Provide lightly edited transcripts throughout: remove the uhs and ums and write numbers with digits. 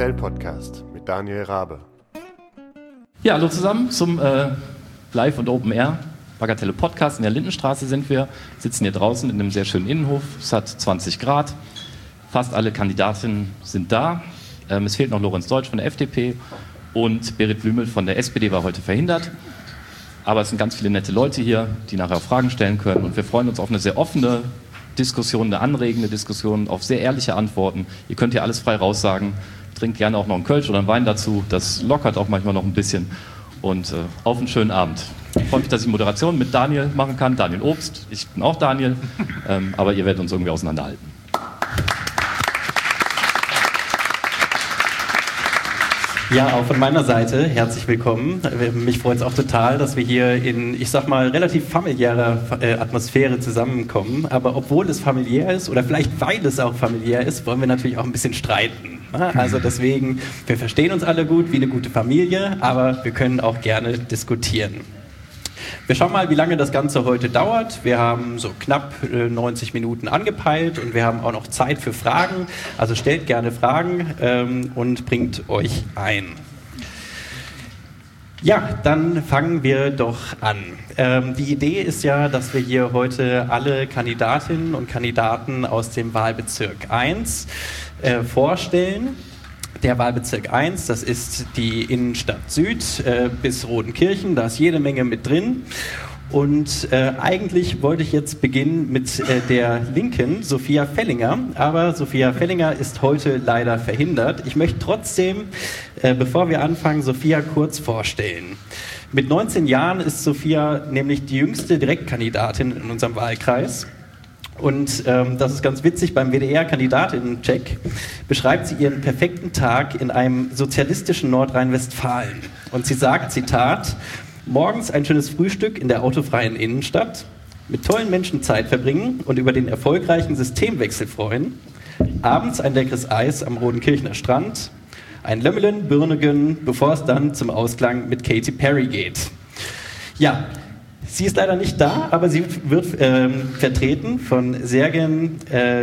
Bagatell-Podcast mit Daniel Rabe. Ja, hallo zusammen zum Live- und Open-Air Bagatelle-Podcast. In der Lindenstraße sind wir, sitzen hier draußen in einem sehr schönen Innenhof. Es hat 20 Grad. Fast alle Kandidatinnen sind da. Es fehlt noch Lorenz Deutsch von der FDP und Berit Blümel von der SPD war heute verhindert. Aber es sind ganz viele nette Leute hier, die nachher auch Fragen stellen können. Und wir freuen uns auf eine sehr offene Diskussion, eine anregende Diskussion, auf sehr ehrliche Antworten. Ihr könnt hier alles frei raussagen. Trinkt gerne auch noch einen Kölsch oder einen Wein dazu. Das lockert auch manchmal noch ein bisschen. Und auf einen schönen Abend. Ich freue mich, dass ich Moderation mit Daniel machen kann. Daniel Obst. Ich bin auch Daniel. Aber ihr werdet uns irgendwie auseinanderhalten. Ja, auch von meiner Seite herzlich willkommen. Mich freut es auch total, dass wir hier in, ich sag mal, relativ familiärer Atmosphäre zusammenkommen. Aber obwohl es familiär ist oder vielleicht weil es auch familiär ist, wollen wir natürlich auch ein bisschen streiten. Also deswegen, wir verstehen uns alle gut wie eine gute Familie, aber wir können auch gerne diskutieren. Wir schauen mal, wie lange das Ganze heute dauert. Wir haben so knapp 90 Minuten angepeilt und wir haben auch noch Zeit für Fragen. Also stellt gerne Fragen und bringt euch ein. Ja, dann fangen wir doch an. Die Idee ist ja, dass wir hier heute alle Kandidatinnen und Kandidaten aus dem Wahlbezirk 1 vorstellen. Der Wahlbezirk 1, das ist die Innenstadt Süd bis Rodenkirchen, da ist jede Menge mit drin. Und eigentlich wollte ich jetzt beginnen mit der Linken, Sophia Fellinger, aber Sophia Fellinger ist heute leider verhindert. Ich möchte trotzdem, bevor wir anfangen, Sophia kurz vorstellen. Mit 19 Jahren ist Sophia nämlich die jüngste Direktkandidatin in unserem Wahlkreis. Und das ist ganz witzig, beim WDR-Kandidatinnen-Check beschreibt sie ihren perfekten Tag in einem sozialistischen Nordrhein-Westfalen. Und sie sagt, Zitat, morgens ein schönes Frühstück in der autofreien Innenstadt, mit tollen Menschen Zeit verbringen und über den erfolgreichen Systemwechsel freuen, abends ein leckeres Eis am Rodenkirchener Strand, ein Lömmelen, Birne gönnen, bevor es dann zum Ausklang mit Katy Perry geht. Ja, sie ist leider nicht da, aber sie wird vertreten von Sergen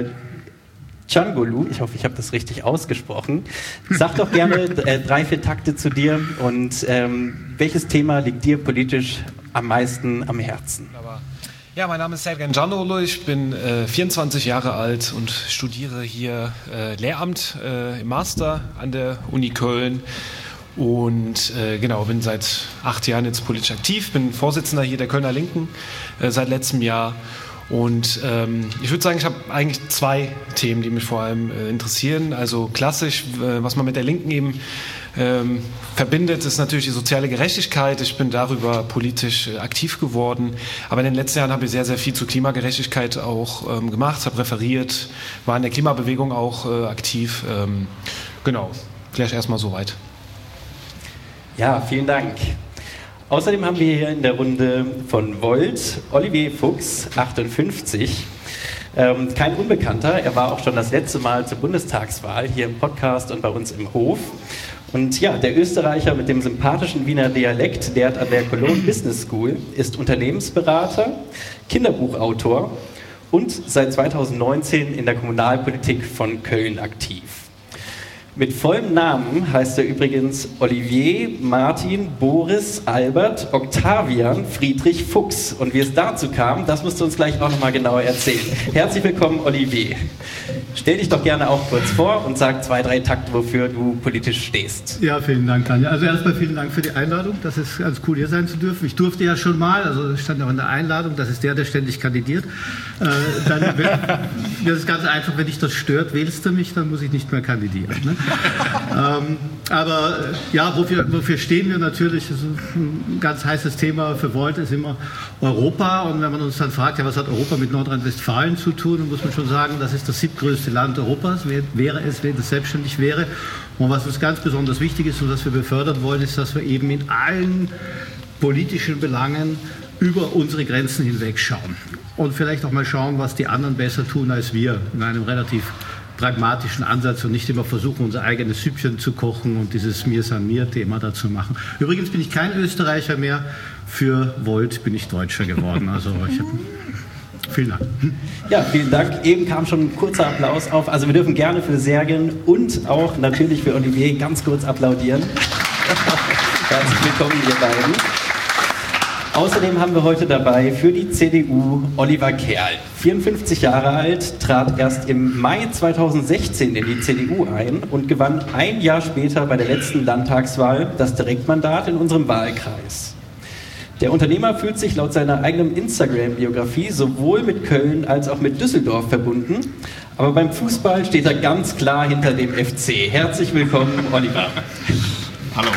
Cangolu. Ich hoffe, ich habe das richtig ausgesprochen. Sag doch gerne 3-4 Takte zu dir und welches Thema liegt dir politisch am meisten am Herzen? Ja, mein Name ist Sergen Cangolu, ich bin 24 Jahre alt und studiere hier Lehramt im Master an der Uni Köln. Und genau, bin seit 8 Jahren jetzt politisch aktiv, bin Vorsitzender hier der Kölner Linken seit letztem Jahr. Und ich würde sagen, ich habe eigentlich 2 Themen, die mich vor allem interessieren. Also klassisch, was man mit der Linken eben verbindet, ist natürlich die soziale Gerechtigkeit. Ich bin darüber politisch aktiv geworden. Aber in den letzten Jahren habe ich sehr, sehr viel zur Klimagerechtigkeit auch gemacht, habe referiert, war in der Klimabewegung auch aktiv. Genau, vielleicht erstmal soweit. Ja, vielen Dank. Außerdem haben wir hier in der Runde von Volt Olivier Fuchs, 58. Kein Unbekannter, er war auch schon das letzte Mal zur Bundestagswahl hier im Podcast und bei uns im Hof. Und ja, der Österreicher mit dem sympathischen Wiener Dialekt lehrt an der Cologne Business School, ist Unternehmensberater, Kinderbuchautor und seit 2019 in der Kommunalpolitik von Köln aktiv. Mit vollem Namen heißt er übrigens Olivier Martin Boris Albert Octavian Friedrich Fuchs. Und wie es dazu kam, das musst du uns gleich auch nochmal genauer erzählen. Herzlich willkommen, Olivier. Stell dich doch gerne auch kurz vor und sag 2-3 Takte, wofür du politisch stehst. Ja, vielen Dank, Daniel. Also erstmal vielen Dank für die Einladung. Das ist ganz cool, hier sein zu dürfen. Ich durfte ja schon mal, also stand auch in der Einladung, das ist der ständig kandidiert. Das ist ganz einfach, wenn dich das stört, wählst du mich, dann muss ich nicht mehr kandidieren. Ne? Aber ja, wofür stehen wir natürlich? Das ist ein ganz heißes Thema für Volt, ist immer Europa. Und wenn man uns dann fragt, ja, was hat Europa mit Nordrhein-Westfalen zu tun, dann muss man schon sagen, das ist das 7. Land Europas, wäre es, wenn es selbstständig wäre. Und was uns ganz besonders wichtig ist und was wir befördern wollen, ist, dass wir eben in allen politischen Belangen über unsere Grenzen hinweg schauen. Und vielleicht auch mal schauen, was die anderen besser tun als wir, in einem relativ pragmatischen Ansatz und nicht immer versuchen, unser eigenes Süppchen zu kochen und dieses Mir-San-Mir-Thema dazu machen. Übrigens bin ich kein Österreicher mehr, für Volt bin ich Deutscher geworden. Also ich habe Vielen Dank. Ja, vielen Dank. Eben kam schon ein kurzer Applaus auf. Also wir dürfen gerne für Sergen und auch natürlich für Olivier ganz kurz applaudieren. Herzlich willkommen, ihr beiden. Außerdem haben wir heute dabei für die CDU Oliver Kerl. 54 Jahre alt, trat erst im Mai 2016 in die CDU ein und gewann ein Jahr später bei der letzten Landtagswahl das Direktmandat in unserem Wahlkreis. Der Unternehmer fühlt sich laut seiner eigenen Instagram-Biografie sowohl mit Köln als auch mit Düsseldorf verbunden. Aber beim Fußball steht er ganz klar hinter dem FC. Herzlich willkommen, Oliver. Hallo.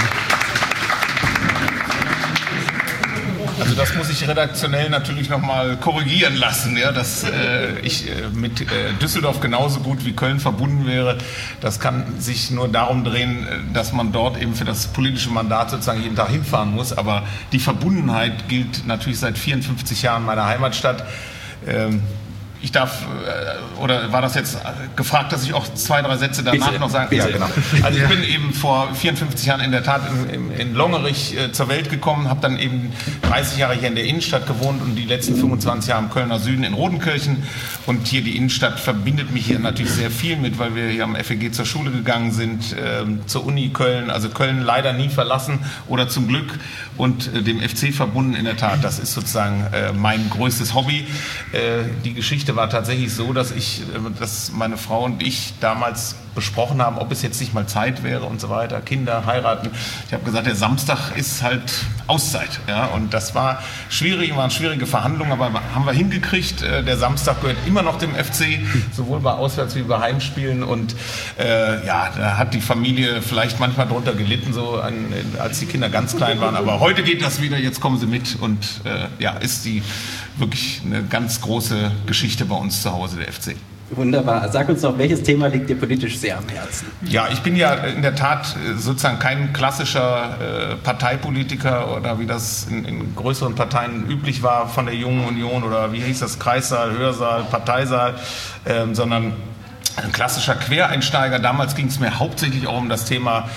Also das muss ich redaktionell natürlich nochmal korrigieren lassen, ja, dass ich mit Düsseldorf genauso gut wie Köln verbunden wäre. Das kann sich nur darum drehen, dass man dort eben für das politische Mandat sozusagen jeden Tag hinfahren muss. Aber die Verbundenheit gilt natürlich seit 54 Jahren meiner Heimatstadt. Ich darf, oder war das jetzt gefragt, dass ich auch 2, 3 Sätze danach noch sagen? Ja, genau. Also ich bin eben vor 54 Jahren in der Tat in Longerich zur Welt gekommen, habe dann eben 30 Jahre hier in der Innenstadt gewohnt und die letzten 25 Jahre im Kölner Süden in Rodenkirchen. Und hier die Innenstadt verbindet mich hier natürlich sehr viel mit, weil wir hier am FEG zur Schule gegangen sind, zur Uni Köln, also Köln leider nie verlassen oder zum Glück und dem FC verbunden in der Tat. Das ist sozusagen mein größtes Hobby. Die Geschichte war tatsächlich so, dass meine Frau und ich damals besprochen haben, ob es jetzt nicht mal Zeit wäre und so weiter, Kinder, heiraten. Ich habe gesagt, der Samstag ist halt Auszeit. Ja? Und das war schwierig, waren schwierige Verhandlungen, aber haben wir hingekriegt. Der Samstag gehört immer noch dem FC, sowohl bei Auswärts- wie bei Heimspielen. Und ja, da hat die Familie vielleicht manchmal drunter gelitten, so als die Kinder ganz klein waren. Aber heute geht das wieder, jetzt kommen sie mit und ja, ist die wirklich eine ganz große Geschichte bei uns zu Hause, der FC. Wunderbar. Sag uns noch, welches Thema liegt dir politisch sehr am Herzen? Ja, ich bin ja in der Tat sozusagen kein klassischer Parteipolitiker oder wie das in größeren Parteien üblich war von der Jungen Union oder wie hieß das, Kreissaal, Hörsaal, Parteisaal, sondern ein klassischer Quereinsteiger. Damals ging es mir hauptsächlich auch um das Thema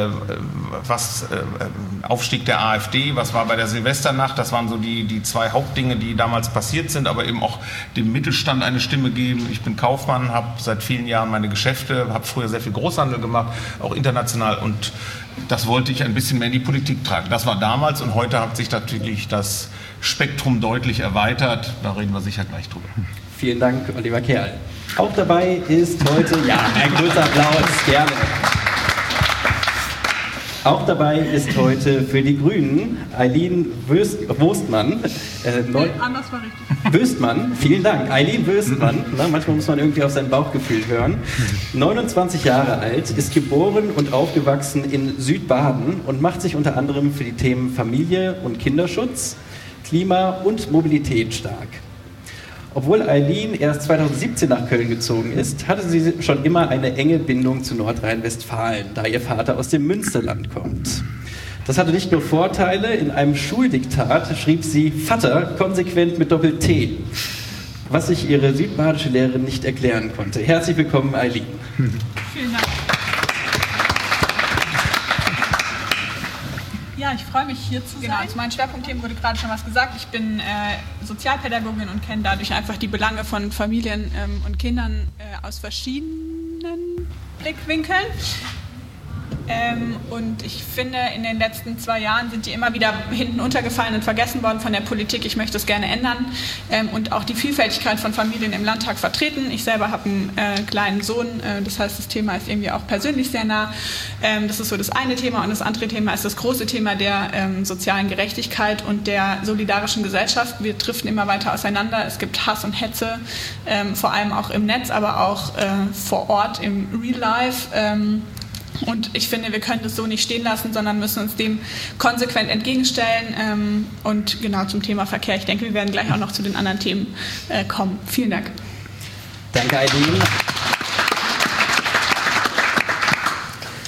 Aufstieg der AfD, was war bei der Silvesternacht. Das waren so die 2 Hauptdinge, die damals passiert sind, aber eben auch dem Mittelstand eine Stimme geben. Ich bin Kaufmann, habe seit vielen Jahren meine Geschäfte, habe früher sehr viel Großhandel gemacht, auch international, und das wollte ich ein bisschen mehr in die Politik tragen. Das war damals, und heute hat sich natürlich das Spektrum deutlich erweitert. Da reden wir sicher gleich drüber. Vielen Dank, Oliver Kerl. Auch dabei ist heute, ja, ein großer Applaus, gerne. Auch dabei ist heute für die Grünen Eileen Wöstmann. Anders war richtig. Wöstmann, vielen Dank. Eileen Wöstmann, manchmal muss man irgendwie auf sein Bauchgefühl hören. 29 Jahre alt, ist geboren und aufgewachsen in Südbaden und macht sich unter anderem für die Themen Familie und Kinderschutz, Klima und Mobilität stark. Obwohl Eileen erst 2017 nach Köln gezogen ist, hatte sie schon immer eine enge Bindung zu Nordrhein-Westfalen, da ihr Vater aus dem Münsterland kommt. Das hatte nicht nur Vorteile, in einem Schuldiktat schrieb sie Vater konsequent mit Doppel-T, was sich ihre südbadische Lehrerin nicht erklären konnte. Herzlich willkommen, Eileen. Vielen Dank. Ja, ich freue mich, hier zu sein. Genau, zu meinen Schwerpunktthemen wurde gerade schon was gesagt. Ich bin Sozialpädagogin und kenne dadurch einfach die Belange von Familien und Kindern aus verschiedenen Blickwinkeln. Und ich finde, in den letzten 2 Jahren sind die immer wieder hinten untergefallen und vergessen worden von der Politik. Ich möchte das gerne ändern und auch die Vielfältigkeit von Familien im Landtag vertreten. Ich selber habe einen kleinen Sohn, das heißt, das Thema ist irgendwie auch persönlich sehr nah. Das ist so das eine Thema, und das andere Thema ist das große Thema der sozialen Gerechtigkeit und der solidarischen Gesellschaft. Wir driften immer weiter auseinander. Es gibt Hass und Hetze, vor allem auch im Netz, aber auch vor Ort im Real Life. Und ich finde, wir können das so nicht stehen lassen, sondern müssen uns dem konsequent entgegenstellen. Und genau zum Thema Verkehr. Ich denke, wir werden gleich auch noch zu den anderen Themen kommen. Vielen Dank. Danke, Eileen.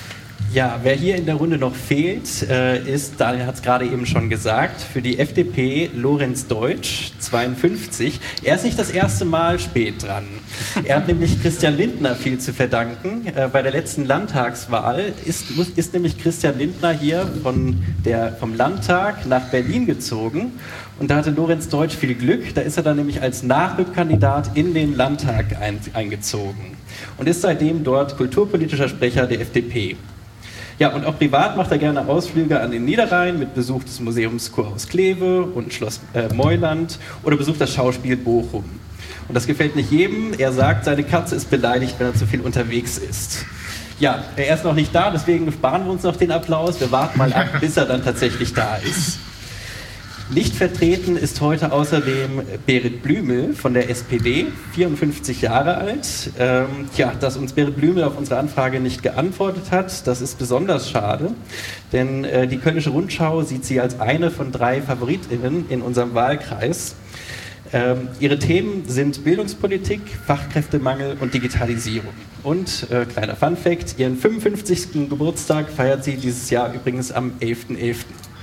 Ja, wer hier in der Runde noch fehlt, ist, Daniel hat es gerade eben schon gesagt, für die FDP Lorenz Deutsch, 52. Er ist nicht das erste Mal spät dran. Er hat nämlich Christian Lindner viel zu verdanken. Bei der letzten Landtagswahl ist nämlich Christian Lindner hier vom Landtag nach Berlin gezogen. Und da hatte Lorenz Deutsch viel Glück. Da ist er dann nämlich als Nachrückkandidat in den Landtag eingezogen und ist seitdem dort kulturpolitischer Sprecher der FDP. Ja, und auch privat macht er gerne Ausflüge an den Niederrhein mit Besuch des Museums Kurhaus Kleve und Schloss Meuland oder Besuch des Schauspiel Bochum. Und das gefällt nicht jedem. Er sagt, seine Katze ist beleidigt, wenn er zu viel unterwegs ist. Ja, er ist noch nicht da, deswegen sparen wir uns noch den Applaus. Wir warten mal ab, bis er dann tatsächlich da ist. Nicht vertreten ist heute außerdem Berit Blümel von der SPD, 54 Jahre alt. Dass uns Berit Blümel auf unsere Anfrage nicht geantwortet hat, das ist besonders schade, denn die Kölnische Rundschau sieht sie als eine von 3 FavoritInnen in unserem Wahlkreis. Ihre Themen sind Bildungspolitik, Fachkräftemangel und Digitalisierung. Und, kleiner Funfact, ihren 55. Geburtstag feiert sie dieses Jahr übrigens am 11.11.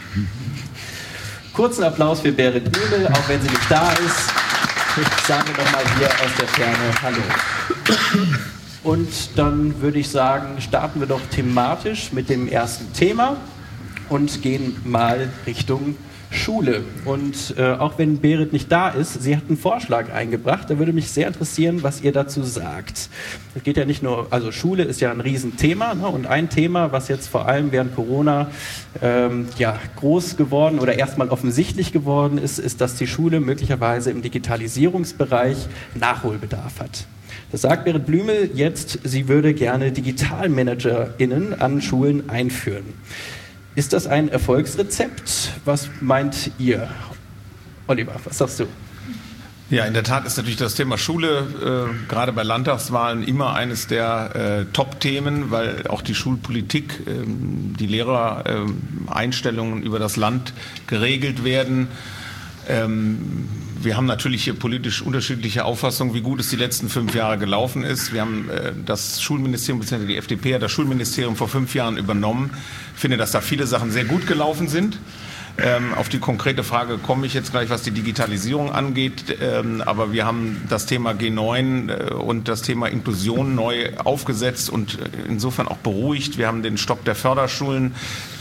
Kurzen Applaus für Berit Blümel, auch wenn sie nicht da ist. Sagen wir doch mal hier aus der Ferne Hallo. Und dann würde ich sagen, starten wir doch thematisch mit dem ersten Thema und gehen mal Richtung Schule. Und auch wenn Berit nicht da ist, sie hat einen Vorschlag eingebracht. Da würde mich sehr interessieren, was ihr dazu sagt. Es geht ja nicht nur, also Schule ist ja ein Riesenthema, ne? Und ein Thema, was jetzt vor allem während Corona groß geworden oder erstmal offensichtlich geworden ist, ist, dass die Schule möglicherweise im Digitalisierungsbereich Nachholbedarf hat. Das sagt Berit Blümel jetzt, sie würde gerne DigitalmanagerInnen an Schulen einführen. Ist das ein Erfolgsrezept? Was meint ihr? Oliver, was sagst du? Ja, in der Tat ist natürlich das Thema Schule gerade bei Landtagswahlen immer eines der Top-Themen, weil auch die Schulpolitik, die Lehrereinstellungen über das Land geregelt werden. Wir haben natürlich hier politisch unterschiedliche Auffassungen, wie gut es die letzten 5 Jahre gelaufen ist. Wir haben das Schulministerium, bzw. die FDP hat das Schulministerium vor 5 Jahren übernommen. Ich finde, dass da viele Sachen sehr gut gelaufen sind. Auf die konkrete Frage komme ich jetzt gleich, was die Digitalisierung angeht. Aber wir haben das Thema G9 und das Thema Inklusion neu aufgesetzt und insofern auch beruhigt. Wir haben den Stopp der Förderschulen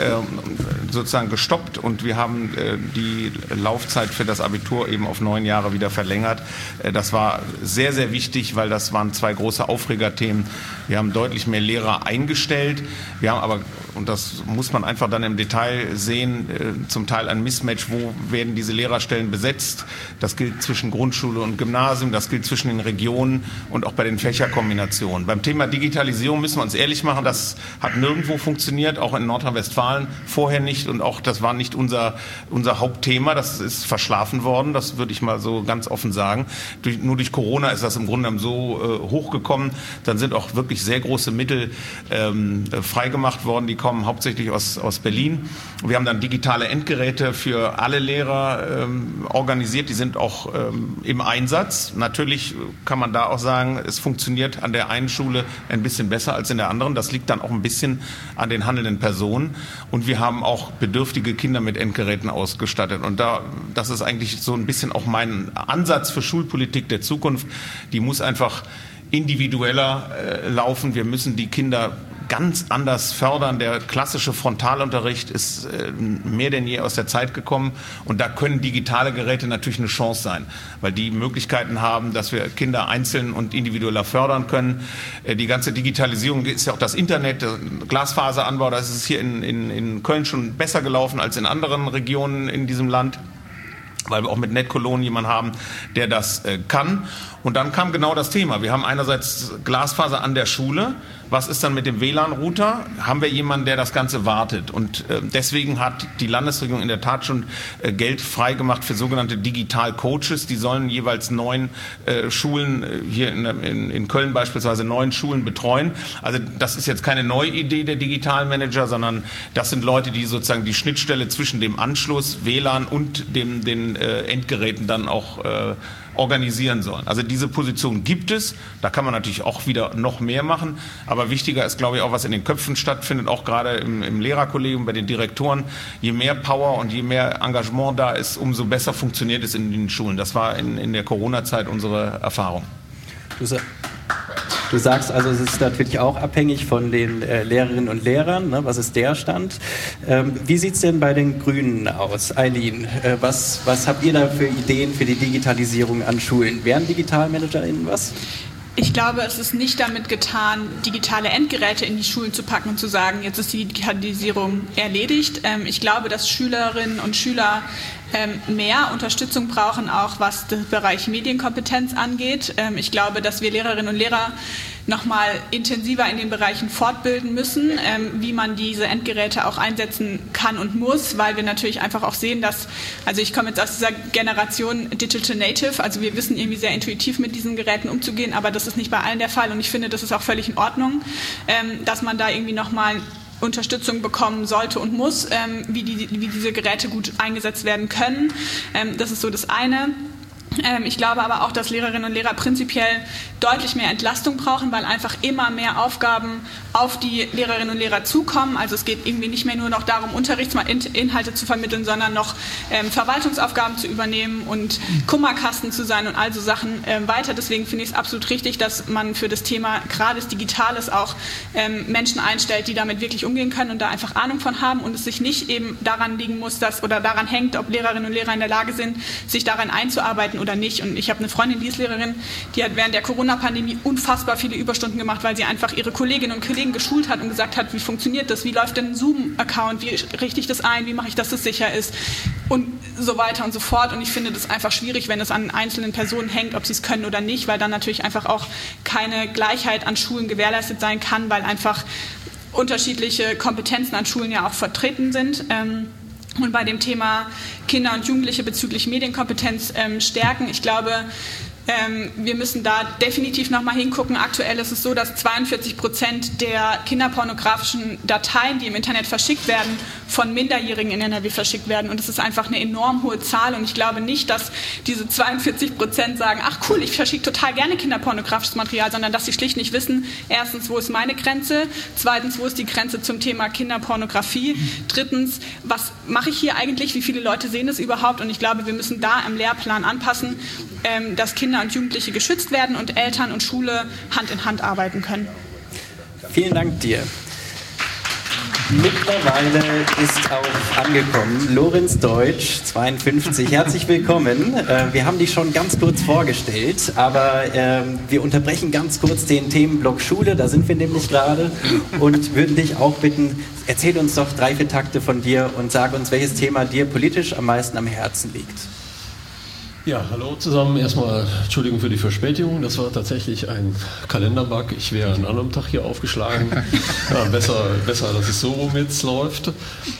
sozusagen gestoppt und wir haben die Laufzeit für das Abitur eben auf 9 Jahre wieder verlängert. Das war sehr, sehr wichtig, weil das waren 2 große Aufregerthemen. Wir haben deutlich mehr Lehrer eingestellt. Wir haben aber, und das muss man einfach dann im Detail sehen, zum Teil ein Mismatch, wo werden diese Lehrerstellen besetzt. Das gilt zwischen Grundschule und Gymnasium, das gilt zwischen den Regionen und auch bei den Fächerkombinationen. Beim Thema Digitalisierung müssen wir uns ehrlich machen, das hat nirgendwo funktioniert, auch in Nordrhein-Westfalen vorher nicht und auch das war nicht unser Hauptthema, das ist verschlafen worden, das würde ich mal so ganz offen sagen. Nur durch Corona ist das im Grunde genommen so hochgekommen, dann sind auch wirklich sehr große Mittel freigemacht worden, die kommen hauptsächlich aus Berlin. Wir haben dann digitale Endgeräte für alle Lehrer organisiert, die sind auch im Einsatz. Natürlich kann man da auch sagen, es funktioniert an der einen Schule ein bisschen besser als in der anderen. Das liegt dann auch ein bisschen an den handelnden Personen. Und wir haben auch bedürftige Kinder mit Endgeräten ausgestattet. Und das ist eigentlich so ein bisschen auch mein Ansatz für Schulpolitik der Zukunft. Die muss einfach individueller laufen. Wir müssen die Kinder ganz anders fördern. Der klassische Frontalunterricht ist mehr denn je aus der Zeit gekommen und da können digitale Geräte natürlich eine Chance sein, weil die Möglichkeiten haben, dass wir Kinder einzeln und individueller fördern können. Die ganze Digitalisierung ist ja auch das Internet, der Glasfaseranbau, das ist hier in Köln schon besser gelaufen als in anderen Regionen in diesem Land, weil wir auch mit NetCologne jemanden haben, der das kann. Und dann kam genau das Thema. Wir haben einerseits Glasfaser an der Schule. Was ist dann mit dem WLAN-Router? Haben wir jemanden, der das Ganze wartet? Und deswegen hat die Landesregierung in der Tat schon Geld freigemacht für sogenannte Digital-Coaches. Die sollen jeweils 9 Schulen, hier in Köln beispielsweise 9 Schulen betreuen. Also das ist jetzt keine neue Idee der Digitalmanager, sondern das sind Leute, die sozusagen die Schnittstelle zwischen dem Anschluss, WLAN und den Endgeräten dann auch organisieren sollen. Also diese Position gibt es, da kann man natürlich auch wieder noch mehr machen, aber wichtiger ist, glaube ich, auch was in den Köpfen stattfindet, auch gerade im Lehrerkollegium, bei den Direktoren. Je mehr Power und je mehr Engagement da ist, umso besser funktioniert es in den Schulen. Das war in der Corona-Zeit unsere Erfahrung. Du sagst also, es ist natürlich auch abhängig von den Lehrerinnen und Lehrern. Ne? Was ist der Stand? Wie sieht es denn bei den Grünen aus? Eileen, was habt ihr da für Ideen für die Digitalisierung an Schulen? Wären DigitalmanagerInnen was? Ich glaube, es ist nicht damit getan, digitale Endgeräte in die Schulen zu packen und zu sagen, jetzt ist die Digitalisierung erledigt. Ich glaube, dass Schülerinnen und Schüler mehr Unterstützung brauchen, auch was den Bereich Medienkompetenz angeht. Ich glaube, dass wir Lehrerinnen und Lehrer nochmal intensiver in den Bereichen fortbilden müssen, wie man diese Endgeräte auch einsetzen kann und muss, weil wir natürlich einfach auch sehen, dass, also ich komme jetzt aus dieser Generation Digital Native, also wir wissen irgendwie sehr intuitiv mit diesen Geräten umzugehen, aber das ist nicht bei allen der Fall und ich finde, das ist auch völlig in Ordnung, dass man da irgendwie nochmal Unterstützung bekommen sollte und muss, wie diese Geräte gut eingesetzt werden können. Das ist so das eine. Ich glaube aber auch, dass Lehrerinnen und Lehrer prinzipiell deutlich mehr Entlastung brauchen, weil einfach immer mehr Aufgaben auf die Lehrerinnen und Lehrer zukommen. Also es geht irgendwie nicht mehr nur noch darum, Unterrichtsinhalte zu vermitteln, sondern noch Verwaltungsaufgaben zu übernehmen und Kummerkasten zu sein und all so Sachen weiter. Deswegen finde ich es absolut richtig, dass man für das Thema gerade des Digitales auch Menschen einstellt, die damit wirklich umgehen können und da einfach Ahnung von haben und es sich nicht eben daran liegen muss, oder daran hängt, ob Lehrerinnen und Lehrer in der Lage sind, sich daran einzuarbeiten oder nicht. Und ich habe eine Freundin, die ist Lehrerin, die hat während der Corona-Pandemie unfassbar viele Überstunden gemacht, weil sie einfach ihre Kolleginnen und Kollegen geschult hat und gesagt hat, wie funktioniert das, wie läuft denn ein Zoom-Account, wie richte ich das ein, wie mache ich, dass das sicher ist und so weiter und so fort. Und ich finde das einfach schwierig, wenn es an einzelnen Personen hängt, ob sie es können oder nicht, weil dann natürlich einfach auch keine Gleichheit an Schulen gewährleistet sein kann, weil einfach unterschiedliche Kompetenzen an Schulen ja auch vertreten sind. Und bei dem Thema Kinder und Jugendliche bezüglich Medienkompetenz stärken, ich glaube, wir müssen da definitiv nochmal hingucken. Aktuell ist es so, dass 42% der kinderpornografischen Dateien, die im Internet verschickt werden, von Minderjährigen in NRW verschickt werden. Und das ist einfach eine enorm hohe Zahl. Und ich glaube nicht, dass diese 42% sagen, ach cool, ich verschicke total gerne kinderpornografisches Material, sondern dass sie schlicht nicht wissen, erstens, wo ist meine Grenze? Zweitens, wo ist die Grenze zum Thema Kinderpornografie? Drittens, was mache ich hier eigentlich? Wie viele Leute sehen das überhaupt? Und ich glaube, wir müssen da im Lehrplan anpassen, dass Kinder und Jugendliche geschützt werden und Eltern und Schule Hand in Hand arbeiten können. Vielen Dank dir. Mittlerweile ist auch angekommen Lorenz Deutsch, 52. Herzlich willkommen. Wir haben dich schon ganz kurz vorgestellt, aber wir unterbrechen ganz kurz den Themenblock Schule, da sind wir nämlich gerade, und würden dich auch bitten, erzähl uns doch 3-4 Takte von dir und sag uns, welches Thema dir politisch am meisten am Herzen liegt. Ja, hallo zusammen. Erstmal Entschuldigung für die Verspätung. Das war tatsächlich ein Kalenderbug. Ich wäre an einem anderen Tag hier aufgeschlagen. Besser, dass es so rum jetzt läuft.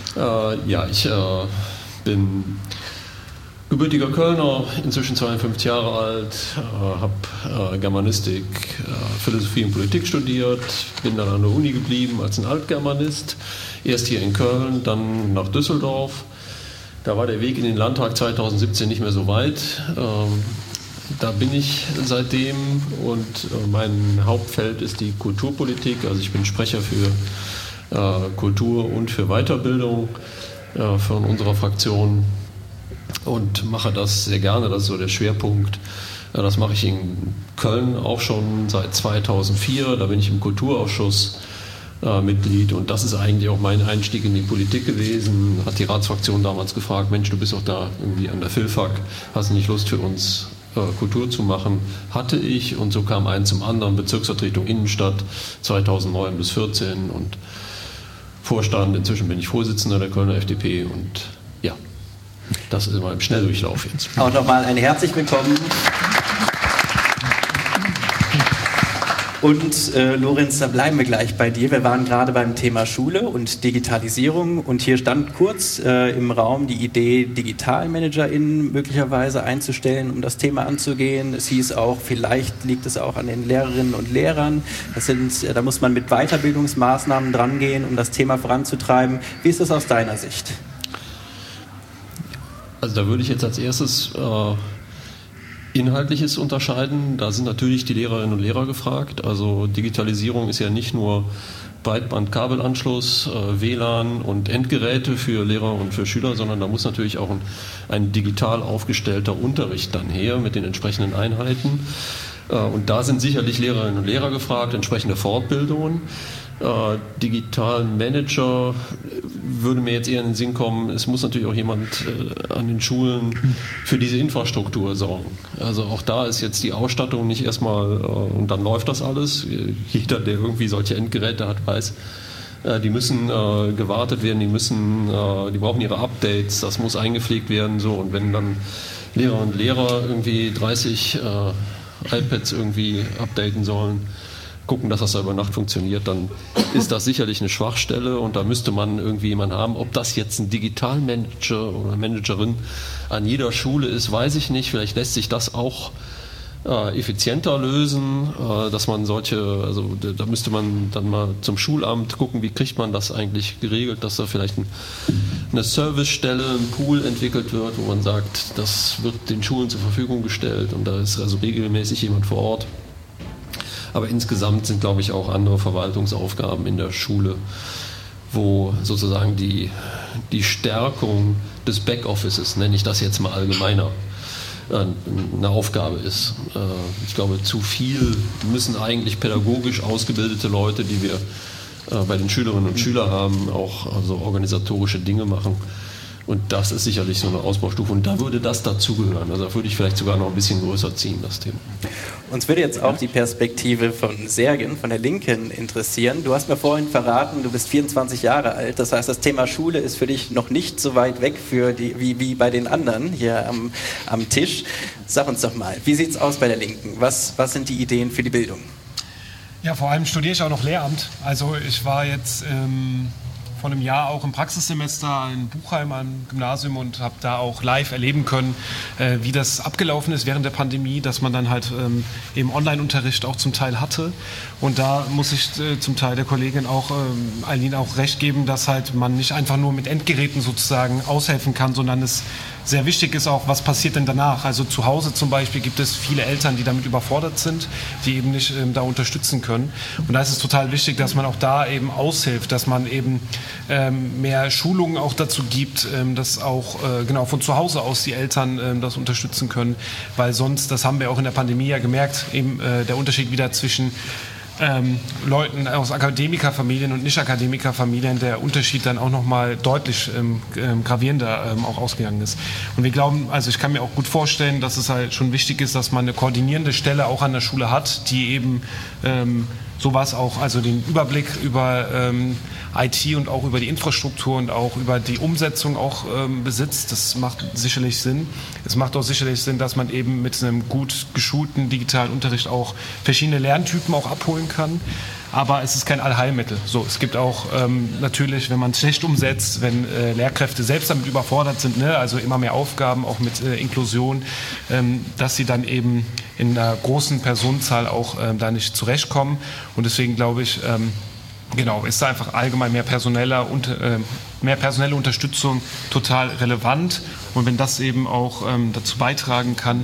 Ich bin gebürtiger Kölner, inzwischen 52 Jahre alt, habe Germanistik, Philosophie und Politik studiert, bin dann an der Uni geblieben als ein Altgermanist. Erst hier in Köln, dann nach Düsseldorf. Da war der Weg in den Landtag 2017 nicht mehr so weit. Da bin ich seitdem und mein Hauptfeld ist die Kulturpolitik. Also ich bin Sprecher für Kultur und für Weiterbildung von unserer Fraktion und mache das sehr gerne. Das ist so der Schwerpunkt. Das mache ich in Köln auch schon seit 2004. Da bin ich im Kulturausschuss Mitglied und das ist eigentlich auch mein Einstieg in die Politik gewesen. Hat die Ratsfraktion damals gefragt, Mensch, du bist doch da irgendwie an der Philfak, hast du nicht Lust für uns Kultur zu machen? Hatte ich und so kam eins zum anderen, Bezirksvertretung Innenstadt 2009 bis 2014 und Vorstand, inzwischen bin ich Vorsitzender der Kölner FDP und ja, das ist immer im Schnelldurchlauf jetzt. Auch nochmal ein herzlich willkommen. Und Lorenz, da bleiben wir gleich bei dir. Wir waren gerade beim Thema Schule und Digitalisierung und hier stand kurz im Raum die Idee, DigitalmanagerInnen möglicherweise einzustellen, um das Thema anzugehen. Es hieß auch, vielleicht liegt es auch an den Lehrerinnen und Lehrern. Da muss man mit Weiterbildungsmaßnahmen drangehen, um das Thema voranzutreiben. Wie ist das aus deiner Sicht? Also da würde ich jetzt als erstes Inhaltliches unterscheiden. Da sind natürlich die Lehrerinnen und Lehrer gefragt. Also Digitalisierung ist ja nicht nur Breitband-Kabelanschluss, WLAN und Endgeräte für Lehrer und für Schüler, sondern da muss natürlich auch ein digital aufgestellter Unterricht dann her mit den entsprechenden Einheiten. Und da sind sicherlich Lehrerinnen und Lehrer gefragt, entsprechende Fortbildungen. Digitalen Manager würde mir jetzt eher in den Sinn kommen, es muss natürlich auch jemand an den Schulen für diese Infrastruktur sorgen. Also auch da ist jetzt die Ausstattung nicht erstmal und dann läuft das alles. Jeder, der irgendwie solche Endgeräte hat, weiß, die müssen gewartet werden, die brauchen ihre Updates, das muss eingepflegt werden. So. Und wenn dann Lehrerinnen und Lehrer irgendwie 30 iPads irgendwie updaten sollen, gucken, dass das da über Nacht funktioniert, dann ist das sicherlich eine Schwachstelle und da müsste man irgendwie jemanden haben. Ob das jetzt ein Digitalmanager oder Managerin an jeder Schule ist, weiß ich nicht. Vielleicht lässt sich das auch effizienter lösen, dass man also da müsste man dann mal zum Schulamt gucken, wie kriegt man das eigentlich geregelt, dass da vielleicht eine Servicestelle, ein Pool entwickelt wird, wo man sagt, das wird den Schulen zur Verfügung gestellt und da ist also regelmäßig jemand vor Ort. Aber insgesamt sind, glaube ich, auch andere Verwaltungsaufgaben in der Schule, wo sozusagen die Stärkung des Backoffices, nenne ich das jetzt mal allgemeiner, eine Aufgabe ist. Ich glaube, zu viel müssen eigentlich pädagogisch ausgebildete Leute, die wir bei den Schülerinnen und Schülern haben, auch also organisatorische Dinge machen. Und das ist sicherlich so eine Ausbaustufe. Und da würde das dazugehören. Also da würde ich vielleicht sogar noch ein bisschen größer ziehen, das Thema. Uns würde jetzt auch die Perspektive von Sergen, von der Linken, interessieren. Du hast mir vorhin verraten, du bist 24 Jahre alt. Das heißt, das Thema Schule ist für dich noch nicht so weit weg wie bei den anderen hier am Tisch. Sag uns doch mal, wie sieht es aus bei der Linken? Was sind die Ideen für die Bildung? Ja, vor allem studiere ich auch noch Lehramt. Also ich war jetzt vor einem Jahr auch im Praxissemester in Buchheim am Gymnasium und habe da auch live erleben können, wie das abgelaufen ist während der Pandemie, dass man dann halt eben Online-Unterricht auch zum Teil hatte. Und da muss ich zum Teil der Kollegin auch, Eileen, auch recht geben, dass halt man nicht einfach nur mit Endgeräten sozusagen aushelfen kann, sondern es sehr wichtig ist auch, was passiert denn danach. Also zu Hause zum Beispiel gibt es viele Eltern, die damit überfordert sind, die eben nicht da unterstützen können. Und da ist es total wichtig, dass man auch da eben aushilft, dass man eben mehr Schulungen auch dazu gibt, dass auch genau von zu Hause aus die Eltern das unterstützen können, weil sonst, das haben wir auch in der Pandemie ja gemerkt, eben der Unterschied wieder zwischen Leuten aus Akademikerfamilien und Nicht-Akademikerfamilien, der Unterschied dann auch nochmal deutlich gravierender auch ausgegangen ist. Und wir glauben, also ich kann mir auch gut vorstellen, dass es halt schon wichtig ist, dass man eine koordinierende Stelle auch an der Schule hat, die eben sowas auch, also den Überblick über IT und auch über die Infrastruktur und auch über die Umsetzung auch besitzt. Das macht sicherlich Sinn. Es macht auch sicherlich Sinn, dass man eben mit einem gut geschulten digitalen Unterricht auch verschiedene Lerntypen auch abholen kann. Aber es ist kein Allheilmittel. So, es gibt auch natürlich, wenn man es schlecht umsetzt, wenn Lehrkräfte selbst damit überfordert sind, ne, also immer mehr Aufgaben, auch mit Inklusion, dass sie dann eben in einer großen Personenzahl auch da nicht zurechtkommen. Und deswegen glaube ich, genau, ist da einfach allgemein mehr personelle Unterstützung total relevant. Und wenn das eben auch dazu beitragen kann,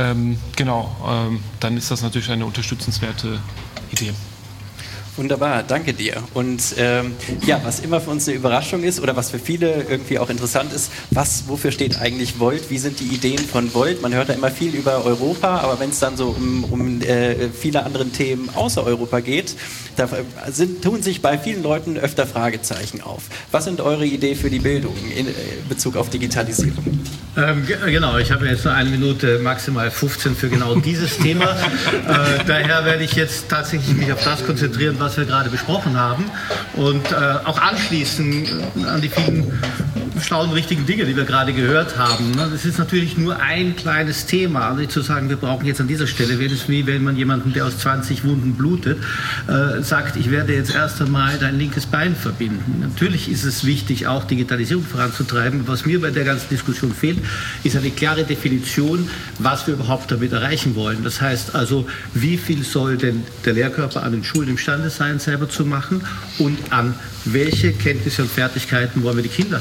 dann ist das natürlich eine unterstützenswerte Idee. Wunderbar, danke dir. Und was immer für uns eine Überraschung ist oder was für viele irgendwie auch interessant ist, wofür steht eigentlich Volt? Wie sind die Ideen von Volt? Man hört da immer viel über Europa, aber wenn es dann so um viele andere Themen außer Europa geht, da tun sich bei vielen Leuten öfter Fragezeichen auf. Was sind eure Ideen für die Bildung in Bezug auf Digitalisierung? Genau, ich habe jetzt nur 1 Minute, maximal 15 für genau dieses Thema. Daher werde ich jetzt tatsächlich mich auf das konzentrieren, was wir gerade besprochen haben und auch anschließen an die vielen schlauen, richtigen Dinge, die wir gerade gehört haben. Das ist natürlich nur ein kleines Thema. Also zu sagen, wir brauchen jetzt an dieser Stelle, wäre es wie wenn man jemanden, der aus 20 Wunden blutet, sagt, ich werde jetzt erst einmal dein linkes Bein verbinden. Natürlich ist es wichtig, auch Digitalisierung voranzutreiben. Was mir bei der ganzen Diskussion fehlt, ist eine klare Definition, was wir überhaupt damit erreichen wollen. Das heißt also, wie viel soll denn der Lehrkörper an den Schulen imstande sein, selber zu machen und an welche Kenntnisse und Fertigkeiten wollen wir die Kinder heranführen?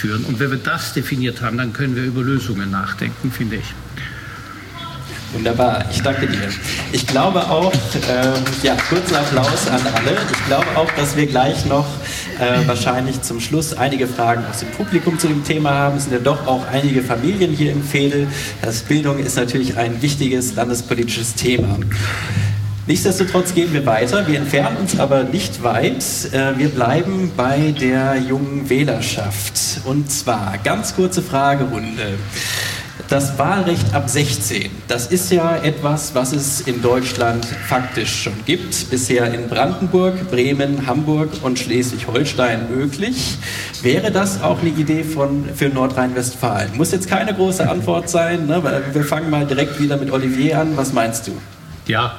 führen. Und wenn wir das definiert haben, dann können wir über Lösungen nachdenken, finde ich. Wunderbar, ich danke dir. Ich glaube auch, kurzen Applaus an alle. Ich glaube auch, dass wir gleich noch wahrscheinlich zum Schluss einige Fragen aus dem Publikum zu dem Thema haben. Es sind ja doch auch einige Familien hier im Veedel. Bildung ist natürlich ein wichtiges landespolitisches Thema. Nichtsdestotrotz gehen wir weiter. Wir entfernen uns aber nicht weit. Wir bleiben bei der jungen Wählerschaft. Und zwar, ganz kurze Fragerunde. Das Wahlrecht ab 16, das ist ja etwas, was es in Deutschland faktisch schon gibt. Bisher in Brandenburg, Bremen, Hamburg und Schleswig-Holstein möglich. Wäre das auch eine Idee für Nordrhein-Westfalen? Muss jetzt keine große Antwort sein, ne? Wir fangen mal direkt wieder mit Olivier an. Was meinst du? Ja.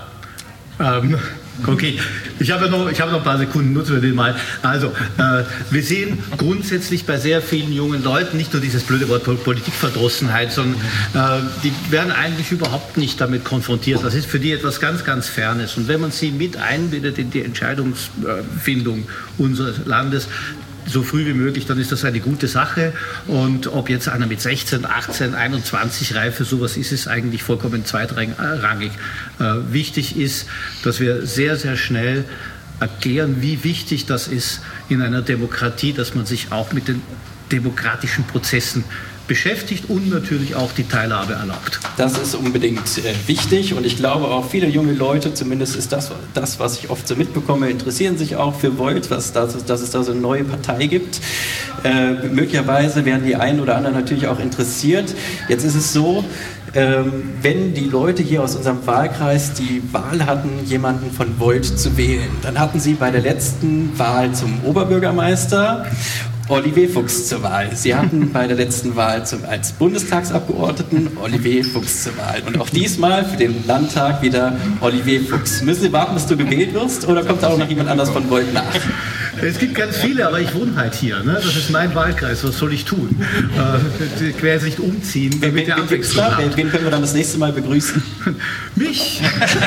Okay, ich habe noch ein paar Sekunden, nutzen wir den mal. Also, wir sehen grundsätzlich bei sehr vielen jungen Leuten nicht nur dieses blöde Wort Politikverdrossenheit, sondern die werden eigentlich überhaupt nicht damit konfrontiert. Das ist für die etwas ganz, ganz Fernes. Und wenn man sie mit einbindet in die Entscheidungsfindung unseres Landes, so früh wie möglich, dann ist das eine gute Sache. Und ob jetzt einer mit 16, 18, 21 Reife, sowas ist es eigentlich vollkommen zweitrangig. Wichtig ist, dass wir sehr, sehr schnell erklären, wie wichtig das ist in einer Demokratie, dass man sich auch mit den demokratischen Prozessen beschäftigt und natürlich auch die Teilhabe erlaubt. Das ist unbedingt wichtig und ich glaube auch viele junge Leute, zumindest ist das, was ich oft so mitbekomme, interessieren sich auch für Volt, dass es da so eine neue Partei gibt. Möglicherweise werden die einen oder anderen natürlich auch interessiert. Jetzt ist es so, wenn die Leute hier aus unserem Wahlkreis die Wahl hatten, jemanden von Volt zu wählen, dann hatten sie bei der letzten Wahl zum Oberbürgermeister Olivier Fuchs zur Wahl. Sie hatten bei der letzten Wahl als Bundestagsabgeordneten Olivier Fuchs zur Wahl. Und auch diesmal für den Landtag wieder Olivier Fuchs. Müssen Sie warten, bis du gewählt wirst, oder kommt da auch noch jemand anders von Volt nach? Es gibt ganz viele, aber ich wohne halt hier. Ne? Das ist mein Wahlkreis. Was soll ich tun? Ich werde jetzt nicht umziehen, damit der Abwechslung hat. Wen können wir dann das nächste Mal begrüßen? Mich!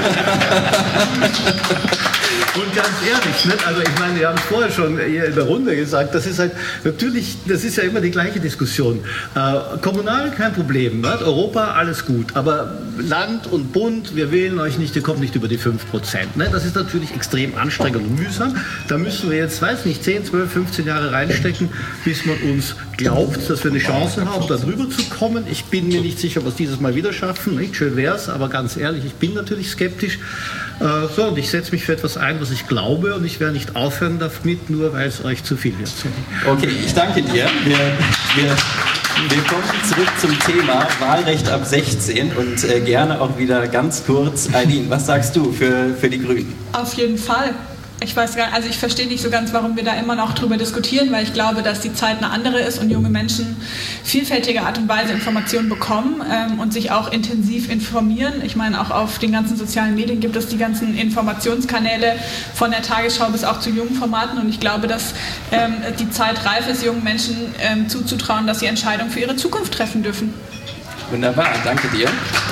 Und ganz ehrlich, ne? Also ich meine, wir haben es vorher schon hier in der Runde gesagt, das ist halt natürlich, das ist ja immer die gleiche Diskussion. Kommunal kein Problem, ne? Europa alles gut, aber Land und Bund, wir wählen euch nicht, ihr kommt nicht über die 5%. Ne? Das ist natürlich extrem anstrengend und mühsam. Da müssen wir jetzt, weiß nicht, 10, 12, 15 Jahre reinstecken, bis man uns glaubt, dass wir eine Chance haben, da drüber zu kommen. Ich bin mir nicht sicher, ob wir es dieses Mal wieder schaffen. Nicht schön wäre es, aber ganz ehrlich, ich bin natürlich skeptisch. Und ich setze mich für etwas ein, was ich glaube, und ich werde nicht aufhören damit, nur weil es euch zu viel wird. Okay, ich danke dir. Wir kommen zurück zum Thema Wahlrecht ab 16 und gerne auch wieder ganz kurz, Eileen, was sagst du für die Grünen? Auf jeden Fall. Ich weiß gar nicht, also ich verstehe nicht so ganz, warum wir da immer noch drüber diskutieren, weil ich glaube, dass die Zeit eine andere ist und junge Menschen vielfältige Art und Weise Informationen bekommen und sich auch intensiv informieren. Ich meine, auch auf den ganzen sozialen Medien gibt es die ganzen Informationskanäle von der Tagesschau bis auch zu jungen Formaten und ich glaube, dass die Zeit reif ist, jungen Menschen zuzutrauen, dass sie Entscheidungen für ihre Zukunft treffen dürfen. Wunderbar, danke dir.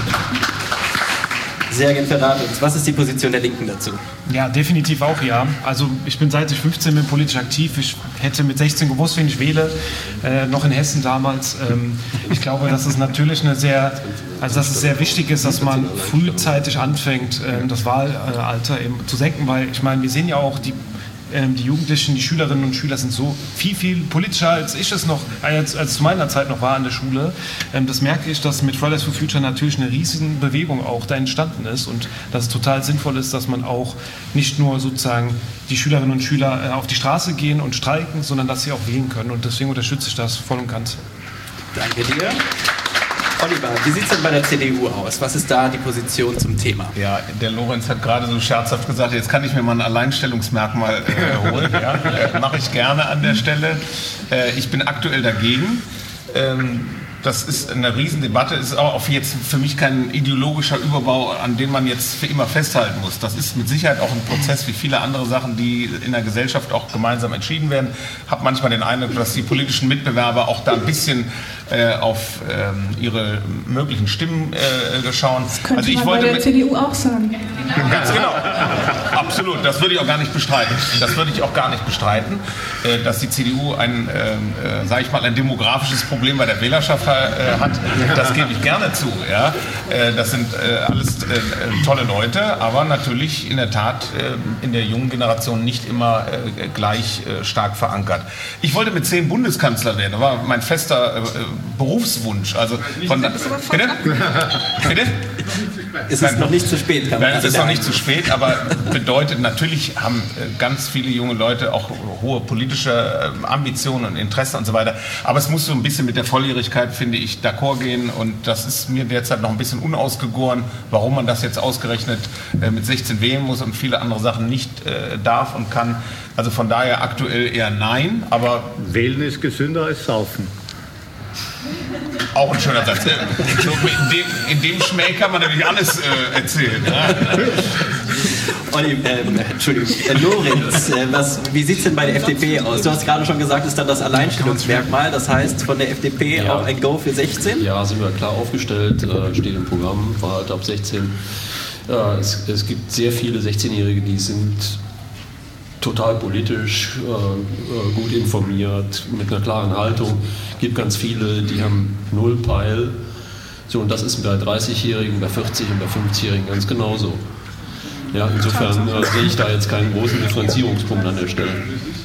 Sergen, verrate uns, was ist die Position der Linken dazu? Ja, definitiv auch ja. Also ich bin seit ich 15 bin politisch aktiv. Ich hätte mit 16 gewusst, wen ich wähle, noch in Hessen damals. Ich glaube, dass es natürlich dass es sehr wichtig ist, dass man frühzeitig anfängt, das Wahlalter eben zu senken, weil ich meine, wir sehen ja auch die Jugendlichen, die Schülerinnen und Schüler sind so viel politischer, als ich es noch, als zu meiner Zeit noch war an der Schule. Das merke ich, dass mit Fridays for Future natürlich eine riesige Bewegung auch da entstanden ist und dass es total sinnvoll ist, dass man auch nicht nur sozusagen die Schülerinnen und Schüler auf die Straße gehen und streiken, sondern dass sie auch wählen können und deswegen unterstütze ich das voll und ganz. Danke dir. Oliver, wie sieht es denn bei der CDU aus? Was ist da die Position zum Thema? Ja, der Lorenz hat gerade so scherzhaft gesagt, jetzt kann ich mir mal ein Alleinstellungsmerkmal holen. Ja, mache ich gerne an der Stelle. Ich bin aktuell dagegen. Das ist eine Riesendebatte, ist auch jetzt für mich kein ideologischer Überbau, an dem man jetzt für immer festhalten muss. Das ist mit Sicherheit auch ein Prozess wie viele andere Sachen, die in der Gesellschaft auch gemeinsam entschieden werden. Ich habe manchmal den Eindruck, dass die politischen Mitbewerber auch da ein bisschen auf ihre möglichen Stimmen schauen. Das könnte man bei der CDU auch sagen. Ganz genau. Absolut. Das würde ich auch gar nicht bestreiten. Dass die CDU ein demografisches Problem bei der Wählerschaft hat, das gebe ich gerne zu. Ja? Das sind alles tolle Leute, aber natürlich in der Tat in der jungen Generation nicht immer gleich stark verankert. Ich wollte mit 10 Bundeskanzler werden. Das war mein fester Berufswunsch. Also bitte? Es ist noch nicht zu spät. Es ist noch nicht zu spät, aber bedeutet, natürlich haben ganz viele junge Leute auch hohe politische Ambitionen und Interessen und so weiter. Aber es muss so ein bisschen mit der Volljährigkeit, finde ich, d'accord gehen. Und das ist mir derzeit noch ein bisschen unausgegoren, warum man das jetzt ausgerechnet mit 16 wählen muss und viele andere Sachen nicht darf und kann. Also von daher aktuell eher nein. Aber Wählen ist gesünder als Saufen. Auch ein schöner Satz. In dem Schmäh kann man natürlich alles erzählen. Ja? Lorenz, wie sieht es denn bei der FDP aus? Du hast gerade schon gesagt, ist dann das Alleinstellungsmerkmal, das heißt von der FDP auch ein Go für 16? Ja, sind wir klar aufgestellt, steht im Programm, war halt ab 16. Es gibt sehr viele 16-Jährige, die sind total politisch, gut informiert, mit einer klaren Haltung. Es gibt ganz viele, die haben null Peil. So, und das ist bei 30-Jährigen, bei 40- und bei 50-Jährigen ganz genauso. Ja, insofern sehe ich da jetzt keinen großen Differenzierungspunkt an der Stelle.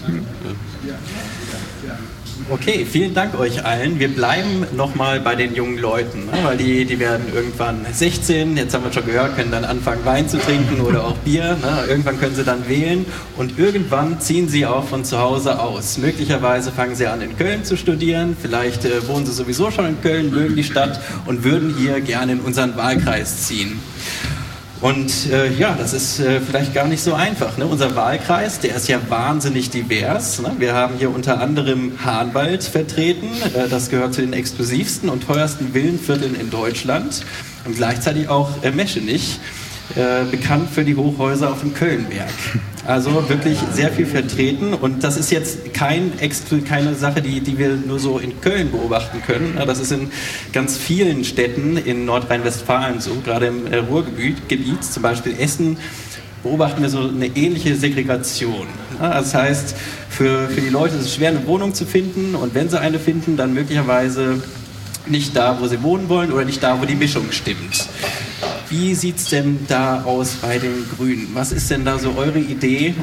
Okay, vielen Dank euch allen. Wir bleiben nochmal bei den jungen Leuten, ne? Weil die werden irgendwann 16, jetzt haben wir schon gehört, können dann anfangen Wein zu trinken oder auch Bier. Ne? Irgendwann können sie dann wählen und irgendwann ziehen sie auch von zu Hause aus. Möglicherweise fangen sie an in Köln zu studieren, vielleicht wohnen sie sowieso schon in Köln, mögen die Stadt und würden hier gerne in unseren Wahlkreis ziehen. Und das ist vielleicht gar nicht so einfach. Ne? Unser Wahlkreis, der ist ja wahnsinnig divers. Ne? Wir haben hier unter anderem Hahnwald vertreten. Das gehört zu den exklusivsten und teuersten Villenvierteln in Deutschland. Und gleichzeitig auch Meschenich, bekannt für die Hochhäuser auf dem Kölnberg. Also wirklich sehr viel vertreten und das ist jetzt keine Sache, die wir nur so in Köln beobachten können. Das ist in ganz vielen Städten in Nordrhein-Westfalen so, gerade im Ruhrgebiet, zum Beispiel Essen, beobachten wir so eine ähnliche Segregation. Das heißt, für die Leute ist es schwer, eine Wohnung zu finden und wenn sie eine finden, dann möglicherweise nicht da, wo sie wohnen wollen oder nicht da, wo die Mischung stimmt. Wie sieht es denn da aus bei den Grünen? Was ist denn da so eure Idee,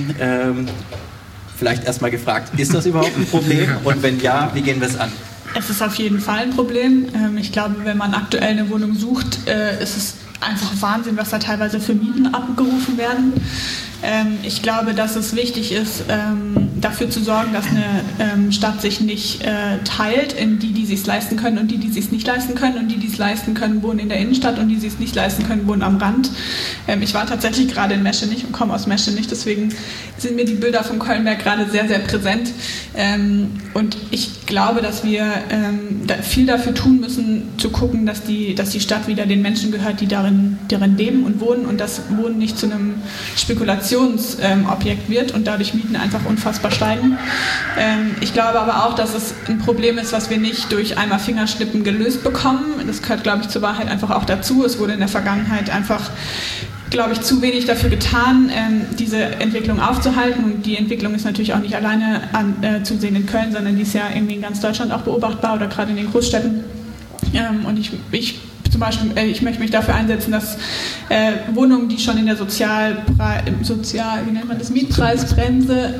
vielleicht erstmal gefragt, ist das überhaupt ein Problem? Und wenn ja, wie gehen wir es an? Es ist auf jeden Fall ein Problem. Ich glaube, wenn man aktuell eine Wohnung sucht, ist es einfach Wahnsinn, was da teilweise für Mieten abgerufen werden. Ich glaube, dass es wichtig ist, dafür zu sorgen, dass eine Stadt sich nicht teilt in die es leisten können und die es nicht leisten können und die es leisten können, wohnen in der Innenstadt und die es nicht leisten können, wohnen am Rand. Ich war tatsächlich gerade in Meschenich und komme aus Meschenich, deswegen sind mir die Bilder vom Kölnberg gerade sehr, sehr präsent. Und ich glaube, dass wir viel dafür tun müssen, zu gucken, dass die Stadt wieder den Menschen gehört, die darin leben und wohnen und das Wohnen nicht zu einem Spekulationsobjekt wird und dadurch Mieten einfach unfassbar steigen. Ich glaube aber auch, dass es ein Problem ist, was wir nicht durch einmal Fingerschnippen gelöst bekommen. Das gehört, glaube ich, zur Wahrheit einfach auch dazu. Es wurde in der Vergangenheit einfach, glaube ich, zu wenig dafür getan, diese Entwicklung aufzuhalten. Und die Entwicklung ist natürlich auch nicht alleine zu sehen in Köln, sondern die ist ja irgendwie in ganz Deutschland auch beobachtbar oder gerade in den Großstädten. Und ich zum Beispiel, ich möchte mich dafür einsetzen, dass Wohnungen, die schon in der Mietpreisbremse,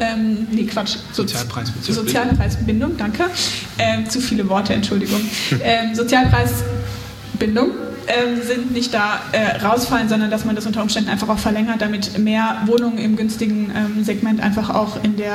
Sozialpreisbindung, danke, zu viele Worte, Entschuldigung, Sozialpreisbindung sind nicht da rausfallen, sondern dass man das unter Umständen einfach auch verlängert, damit mehr Wohnungen im günstigen Segment einfach auch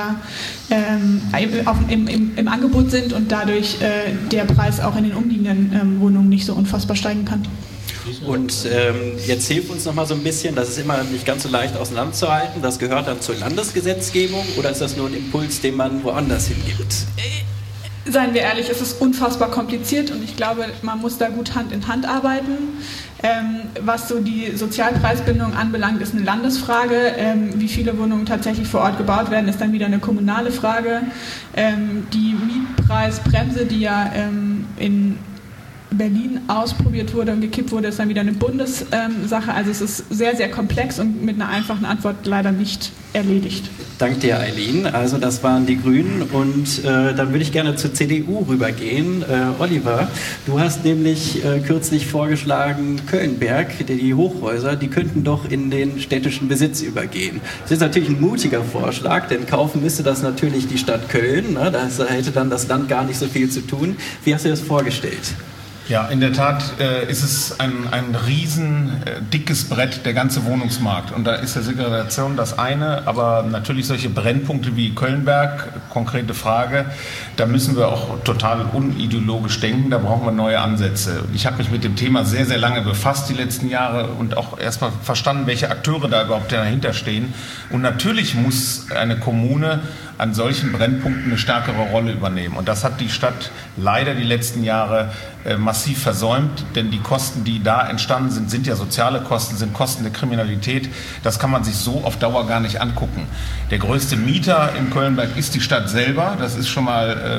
im Angebot sind und dadurch der Preis auch in den umliegenden Wohnungen nicht so unfassbar steigen kann. Und jetzt hilft uns noch mal so ein bisschen, das ist immer nicht ganz so leicht auseinanderzuhalten, das gehört dann zur Landesgesetzgebung oder ist das nur ein Impuls, den man woanders hingibt? Seien wir ehrlich, es ist unfassbar kompliziert und ich glaube, man muss da gut Hand in Hand arbeiten. Was so die Sozialpreisbindung anbelangt, ist eine Landesfrage. Wie viele Wohnungen tatsächlich vor Ort gebaut werden, ist dann wieder eine kommunale Frage. Die Mietpreisbremse, die ja in Berlin ausprobiert wurde und gekippt wurde, ist dann wieder eine Bundessache. Also es ist sehr, sehr komplex und mit einer einfachen Antwort leider nicht erledigt. Danke dir, Eileen. Also das waren die Grünen und dann würde ich gerne zur CDU rübergehen. Oliver, du hast nämlich kürzlich vorgeschlagen, Kölnberg, die Hochhäuser, die könnten doch in den städtischen Besitz übergehen. Das ist natürlich ein mutiger Vorschlag, denn kaufen müsste das natürlich die Stadt Köln. Ne? Da hätte dann das Land gar nicht so viel zu tun. Wie hast du das vorgestellt? Ja, in der Tat ist es ein riesen dickes Brett, der ganze Wohnungsmarkt. Und da ist der Segregation das eine, aber natürlich solche Brennpunkte wie Kölnberg, konkrete Frage, da müssen wir auch total unideologisch denken, da brauchen wir neue Ansätze. Ich habe mich mit dem Thema sehr, sehr lange befasst die letzten Jahre und auch erstmal verstanden, welche Akteure da überhaupt dahinter stehen. Und natürlich muss eine Kommune an solchen Brennpunkten eine stärkere Rolle übernehmen. Und das hat die Stadt leider die letzten Jahre massiv versäumt, denn die Kosten, die da entstanden sind, sind ja soziale Kosten, sind Kosten der Kriminalität. Das kann man sich so auf Dauer gar nicht angucken. Der größte Mieter in Kölnberg ist die Stadt selber. Das ist schon mal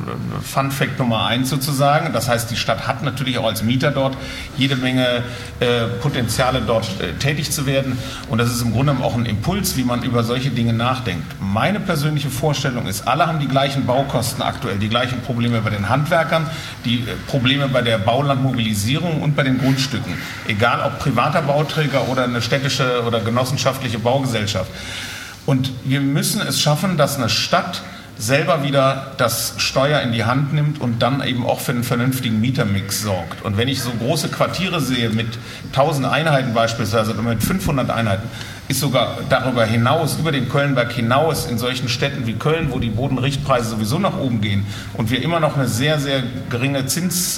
Fun Fact Nummer 1 sozusagen. Das heißt, die Stadt hat natürlich auch als Mieter dort jede Menge Potenziale, dort tätig zu werden. Und das ist im Grunde auch ein Impuls, wie man über solche Dinge nachdenkt. Meine persönliche Vorstellung ist, alle haben die gleichen Baukosten aktuell, die gleichen Probleme bei den Handwerkern, die Probleme bei der Baulandmobilisierung und bei den Grundstücken. Egal ob privater Bauträger oder eine städtische oder genossenschaftliche Baugesellschaft. Und wir müssen es schaffen, dass eine Stadt selber wieder das Steuer in die Hand nimmt und dann eben auch für einen vernünftigen Mietermix sorgt. Und wenn ich so große Quartiere sehe mit 1000 Einheiten beispielsweise oder mit 500 Einheiten, ist sogar darüber hinaus, über den Kölnberg hinaus, in solchen Städten wie Köln, wo die Bodenrichtpreise sowieso nach oben gehen und wir immer noch eine sehr, sehr geringes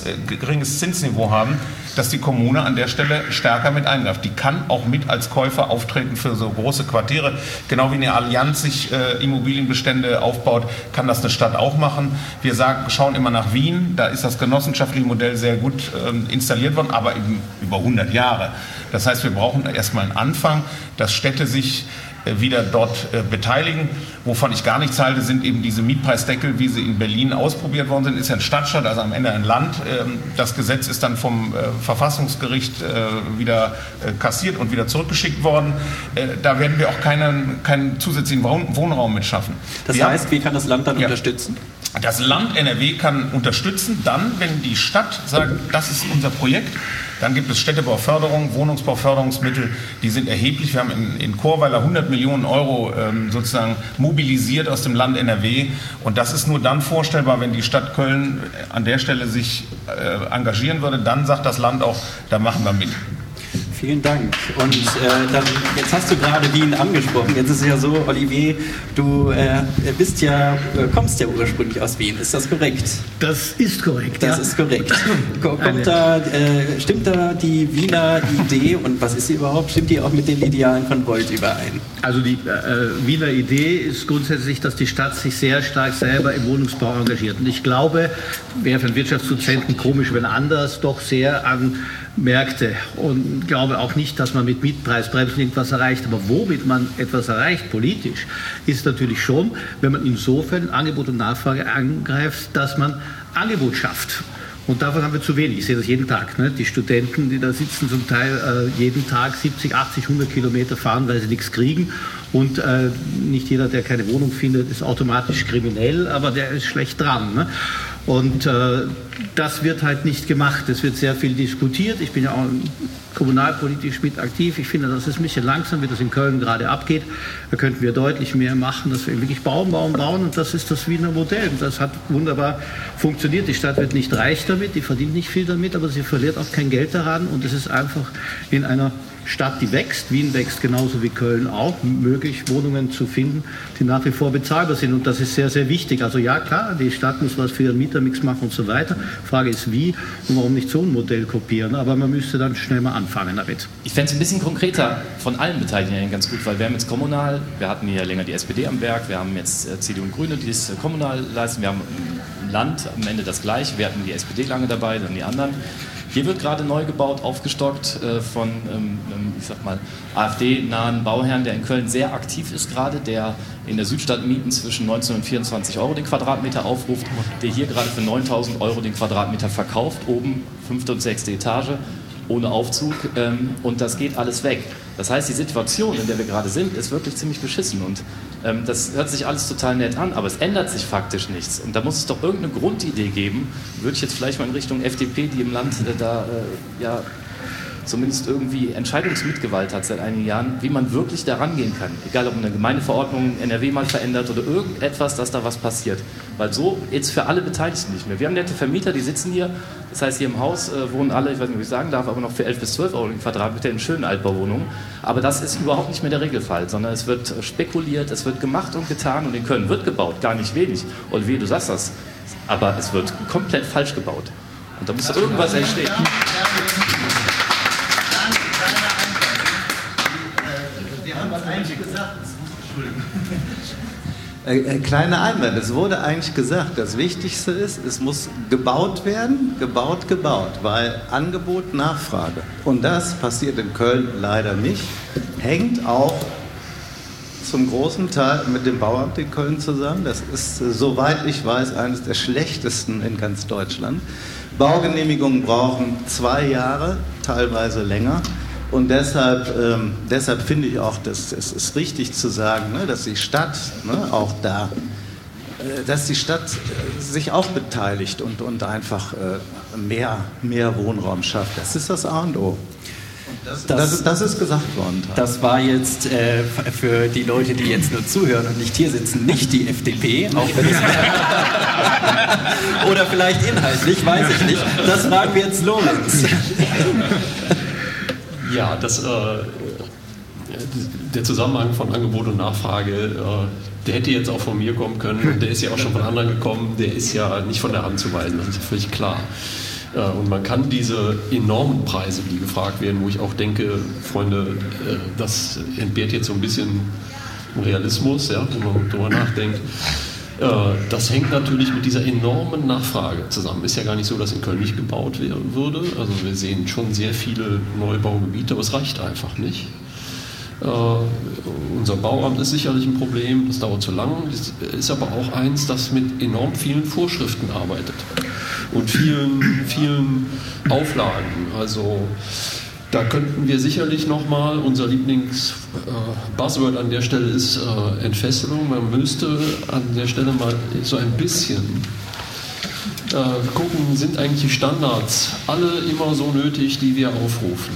Zinsniveau haben, dass die Kommune an der Stelle stärker mit eingreift. Die kann auch mit als Käufer auftreten für so große Quartiere. Genau wie eine Allianz sich Immobilienbestände aufbaut, kann das eine Stadt auch machen. Wir schauen immer nach Wien, da ist das genossenschaftliche Modell sehr gut installiert worden, aber eben über 100 Jahre. Das heißt, wir brauchen erstmal einen Anfang, dass Städte sich wieder dort beteiligen. Wovon ich gar nichts halte, sind eben diese Mietpreisdeckel, wie sie in Berlin ausprobiert worden sind. Ist ja ein Stadtstaat, also am Ende ein Land. Das Gesetz ist dann vom Verfassungsgericht wieder kassiert und wieder zurückgeschickt worden. Da werden wir auch keinen zusätzlichen Wohnraum mit schaffen. Das heißt, wie kann das Land dann unterstützen? Das Land NRW kann unterstützen, dann, wenn die Stadt sagt, das ist unser Projekt. Dann gibt es Städtebauförderung, Wohnungsbauförderungsmittel, die sind erheblich. Wir haben in Chorweiler 100 Millionen Euro sozusagen mobilisiert aus dem Land NRW. Und das ist nur dann vorstellbar, wenn die Stadt Köln an der Stelle sich engagieren würde. Dann sagt das Land auch, da machen wir mit. Vielen Dank. Und jetzt hast du gerade Wien angesprochen. Jetzt ist es ja so, Olivier, du kommst ja ursprünglich aus Wien. Ist das korrekt? Das ist korrekt. Das ist korrekt. Stimmt da die Wiener Idee und was ist sie überhaupt? Stimmt die auch mit den Idealen von Volt überein? Also die Wiener Idee ist grundsätzlich, dass die Stadt sich sehr stark selber im Wohnungsbau engagiert. Und ich glaube, wäre für einen Wirtschaftsdozenten komisch, wenn anders, doch sehr an Märkte und glaube auch nicht, dass man mit Mietpreisbremsen irgendwas erreicht. Aber womit man etwas erreicht, politisch, ist natürlich schon, wenn man insofern Angebot und Nachfrage angreift, dass man Angebot schafft. Und davon haben wir zu wenig. Ich sehe das jeden Tag. Ne? Die Studenten, die da sitzen, zum Teil jeden Tag 70, 80, 100 Kilometer fahren, weil sie nichts kriegen. Und nicht jeder, der keine Wohnung findet, ist automatisch kriminell, aber der ist schlecht dran. Ne? Und das wird halt nicht gemacht. Es wird sehr viel diskutiert. Ich bin ja auch kommunalpolitisch mit aktiv. Ich finde, das ist ein bisschen langsam, wie das in Köln gerade abgeht. Da könnten wir deutlich mehr machen, dass wir wirklich bauen. Und das ist das Wiener Modell. Und das hat wunderbar funktioniert. Die Stadt wird nicht reich damit, die verdient nicht viel damit, aber sie verliert auch kein Geld daran. Und es ist einfach in einer Stadt, die wächst, Wien wächst genauso wie Köln auch, möglich, Wohnungen zu finden, die nach wie vor bezahlbar sind. Und das ist sehr, sehr wichtig. Also ja, klar, die Stadt muss was für ihren Mietermix machen und so weiter. Frage ist wie und warum nicht so ein Modell kopieren. Aber man müsste dann schnell mal anfangen damit. Ich fände es ein bisschen konkreter von allen Beteiligten ganz gut, weil wir haben jetzt kommunal, wir hatten hier länger die SPD am Werk, wir haben jetzt CDU und Grüne, die es kommunal leisten, wir haben im Land am Ende das Gleiche, wir hatten die SPD lange dabei, dann die anderen. Hier wird gerade neu gebaut, aufgestockt von, ich sag mal, AfD-nahen Bauherrn, der in Köln sehr aktiv ist gerade, der in der Südstadt Mieten zwischen 19 und 24 Euro den Quadratmeter aufruft, der hier gerade für 9.000 Euro den Quadratmeter verkauft, oben 5. und 6. Etage, ohne Aufzug, und das geht alles weg. Das heißt, die Situation, in der wir gerade sind, ist wirklich ziemlich beschissen und das hört sich alles total nett an, aber es ändert sich faktisch nichts. Und da muss es doch irgendeine Grundidee geben, würde ich jetzt vielleicht mal in Richtung FDP, die im Land zumindest irgendwie Entscheidungsmitgewalt hat seit einigen Jahren, wie man wirklich da rangehen kann. Egal, ob eine Gemeindeverordnung in NRW mal verändert oder irgendetwas, dass da was passiert. Weil so jetzt für alle Beteiligten nicht mehr. Wir haben nette Vermieter, die sitzen hier. Das heißt, hier im Haus wohnen alle, ich weiß nicht, ob ich sagen darf, aber noch für 11 bis 12 Euro den Quadratmeter in schönen Altbauwohnungen. Aber das ist überhaupt nicht mehr der Regelfall, sondern es wird spekuliert, es wird gemacht und getan und in Köln wird gebaut, gar nicht wenig. Und wie du sagst das, aber es wird komplett falsch gebaut. Und da muss irgendwas entstehen. Kleiner Einwand, es wurde eigentlich gesagt, das Wichtigste ist, es muss gebaut werden, gebaut, weil Angebot, Nachfrage. Und das passiert in Köln leider nicht, hängt auch zum großen Teil mit dem Bauamt in Köln zusammen. Das ist, soweit ich weiß, eines der schlechtesten in ganz Deutschland. Baugenehmigungen brauchen 2 Jahre, teilweise länger. Und deshalb finde ich auch, dass es ist richtig zu sagen, ne, dass die Stadt auch da, dass die Stadt sich auch beteiligt und einfach mehr Wohnraum schafft. Das ist das A und O. Das ist gesagt worden. Das war jetzt für die Leute, die jetzt nur zuhören und nicht hier sitzen, nicht die FDP, auch wenn es oder vielleicht inhaltlich, weiß ich nicht. Das fragen wir jetzt Lorenz. Ja, der Zusammenhang von Angebot und Nachfrage, der hätte jetzt auch von mir kommen können, der ist ja auch schon von anderen gekommen, der ist ja nicht von der Hand zu weisen, das ist ja völlig klar. Und man kann diese enormen Preise, die gefragt werden, wo ich auch denke, Freunde, das entbehrt jetzt so ein bisschen Realismus, ja, wenn man darüber nachdenkt. Das hängt natürlich mit dieser enormen Nachfrage zusammen. Ist ja gar nicht so, dass in Köln nicht gebaut würde. Also wir sehen schon sehr viele Neubaugebiete, aber es reicht einfach nicht. Unser Bauamt ist sicherlich ein Problem, das dauert zu lang. Es ist aber auch eins, das mit enorm vielen Vorschriften arbeitet und vielen Auflagen. Also da könnten wir sicherlich nochmal, unser Lieblings-Buzzword an der Stelle ist Entfesselung. Man müsste an der Stelle mal so ein bisschen gucken, sind eigentlich die Standards alle immer so nötig, die wir aufrufen?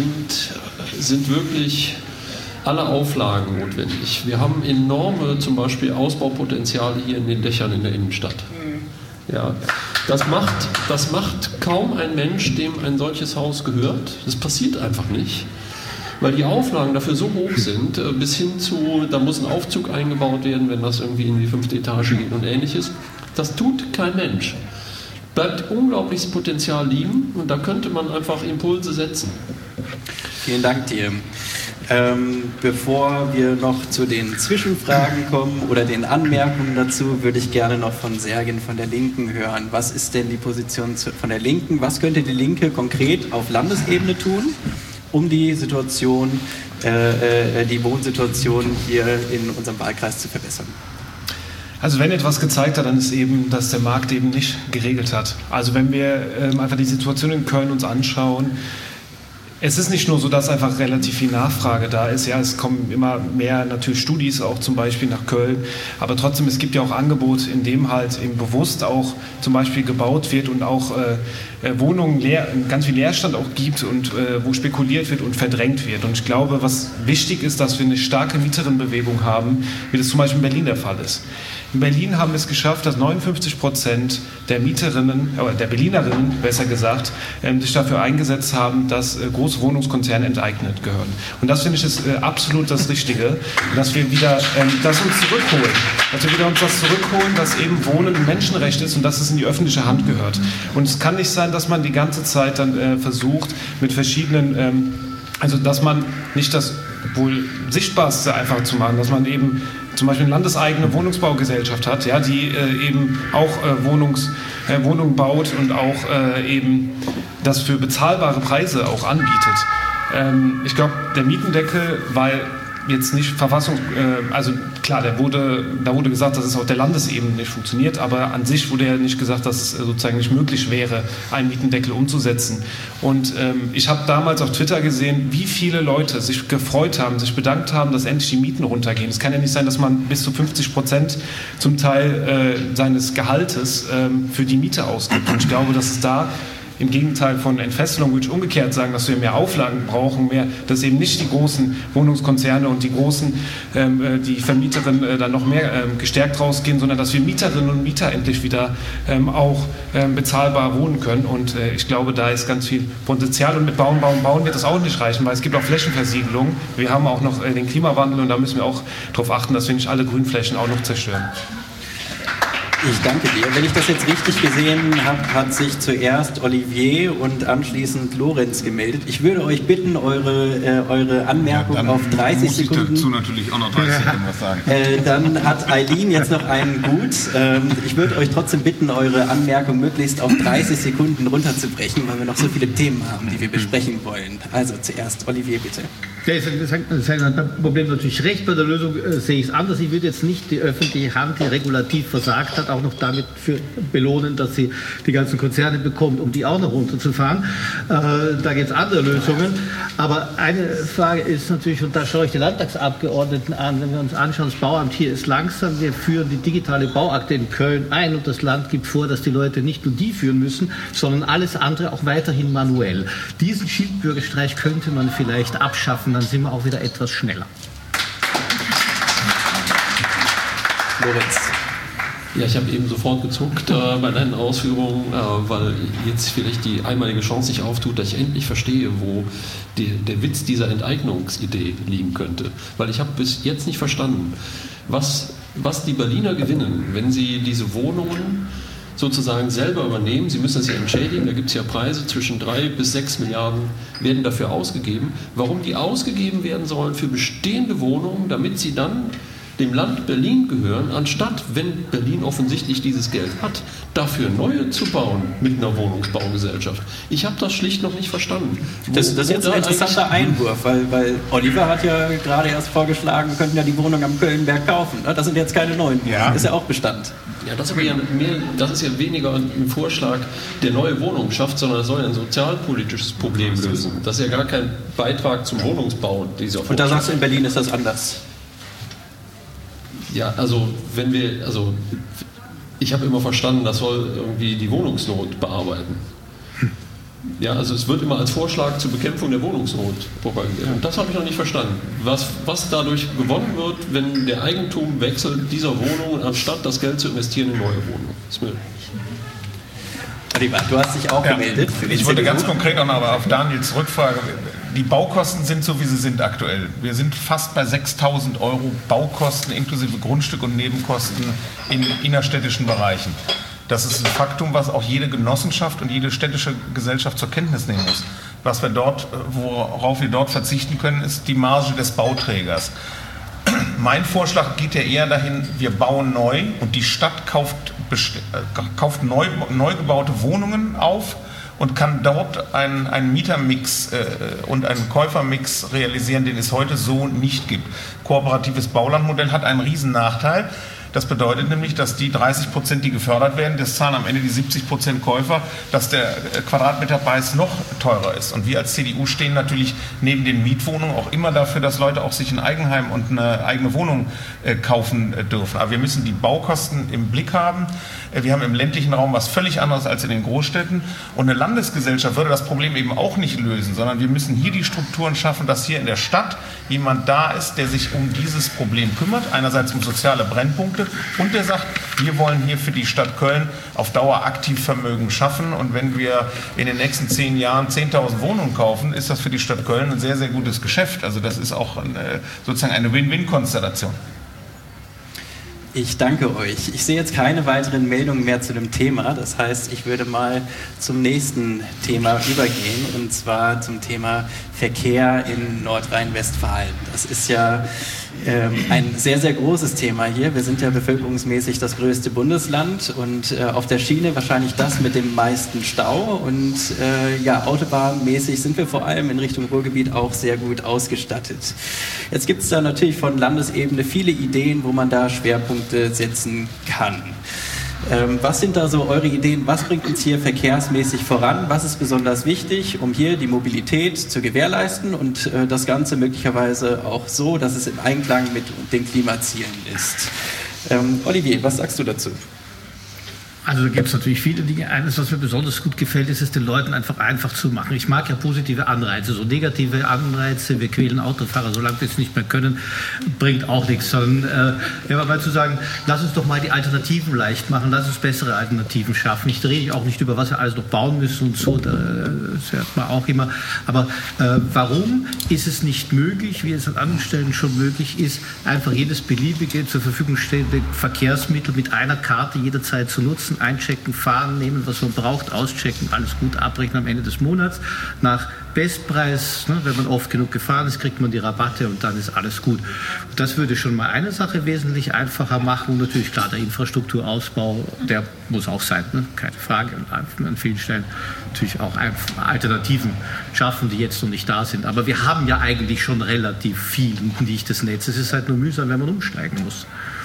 Sind wirklich alle Auflagen notwendig? Wir haben enorme, zum Beispiel Ausbaupotenziale hier in den Dächern in der Innenstadt. Ja, das macht kaum ein Mensch, dem ein solches Haus gehört. Das passiert einfach nicht, weil die Auflagen dafür so hoch sind, bis hin zu, da muss ein Aufzug eingebaut werden, wenn das irgendwie in die 5. Etage geht und ähnliches. Das tut kein Mensch. Bleibt unglaubliches Potenzial liegen und da könnte man einfach Impulse setzen. Vielen Dank dir. Bevor wir noch zu den Zwischenfragen kommen oder den Anmerkungen dazu, würde ich gerne noch von Sergen von der Linken hören. Was ist denn die Position von der Linken? Was könnte die Linke konkret auf Landesebene tun, um die Situation, die Wohnsituation hier in unserem Wahlkreis zu verbessern? Also wenn etwas gezeigt hat, dann ist eben, dass der Markt eben nicht geregelt hat. Also wenn wir einfach die Situation in Köln uns anschauen, es ist nicht nur so, dass einfach relativ viel Nachfrage da ist. Ja, es kommen immer mehr natürlich Studis auch zum Beispiel nach Köln. Aber trotzdem, es gibt ja auch Angebot, in dem halt eben bewusst auch zum Beispiel gebaut wird und auch Wohnungen ganz viel Leerstand auch gibt und wo spekuliert wird und verdrängt wird. Und ich glaube, was wichtig ist, dass wir eine starke Mieterinnenbewegung haben, wie das zum Beispiel in Berlin der Fall ist. In Berlin haben wir es geschafft, dass 59% der Mieterinnen, der Berlinerinnen besser gesagt, sich dafür eingesetzt haben, dass große Wohnungskonzerne enteignet gehören. Und das finde ich ist absolut das Richtige, dass wir wieder das uns zurückholen. Dass wir wieder uns das zurückholen, dass eben Wohnen ein Menschenrecht ist und dass es in die öffentliche Hand gehört. Und es kann nicht sein, dass man die ganze Zeit dann versucht, mit verschiedenen, also dass man nicht das wohl Sichtbarste einfach zu machen, dass man eben zum Beispiel eine landeseigene Wohnungsbaugesellschaft hat, ja, die eben auch Wohnungen baut und auch eben das für bezahlbare Preise auch anbietet. Ich glaube, der Mietendeckel war jetzt nicht also klar, da wurde gesagt, dass es auf der Landesebene nicht funktioniert, aber an sich wurde ja nicht gesagt, dass es sozusagen nicht möglich wäre, einen Mietendeckel umzusetzen. Und ich habe damals auf Twitter gesehen, wie viele Leute sich gefreut haben, sich bedankt haben, dass endlich die Mieten runtergehen. Es kann ja nicht sein, dass man bis zu 50% zum Teil seines Gehaltes für die Miete ausgibt. Und ich glaube, dass es da im Gegenteil von Entfesselung, würde ich umgekehrt sagen, dass wir mehr Auflagen brauchen, dass eben nicht die großen Wohnungskonzerne und die Vermieterinnen dann noch mehr gestärkt rausgehen, sondern dass wir Mieterinnen und Mieter endlich wieder auch bezahlbar wohnen können. Und ich glaube, da ist ganz viel Potenzial. Und mit Bauen wird das auch nicht reichen, weil es gibt auch Flächenversiegelung. Wir haben auch noch den Klimawandel und da müssen wir auch darauf achten, dass wir nicht alle Grünflächen auch noch zerstören. Ich danke dir. Wenn ich das jetzt richtig gesehen habe, hat sich zuerst Olivier und anschließend Lorenz gemeldet. Ich würde euch bitten, eure Anmerkung auf 30 Sekunden... Ich dazu natürlich auch noch 30 Sekunden was sagen. Dann hat Eileen jetzt noch einen Gut. Ich würde euch trotzdem bitten, eure Anmerkung möglichst auf 30 Sekunden runterzubrechen, weil wir noch so viele Themen haben, die wir besprechen wollen. Also zuerst Olivier, bitte. Ja, ich sage beim Problem natürlich recht, bei der Lösung sehe ich es anders. Ich würde jetzt nicht die öffentliche Hand, die regulativ versagt hat, auch noch damit belohnen, dass sie die ganzen Konzerne bekommt, um die auch noch runterzufahren. Da gibt es andere Lösungen. Aber eine Frage ist natürlich, und da schaue ich die Landtagsabgeordneten an, wenn wir uns anschauen, das Bauamt hier ist langsam, wir führen die digitale Bauakte in Köln ein und das Land gibt vor, dass die Leute nicht nur die führen müssen, sondern alles andere auch weiterhin manuell. Diesen Schildbürgerstreich könnte man vielleicht abschaffen, dann sind wir auch wieder etwas schneller. Lorenz. Ja, ich habe eben sofort gezuckt bei deinen Ausführungen, weil jetzt vielleicht die einmalige Chance sich auftut, dass ich endlich verstehe, wo der Witz dieser Enteignungsidee liegen könnte. Weil ich habe bis jetzt nicht verstanden, was die Berliner gewinnen, wenn sie diese Wohnungen sozusagen selber übernehmen. Sie müssen es ja entschädigen, da gibt es ja Preise zwischen 3 bis 6 Milliarden werden dafür ausgegeben. Warum die ausgegeben werden sollen für bestehende Wohnungen, damit sie dann dem Land Berlin gehören, anstatt, wenn Berlin offensichtlich dieses Geld hat, dafür neue zu bauen mit einer Wohnungsbaugesellschaft. Ich habe das schlicht noch nicht verstanden. Das ist jetzt ein interessanter Einwurf, weil Oliver hat ja gerade erst vorgeschlagen, wir könnten ja die Wohnung am Kölnberg kaufen. Das sind jetzt keine neuen Wohnungen, das ist ja auch Bestand. Ja, das ist ja weniger ein Vorschlag, der neue Wohnungen schafft, sondern das soll ein sozialpolitisches Problem lösen. Das ist ja gar kein Beitrag zum Wohnungsbau. Und da sagst du, in Berlin ist das anders? Ja, ich habe immer verstanden, das soll irgendwie die Wohnungsnot bearbeiten. Ja, also es wird immer als Vorschlag zur Bekämpfung der Wohnungsnot propagiert. Und das habe ich noch nicht verstanden. Was dadurch gewonnen wird, wenn der Eigentumwechsel dieser Wohnungen, anstatt das Geld zu investieren in neue Wohnungen. Ist mir du hast dich auch gemeldet. Ich wollte ganz konkret noch mal auf Daniels Rückfrage. Die Baukosten sind so, wie sie sind aktuell. Wir sind fast bei 6.000 € Baukosten inklusive Grundstück- und Nebenkosten in innerstädtischen Bereichen. Das ist ein Faktum, was auch jede Genossenschaft und jede städtische Gesellschaft zur Kenntnis nehmen muss. Worauf wir dort verzichten können, ist die Marge des Bauträgers. Mein Vorschlag geht ja eher dahin, wir bauen neu und die Stadt kauft neu gebaute Wohnungen auf und kann dort einen Mietermix und einen Käufermix realisieren, den es heute so nicht gibt. Kooperatives Baulandmodell hat einen riesen Nachteil. Das bedeutet nämlich, dass die 30%, die gefördert werden, das zahlen am Ende die 70% Käufer, dass der Quadratmeterpreis noch teurer ist. Und wir als CDU stehen natürlich neben den Mietwohnungen auch immer dafür, dass Leute auch sich ein Eigenheim und eine eigene Wohnung kaufen dürfen. Aber wir müssen die Baukosten im Blick haben. Wir haben im ländlichen Raum was völlig anderes als in den Großstädten. Und eine Landesgesellschaft würde das Problem eben auch nicht lösen, sondern wir müssen hier die Strukturen schaffen, dass hier in der Stadt jemand da ist, der sich um dieses Problem kümmert. Einerseits um soziale Brennpunkte und der sagt, wir wollen hier für die Stadt Köln auf Dauer aktiv Vermögen schaffen. Und wenn wir in den nächsten 10 Jahren 10.000 Wohnungen kaufen, ist das für die Stadt Köln ein sehr, sehr gutes Geschäft. Also das ist auch sozusagen eine Win-Win-Konstellation. Ich danke euch. Ich sehe jetzt keine weiteren Meldungen mehr zu dem Thema. Das heißt, ich würde mal zum nächsten Thema übergehen, und zwar zum Thema Verkehr in Nordrhein-Westfalen. Das ist ja Ein sehr, sehr großes Thema hier. Wir sind ja bevölkerungsmäßig das größte Bundesland und auf der Schiene wahrscheinlich das mit dem meisten Stau. Und autobahnmäßig sind wir vor allem in Richtung Ruhrgebiet auch sehr gut ausgestattet. Jetzt gibt es da natürlich von Landesebene viele Ideen, wo man da Schwerpunkte setzen kann. Was sind da so eure Ideen? Was bringt uns hier verkehrsmäßig voran? Was ist besonders wichtig, um hier die Mobilität zu gewährleisten und das Ganze möglicherweise auch so, dass es im Einklang mit den Klimazielen ist? Olivier, was sagst du dazu? Also da gibt es natürlich viele Dinge. Eines, was mir besonders gut gefällt, ist es den Leuten einfach zu machen. Ich mag ja positive Anreize. So negative Anreize, wir quälen Autofahrer, solange wir es nicht mehr können, bringt auch nichts. Sondern mal zu sagen, lass uns doch mal die Alternativen leicht machen, lass uns bessere Alternativen schaffen. Ich rede auch nicht über, was wir alles noch bauen müssen und so, das hört man auch immer. Aber warum ist es nicht möglich, wie es an anderen Stellen schon möglich ist, einfach jedes beliebige zur Verfügung stehende Verkehrsmittel mit einer Karte jederzeit zu nutzen? Einchecken, fahren, nehmen, was man braucht, auschecken, alles gut abrechnen am Ende des Monats. Nach Bestpreis, wenn man oft genug gefahren ist, kriegt man die Rabatte und dann ist alles gut. Und das würde schon mal eine Sache wesentlich einfacher machen. Und natürlich, klar, der Infrastrukturausbau, der muss auch sein, keine Frage. Und an vielen Stellen natürlich auch Alternativen schaffen, die jetzt noch nicht da sind. Aber wir haben ja eigentlich schon relativ viel ein dichtes Netz. Es ist halt nur mühsam, wenn man umsteigen muss.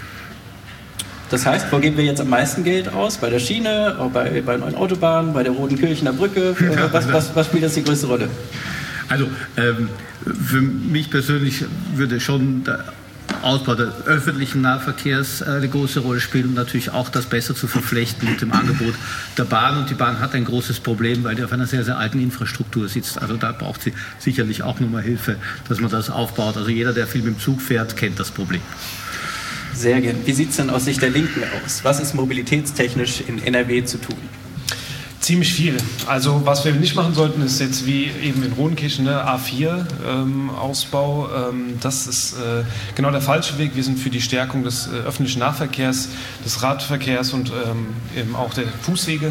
Das heißt, wo geben wir jetzt am meisten Geld aus? Bei der Schiene, bei neuen Autobahnen, bei der Rodenkirchener Brücke? Was spielt das die größte Rolle? Also für mich persönlich würde schon der Ausbau des öffentlichen Nahverkehrs eine große Rolle spielen und natürlich auch das besser zu verflechten mit dem Angebot der Bahn. Und die Bahn hat ein großes Problem, weil die auf einer sehr, sehr alten Infrastruktur sitzt. Also da braucht sie sicherlich auch nochmal Hilfe, dass man das aufbaut. Also jeder, der viel mit dem Zug fährt, kennt das Problem. Sehr gerne. Wie sieht es denn aus Sicht der Linken aus? Was ist mobilitätstechnisch in NRW zu tun? Ziemlich viel. Also was wir nicht machen sollten, ist jetzt wie eben in Rodenkirchen, A4 Ausbau. Das ist genau der falsche Weg. Wir sind für die Stärkung des öffentlichen Nahverkehrs, des Radverkehrs und eben auch der Fußwege.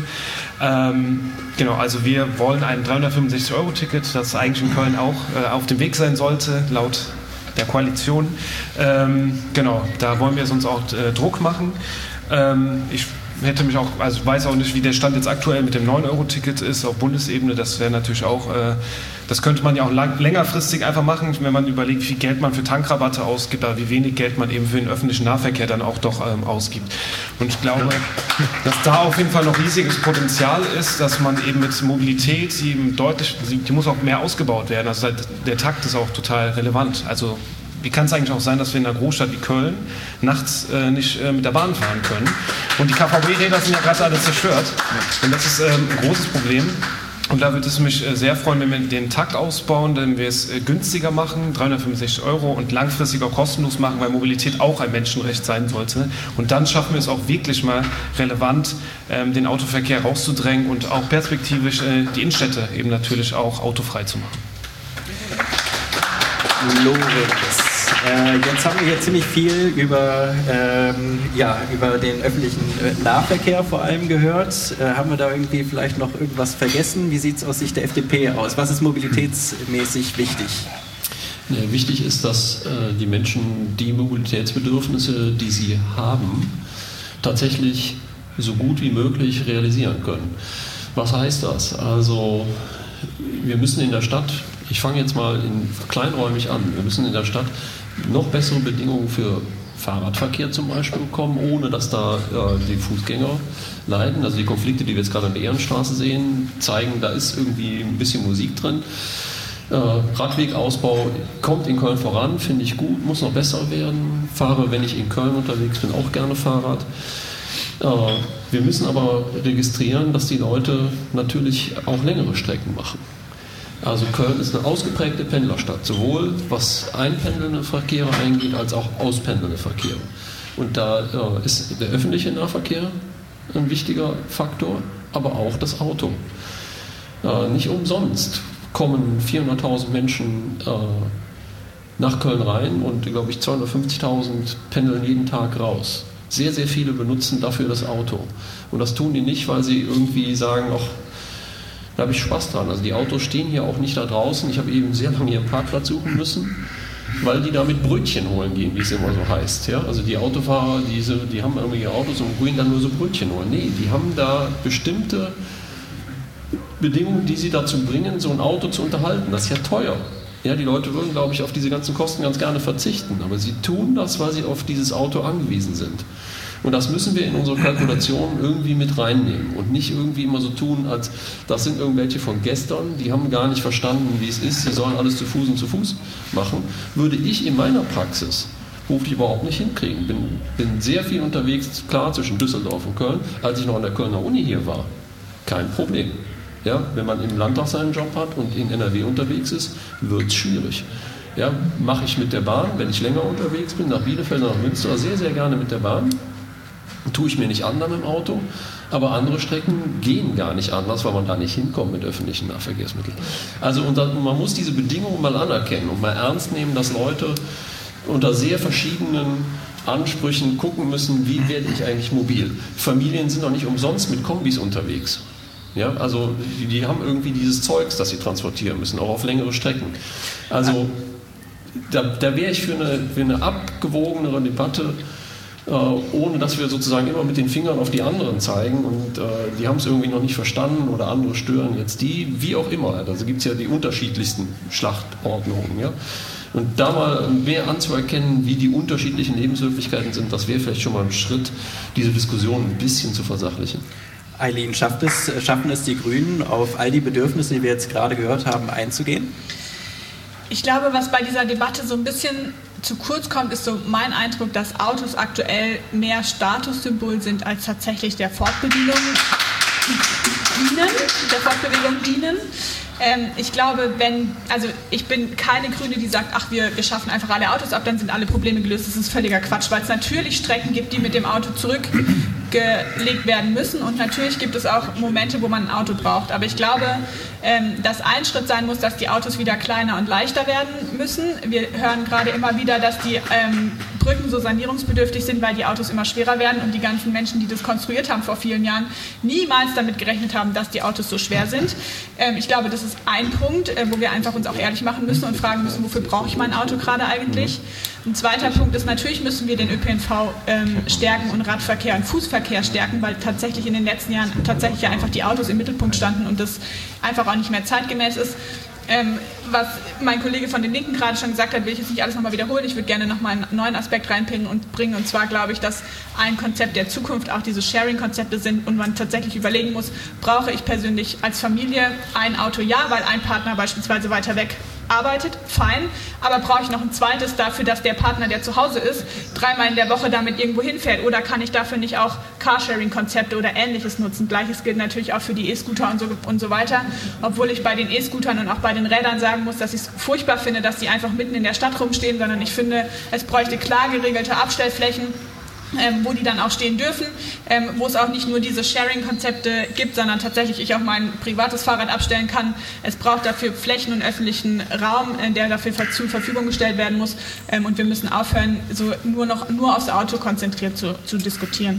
Also wir wollen ein 365-Euro-Ticket, das eigentlich in Köln auch auf dem Weg sein sollte, laut der Koalition. Da wollen wir sonst auch Druck machen. Ich weiß auch nicht, wie der Stand jetzt aktuell mit dem 9-Euro-Ticket ist auf Bundesebene. Das wäre natürlich auch, das könnte man ja auch längerfristig einfach machen, wenn man überlegt, wie viel Geld man für Tankrabatte ausgibt, aber wie wenig Geld man eben für den öffentlichen Nahverkehr dann auch doch ausgibt. Und ich glaube, dass da auf jeden Fall noch riesiges Potenzial ist, dass man eben mit Mobilität, die muss auch mehr ausgebaut werden. Also der Takt ist auch total relevant. Also wie kann es eigentlich auch sein, dass wir in einer Großstadt wie Köln nachts nicht mit der Bahn fahren können? Und die KVB-Räder sind ja gerade alle zerstört. Und das ist ein großes Problem. Und da würde es mich sehr freuen, wenn wir den Takt ausbauen, wenn wir es günstiger machen, 365 Euro und langfristig auch kostenlos machen, weil Mobilität auch ein Menschenrecht sein sollte. Und dann schaffen wir es auch wirklich mal relevant, den Autoverkehr rauszudrängen und auch perspektivisch die Innenstädte eben natürlich auch autofrei zu machen. Jetzt haben wir hier ziemlich viel über den öffentlichen Nahverkehr vor allem gehört. Haben wir da irgendwie vielleicht noch irgendwas vergessen? Wie sieht es aus Sicht der FDP aus? Was ist mobilitätsmäßig wichtig? Ja, wichtig ist, dass die Menschen die Mobilitätsbedürfnisse, die sie haben, tatsächlich so gut wie möglich realisieren können. Was heißt das? Also wir müssen in der Stadt, ich fange jetzt mal kleinräumig an, wir müssen in der Stadt noch bessere Bedingungen für Fahrradverkehr zum Beispiel bekommen, ohne dass da die Fußgänger leiden. Also die Konflikte, die wir jetzt gerade an der Ehrenstraße sehen, zeigen, da ist irgendwie ein bisschen Musik drin. Radwegausbau kommt in Köln voran, finde ich gut, muss noch besser werden. Fahre, wenn ich in Köln unterwegs bin, auch gerne Fahrrad. Wir müssen aber registrieren, dass die Leute natürlich auch längere Strecken machen. Also Köln ist eine ausgeprägte Pendlerstadt, sowohl was einpendelnde Verkehre eingeht, als auch auspendelnde Verkehre. Und da ist der öffentliche Nahverkehr ein wichtiger Faktor, aber auch das Auto. Nicht umsonst kommen 400.000 Menschen nach Köln rein und, glaube ich, 250.000 pendeln jeden Tag raus. Sehr, sehr viele benutzen dafür das Auto. Und das tun die nicht, weil sie irgendwie sagen, ach, da habe ich Spaß dran. Also die Autos stehen hier auch nicht da draußen. Ich habe eben sehr lange hier einen Parkplatz suchen müssen. weil die damit Brötchen holen gehen, wie es immer so heißt. Ja? Also die Autofahrer, die haben irgendwelche Autos und gehen dann nur so Brötchen holen. Nee, die haben da bestimmte Bedingungen, die sie dazu bringen, so ein Auto zu unterhalten. Das ist ja teuer. Ja, die Leute würden, glaube ich, auf diese ganzen Kosten ganz gerne verzichten, aber sie tun das, weil sie auf dieses Auto angewiesen sind. Und das müssen wir in unsere Kalkulation irgendwie mit reinnehmen und nicht irgendwie immer so tun, als das sind irgendwelche von gestern, die haben gar nicht verstanden, wie es ist, sie sollen alles zu Fuß und zu Fuß machen. Würde ich in meiner Praxis beruflich überhaupt nicht hinkriegen. Bin sehr viel unterwegs, klar, zwischen Düsseldorf und Köln, als ich noch an der Kölner Uni hier war. Kein Problem. Ja, wenn man im Landtag seinen Job hat und in NRW unterwegs ist, wird es schwierig. Ja, mache ich mit der Bahn, wenn ich länger unterwegs bin, nach Bielefeld, nach Münster, sehr, sehr gerne mit der Bahn. Tue ich mir nicht an im Auto, aber andere Strecken gehen gar nicht anders, weil man da nicht hinkommt mit öffentlichen Nahverkehrsmitteln. Also man muss diese Bedingungen mal anerkennen und mal ernst nehmen, dass Leute unter sehr verschiedenen Ansprüchen gucken müssen, wie werde ich eigentlich mobil. Familien sind doch nicht umsonst mit Kombis unterwegs. Ja, also die haben irgendwie dieses Zeugs, das sie transportieren müssen, auch auf längere Strecken. Also da wäre ich für eine abgewogenere Debatte, ohne dass wir sozusagen immer mit den Fingern auf die anderen zeigen und die haben es irgendwie noch nicht verstanden oder andere stören jetzt die, wie auch immer. Also gibt es ja die unterschiedlichsten Schlachtordnungen. Ja? Und da mal mehr anzuerkennen, wie die unterschiedlichen Lebenswirklichkeiten sind, das wäre vielleicht schon mal ein Schritt, diese Diskussion ein bisschen zu versachlichen. Eileen, schaffen es die Grünen, auf all die Bedürfnisse, die wir jetzt gerade gehört haben, einzugehen? Ich glaube, was bei dieser Debatte so ein bisschen zu kurz kommt, ist so mein Eindruck, dass Autos aktuell mehr Statussymbol sind, als tatsächlich der Fortbewegung dienen. Ich glaube, ich bin keine Grüne, die sagt, ach, wir schaffen einfach alle Autos ab, dann sind alle Probleme gelöst. Das ist völliger Quatsch, weil es natürlich Strecken gibt, die mit dem Auto zurückgelegt werden müssen und natürlich gibt es auch Momente, wo man ein Auto braucht. Aber ich glaube, dass ein Schritt sein muss, dass die Autos wieder kleiner und leichter werden müssen. Wir hören gerade immer wieder, dass die Brücken so sanierungsbedürftig sind, weil die Autos immer schwerer werden und die ganzen Menschen, die das konstruiert haben vor vielen Jahren, niemals damit gerechnet haben, dass die Autos so schwer sind. Ich glaube, das ist ein Punkt, wo wir einfach uns auch ehrlich machen müssen und fragen müssen, wofür brauche ich mein Auto gerade eigentlich? Ein zweiter Punkt ist, natürlich müssen wir den ÖPNV stärken und Radverkehr und Fußverkehr stärken, weil tatsächlich in den letzten Jahren tatsächlich ja einfach die Autos im Mittelpunkt standen und das einfach auch nicht mehr zeitgemäß ist. Was mein Kollege von den Linken gerade schon gesagt hat, will ich jetzt nicht alles nochmal wiederholen. Ich würde gerne nochmal einen neuen Aspekt reinbringen. Und zwar glaube ich, dass ein Konzept der Zukunft auch diese Sharing-Konzepte sind und man tatsächlich überlegen muss, brauche ich persönlich als Familie ein Auto? Ja, weil ein Partner beispielsweise weiter weg arbeitet, fein, aber brauche ich noch ein zweites dafür, dass der Partner, der zu Hause ist, 3-mal in der Woche damit irgendwo hinfährt, oder kann ich dafür nicht auch Carsharing-Konzepte oder Ähnliches nutzen? Gleiches gilt natürlich auch für die E-Scooter und so weiter, obwohl ich bei den E-Scootern und auch bei den Rädern sagen muss, dass ich es furchtbar finde, dass die einfach mitten in der Stadt rumstehen, sondern ich finde, es bräuchte klar geregelte Abstellflächen, wo die dann auch stehen dürfen, wo es auch nicht nur diese Sharing-Konzepte gibt, sondern tatsächlich ich auch mein privates Fahrrad abstellen kann. Es braucht dafür Flächen und öffentlichen Raum, der dafür zur Verfügung gestellt werden muss, und wir müssen aufhören, so nur aufs Auto konzentriert zu diskutieren.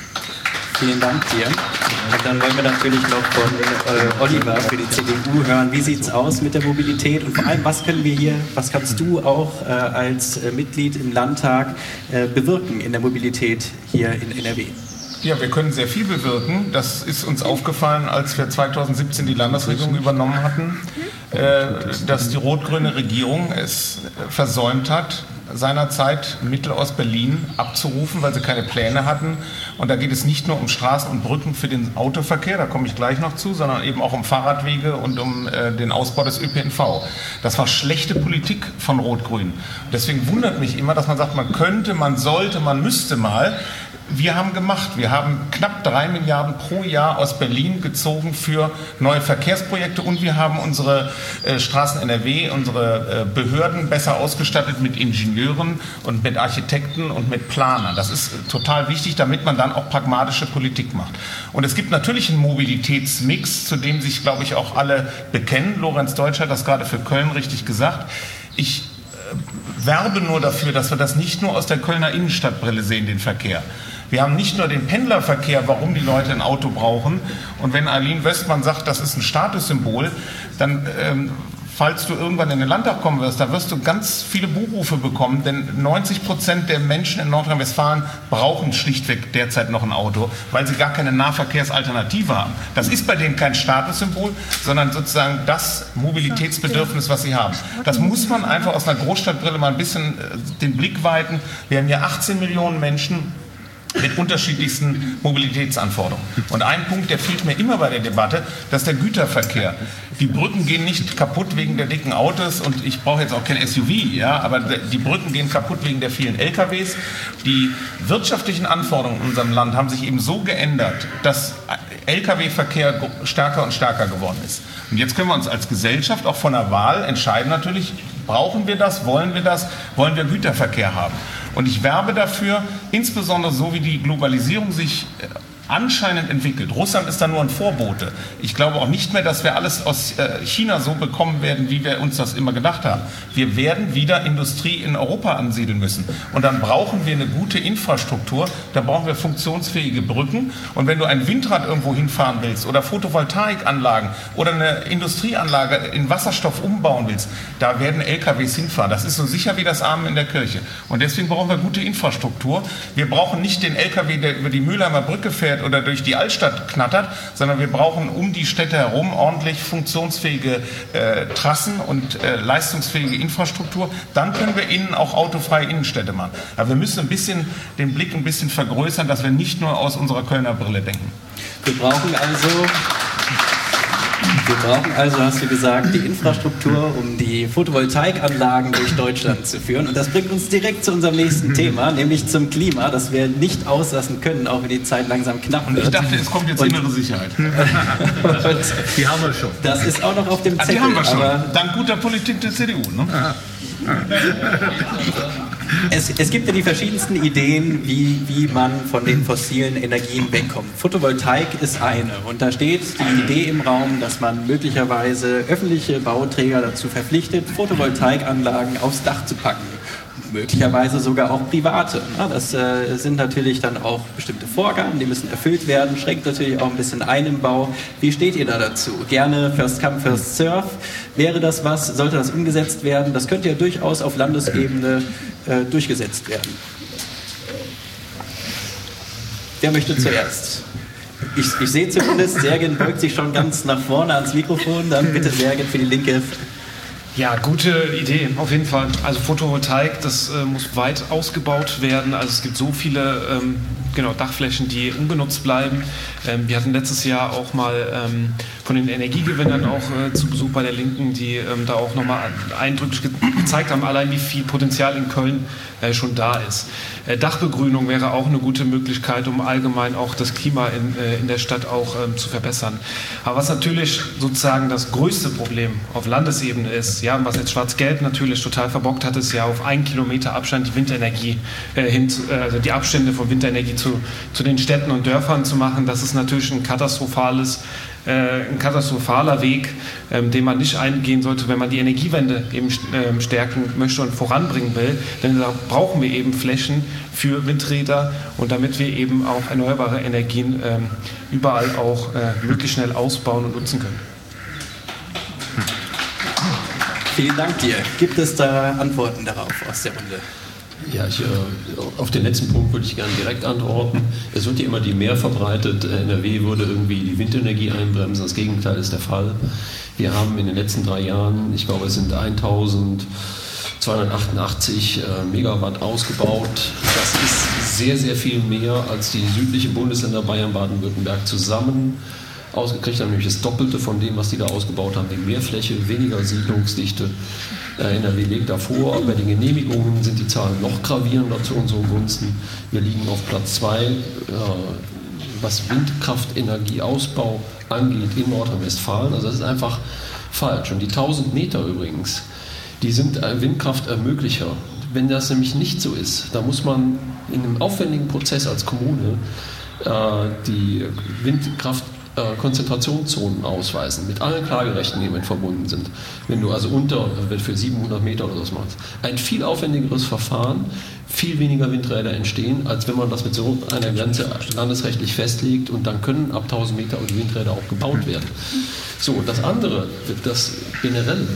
Vielen Dank dir. Und dann wollen wir natürlich noch von Oliver für die CDU hören. Wie sieht es aus mit der Mobilität und vor allem, was kannst du auch als Mitglied im Landtag bewirken in der Mobilität hier in NRW? Ja, wir können sehr viel bewirken. Das ist uns aufgefallen, als wir 2017 die Landesregierung übernommen hatten, dass die rot-grüne Regierung es versäumt hat, seinerzeit Mittel aus Berlin abzurufen, weil sie keine Pläne hatten. Und da geht es nicht nur um Straßen und Brücken für den Autoverkehr, da komme ich gleich noch zu, sondern eben auch um Fahrradwege und um den Ausbau des ÖPNV. Das war schlechte Politik von Rot-Grün. Deswegen wundert mich immer, dass man sagt, man könnte, man sollte, man müsste mal. Wir haben gemacht. Wir haben knapp 3 Milliarden pro Jahr aus Berlin gezogen für neue Verkehrsprojekte und wir haben unsere Straßen NRW, unsere Behörden besser ausgestattet mit Ingenieuren und mit Architekten und mit Planern. Das ist total wichtig, damit man dann auch pragmatische Politik macht. Und es gibt natürlich einen Mobilitätsmix, zu dem sich, glaube ich, auch alle bekennen. Lorenz Deutsch hat das gerade für Köln richtig gesagt. Ich werbe nur dafür, dass wir das nicht nur aus der Kölner Innenstadtbrille sehen, den Verkehr. Wir haben nicht nur den Pendlerverkehr, warum die Leute ein Auto brauchen. Und wenn Eileen Wöstmann sagt, das ist ein Statussymbol, dann falls du irgendwann in den Landtag kommen wirst, da wirst du ganz viele Buchrufe bekommen, denn 90% der Menschen in Nordrhein-Westfalen brauchen schlichtweg derzeit noch ein Auto, weil sie gar keine Nahverkehrsalternative haben. Das ist bei denen kein Statussymbol, sondern sozusagen das Mobilitätsbedürfnis, was sie haben. Das muss man einfach aus einer Großstadtbrille mal ein bisschen den Blick weiten. Wir haben hier 18 Millionen Menschen mit unterschiedlichsten Mobilitätsanforderungen. Und ein Punkt, der fehlt mir immer bei der Debatte, das ist der Güterverkehr. Die Brücken gehen nicht kaputt wegen der dicken Autos und ich brauche jetzt auch kein SUV, ja, aber die Brücken gehen kaputt wegen der vielen LKWs. Die wirtschaftlichen Anforderungen in unserem Land haben sich eben so geändert, dass LKW-Verkehr stärker und stärker geworden ist. Und jetzt können wir uns als Gesellschaft auch von der Wahl entscheiden natürlich, brauchen wir das, wollen wir Güterverkehr haben. Und ich werbe dafür, insbesondere so wie die Globalisierung sich anscheinend entwickelt. Russland ist da nur ein Vorbote. Ich glaube auch nicht mehr, dass wir alles aus China so bekommen werden, wie wir uns das immer gedacht haben. Wir werden wieder Industrie in Europa ansiedeln müssen. Und dann brauchen wir eine gute Infrastruktur, da brauchen wir funktionsfähige Brücken. Und wenn du ein Windrad irgendwo hinfahren willst oder Photovoltaikanlagen oder eine Industrieanlage in Wasserstoff umbauen willst, da werden LKWs hinfahren. Das ist so sicher wie das Amen in der Kirche. Und deswegen brauchen wir gute Infrastruktur. Wir brauchen nicht den LKW, der über die Mülheimer Brücke fährt oder durch die Altstadt knattert, sondern wir brauchen um die Städte herum ordentlich funktionsfähige Trassen und leistungsfähige Infrastruktur. Dann können wir innen auch autofreie Innenstädte machen. Aber wir müssen den Blick ein bisschen vergrößern, dass wir nicht nur aus unserer Kölner Brille denken. Wir brauchen also, hast du gesagt, die Infrastruktur, um die Photovoltaikanlagen durch Deutschland zu führen. Und das bringt uns direkt zu unserem nächsten Thema, nämlich zum Klima, das wir nicht auslassen können, auch wenn die Zeit langsam knapp wird. Und ich dachte, es kommt jetzt innere Sicherheit. Die haben wir schon. Das ist auch noch auf dem Zettel. Die haben wir schon, dank guter Politik der CDU. Ne? Es gibt ja die verschiedensten Ideen, wie man von den fossilen Energien wegkommt. Photovoltaik ist eine. Und da steht die Idee im Raum, dass man möglicherweise öffentliche Bauträger dazu verpflichtet, Photovoltaikanlagen aufs Dach zu packen. Möglicherweise sogar auch private. Das sind natürlich dann auch bestimmte Vorgaben, die müssen erfüllt werden, schränkt natürlich auch ein bisschen ein im Bau. Wie steht ihr da dazu? Gerne First Come, First Serve. Wäre das was? Sollte das umgesetzt werden? Das könnte ja durchaus auf Landesebene durchgesetzt werden. Wer möchte zuerst? Ich sehe zumindest, Sergen beugt sich schon ganz nach vorne ans Mikrofon. Dann bitte Sergen für die Linke. Ja, gute Idee, auf jeden Fall. Also Photovoltaik, das muss weit ausgebaut werden. Also es gibt so viele Dachflächen, die ungenutzt bleiben. Wir hatten letztes Jahr auch mal von den Energiegewinnern auch zu Besuch bei der Linken, die da auch nochmal eindrücklich gezeigt haben, allein wie viel Potenzial in Köln schon da ist. Dachbegrünung wäre auch eine gute Möglichkeit, um allgemein auch das Klima in der Stadt auch zu verbessern. Aber was natürlich sozusagen das größte Problem auf Landesebene ist, ja, was jetzt Schwarz-Gelb natürlich total verbockt hat, ist ja auf 1 Kilometer Abstand die Windenergie also die Abstände von Windenergie zu den Städten und Dörfern zu machen. Das ist natürlich ein katastrophaler Weg, den man nicht eingehen sollte, wenn man die Energiewende eben stärken möchte und voranbringen will. Denn da brauchen wir eben Flächen für Windräder und damit wir eben auch erneuerbare Energien überall auch möglichst schnell ausbauen und nutzen können. Vielen Dank dir. Gibt es da Antworten darauf aus der Runde? Ja, auf den letzten Punkt würde ich gerne direkt antworten. Es wird ja immer die mehr verbreitet, NRW würde irgendwie die Windenergie einbremsen. Das Gegenteil ist der Fall. Wir haben in den letzten 3 Jahren, ich glaube es sind 1288 Megawatt ausgebaut. Das ist sehr, sehr viel mehr als die südlichen Bundesländer Bayern, Baden-Württemberg zusammen ausgekriegt haben, nämlich das Doppelte von dem, was die da ausgebaut haben, wegen mehr Fläche, weniger Siedlungsdichte. NRW legt davor, bei den Genehmigungen sind die Zahlen noch gravierender zu unseren Gunsten. Wir liegen auf Platz 2, was Windkraftenergieausbau angeht in Nordrhein-Westfalen. Also das ist einfach falsch. Und die 1000 Meter übrigens, die sind Windkraftermöglicher. Wenn das nämlich nicht so ist, da muss man in einem aufwendigen Prozess als Kommune die Windkraft-Konzentrationszonen ausweisen, mit allen Klagerechten, die damit verbunden sind. Wenn du also für 700 Meter oder so machst. Ein viel aufwendigeres Verfahren, viel weniger Windräder entstehen, als wenn man das mit so einer Grenze landesrechtlich festlegt und dann können ab 1000 Meter die Windräder auch gebaut werden. So, das andere, das Generelle,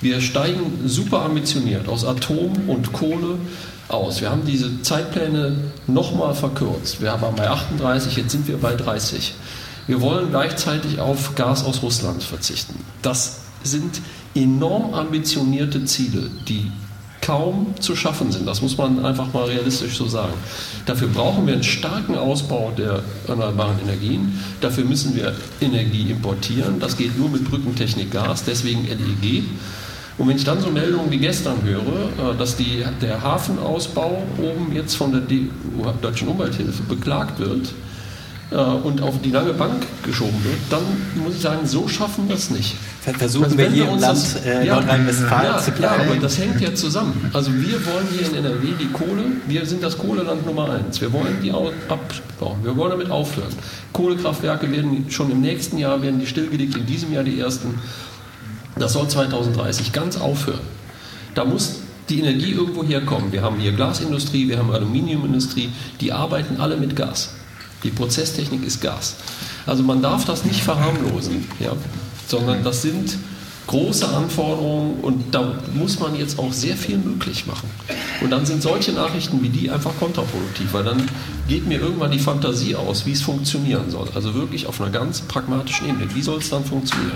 Wir steigen super ambitioniert aus Atom und Kohle aus. Wir haben diese Zeitpläne nochmal verkürzt. Wir waren bei 38, jetzt sind wir bei 30. Wir wollen gleichzeitig auf Gas aus Russland verzichten. Das sind enorm ambitionierte Ziele, die kaum zu schaffen sind. Das muss man einfach mal realistisch so sagen. Dafür brauchen wir einen starken Ausbau der erneuerbaren Energien. Dafür müssen wir Energie importieren. Das geht nur mit Brückentechnik Gas, deswegen LEG. Und wenn ich dann so Meldungen wie gestern höre, dass der Hafenausbau oben jetzt von der Deutschen Umwelthilfe beklagt wird und auf die lange Bank geschoben wird, dann muss ich sagen, so schaffen wir es nicht. Versuchen wir hier im Land Nordrhein-Westfalen zu bleiben. Ja, aber das hängt ja zusammen. Also wir wollen hier in NRW die Kohle, wir sind das Kohleland Nummer 1. Wir wollen die abbauen, wir wollen damit aufhören. Kohlekraftwerke werden schon im nächsten Jahr die stillgelegt, in diesem Jahr die ersten. Das soll 2030 ganz aufhören. Da muss die Energie irgendwo herkommen. Wir haben hier Glasindustrie, wir haben Aluminiumindustrie, die arbeiten alle mit Gas. Die Prozesstechnik ist Gas. Also man darf das nicht verharmlosen, ja, sondern das sind große Anforderungen und da muss man jetzt auch sehr viel möglich machen. Und dann sind solche Nachrichten wie die einfach kontraproduktiv, weil dann geht mir irgendwann die Fantasie aus, wie es funktionieren soll. Also wirklich auf einer ganz pragmatischen Ebene. Wie soll es dann funktionieren?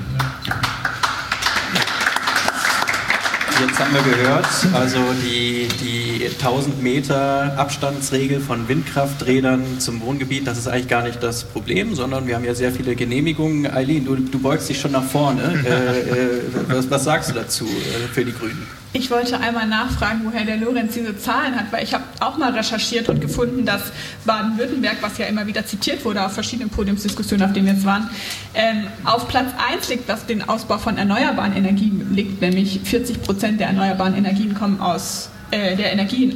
Jetzt haben wir gehört, also die 1000 Meter Abstandsregel von Windkrafträdern zum Wohngebiet, das ist eigentlich gar nicht das Problem, sondern wir haben ja sehr viele Genehmigungen. Eileen, du beugst dich schon nach vorne. Was sagst du dazu für die Grünen? Ich wollte einmal nachfragen, woher der Lorenz diese Zahlen hat, weil ich habe auch mal recherchiert und gefunden, dass Baden-Württemberg, was ja immer wieder zitiert wurde auf verschiedenen Podiumsdiskussionen, auf denen wir jetzt waren, auf Platz 1 liegt, was den Ausbau von erneuerbaren Energien liegt, nämlich 40% der erneuerbaren Energien kommen aus der Energie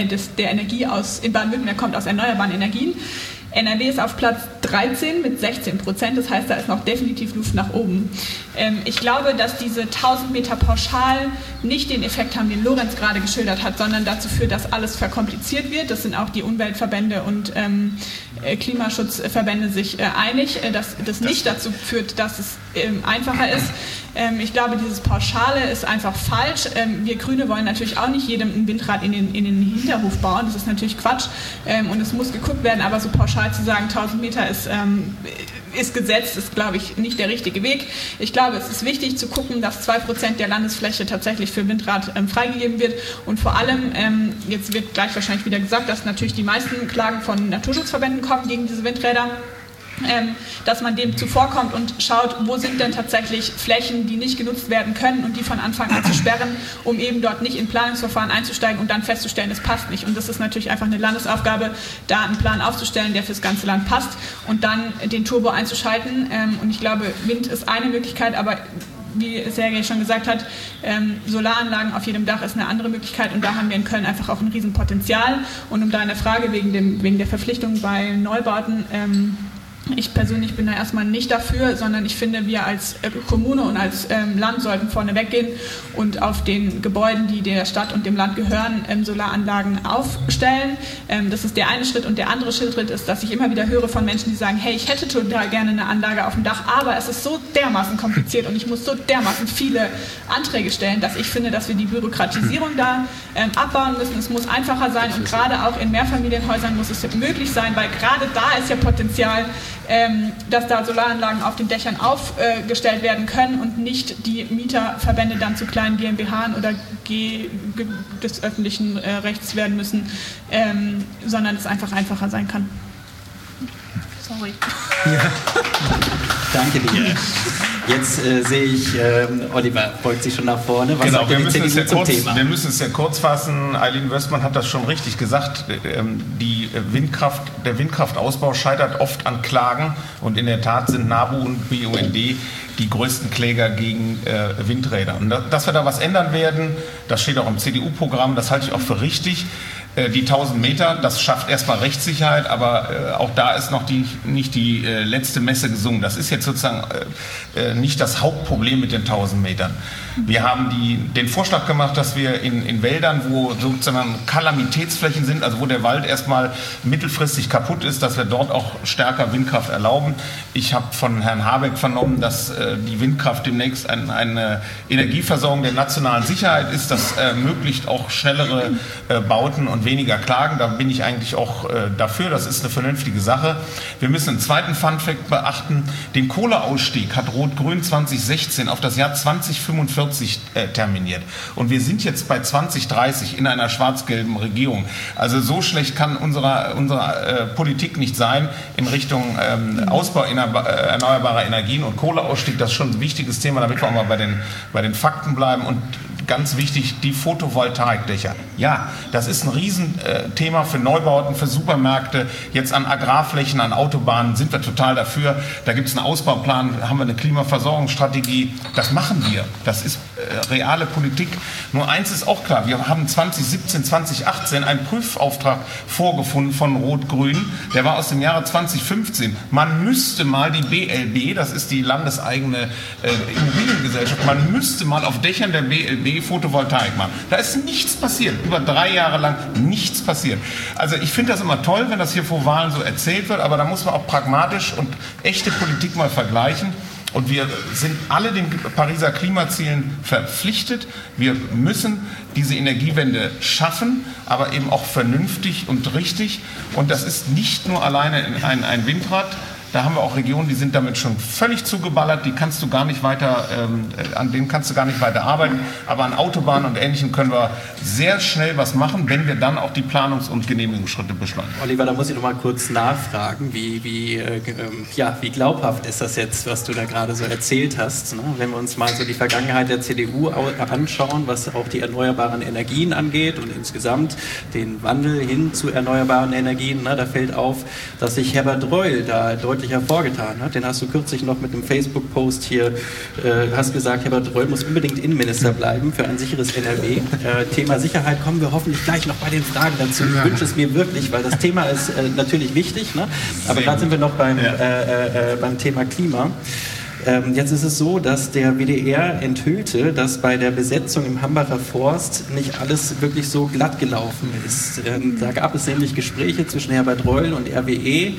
aus in Baden-Württemberg kommt aus erneuerbaren Energien. NRW ist auf Platz 13 mit 16%, das heißt, da ist noch definitiv Luft nach oben. Ich glaube, dass diese 1000 Meter pauschal nicht den Effekt haben, den Lorenz gerade geschildert hat, sondern dazu führt, dass alles verkompliziert wird. Das sind auch die Umweltverbände und Klimaschutzverbände sich einig, dass das nicht dazu führt, dass es einfacher ist. Ich glaube, dieses Pauschale ist einfach falsch. Wir Grüne wollen natürlich auch nicht jedem ein Windrad in den Hinterhof bauen. Das ist natürlich Quatsch. Und es muss geguckt werden, aber so pauschal zu sagen, 1000 Meter ist gesetzt, ist, glaube ich, nicht der richtige Weg. Ich glaube, es ist wichtig zu gucken, dass 2% der Landesfläche tatsächlich für Windrad freigegeben wird. Und vor allem, jetzt wird gleich wahrscheinlich wieder gesagt, dass natürlich die meisten Klagen von Naturschutzverbänden kommen gegen diese Windräder. Dass man dem zuvorkommt und schaut, wo sind denn tatsächlich Flächen, die nicht genutzt werden können und die von Anfang an zu sperren, um eben dort nicht in Planungsverfahren einzusteigen und dann festzustellen, es passt nicht. Und das ist natürlich einfach eine Landesaufgabe, da einen Plan aufzustellen, der fürs ganze Land passt und dann den Turbo einzuschalten. Und ich glaube, Wind ist eine Möglichkeit, aber wie Sergej schon gesagt hat, Solaranlagen auf jedem Dach ist eine andere Möglichkeit und da haben wir in Köln einfach auch ein Riesenpotenzial. Und um da eine Frage wegen der Verpflichtung bei Neubauten, ich persönlich bin da erstmal nicht dafür, sondern ich finde, wir als Kommune und als Land sollten vorne weggehen und auf den Gebäuden, die der Stadt und dem Land gehören, Solaranlagen aufstellen. Das ist der eine Schritt. Und der andere Schritt ist, dass ich immer wieder höre von Menschen, die sagen, hey, ich hätte total gerne eine Anlage auf dem Dach, aber es ist so dermaßen kompliziert und ich muss so dermaßen viele Anträge stellen, dass ich finde, dass wir die Bürokratisierung da abbauen müssen. Es muss einfacher sein und gerade auch in Mehrfamilienhäusern muss es möglich sein, weil gerade da ist ja Potenzial, dass da Solaranlagen auf den Dächern aufgestellt werden können und nicht die Mieterverbände dann zu kleinen GmbHen oder des öffentlichen Rechts werden müssen, sondern es einfach einfacher sein kann. Sorry. Ja. Danke dir. Jetzt sehe ich, Oliver beugt sich schon nach vorne. Was sagt wir die CDU zum Thema? Wir müssen es ja kurz fassen. Eileen Wöstmann hat das schon richtig gesagt. Der Windkraftausbau scheitert oft an Klagen und in der Tat sind NABU und BUND die größten Kläger gegen Windräder. Und dass wir da was ändern werden, das steht auch im CDU-Programm, das halte ich auch für richtig. Die 1000 Meter, das schafft erstmal Rechtssicherheit, aber auch da ist noch nicht die letzte Messe gesungen. Das ist jetzt sozusagen nicht das Hauptproblem mit den 1000 Metern. Wir haben den Vorschlag gemacht, dass wir in Wäldern, wo sozusagen Kalamitätsflächen sind, also wo der Wald erstmal mittelfristig kaputt ist, dass wir dort auch stärker Windkraft erlauben. Ich habe von Herrn Habeck vernommen, dass die Windkraft demnächst eine Energieversorgung der nationalen Sicherheit ist. Das ermöglicht auch schnellere Bauten und weniger Klagen. Da bin ich eigentlich auch dafür. Das ist eine vernünftige Sache. Wir müssen einen zweiten Funfact beachten. Den Kohleausstieg hat Rot-Grün 2016 auf das Jahr 2045 terminiert. Und wir sind jetzt bei 2030 in einer schwarz-gelben Regierung. Also so schlecht kann unsere Politik nicht sein in Richtung Ausbau erneuerbarer Energien und Kohleausstieg. Das ist schon ein wichtiges Thema, damit wir auch mal bei den Fakten bleiben. Und ganz wichtig, die Photovoltaikdächer. Ja, das ist ein Riesenthema für Neubauten, für Supermärkte. Jetzt an Agrarflächen, an Autobahnen sind wir total dafür. Da gibt es einen Ausbauplan, haben wir eine Klimaversorgungsstrategie. Das machen wir. Das ist reale Politik. Nur eins ist auch klar, wir haben 2017, 2018 einen Prüfauftrag vorgefunden von Rot-Grün. Der war aus dem Jahre 2015. Man müsste mal die BLB, das ist die landeseigene Immobiliengesellschaft, man müsste mal auf Dächern der BLB Photovoltaik machen. Da ist nichts passiert. Über 3 Jahre lang nichts passiert. Also ich finde das immer toll, wenn das hier vor Wahlen so erzählt wird, aber da muss man auch pragmatisch und echte Politik mal vergleichen. Und wir sind alle den Pariser Klimazielen verpflichtet. Wir müssen diese Energiewende schaffen, aber eben auch vernünftig und richtig. Und das ist nicht nur alleine ein Windrad. Da haben wir auch Regionen, die sind damit schon völlig zugeballert, an denen kannst du gar nicht weiter arbeiten. Aber an Autobahnen und Ähnlichem können wir sehr schnell was machen, wenn wir dann auch die Planungs- und Genehmigungsschritte beschleunigen. Oliver, da muss ich noch mal kurz nachfragen, wie glaubhaft ist das jetzt, was du da gerade so erzählt hast, ne? Wenn wir uns mal so die Vergangenheit der CDU anschauen, was auch die erneuerbaren Energien angeht und insgesamt den Wandel hin zu erneuerbaren Energien, ne? Da fällt auf, dass sich Herbert Reul da deutlich hervorgetan hat. Den hast du kürzlich noch mit einem Facebook-Post hier, hast gesagt, Herbert Reul muss unbedingt Innenminister bleiben für ein sicheres NRW. Thema Sicherheit kommen wir hoffentlich gleich noch bei den Fragen dazu. Ich wünsche es mir wirklich, weil das Thema ist natürlich wichtig, ne? Aber gerade sind wir noch beim Thema Klima. Jetzt ist es so, dass der WDR enthüllte, dass bei der Besetzung im Hambacher Forst nicht alles wirklich so glatt gelaufen ist. Da gab es nämlich Gespräche zwischen Herbert Reul und RWE.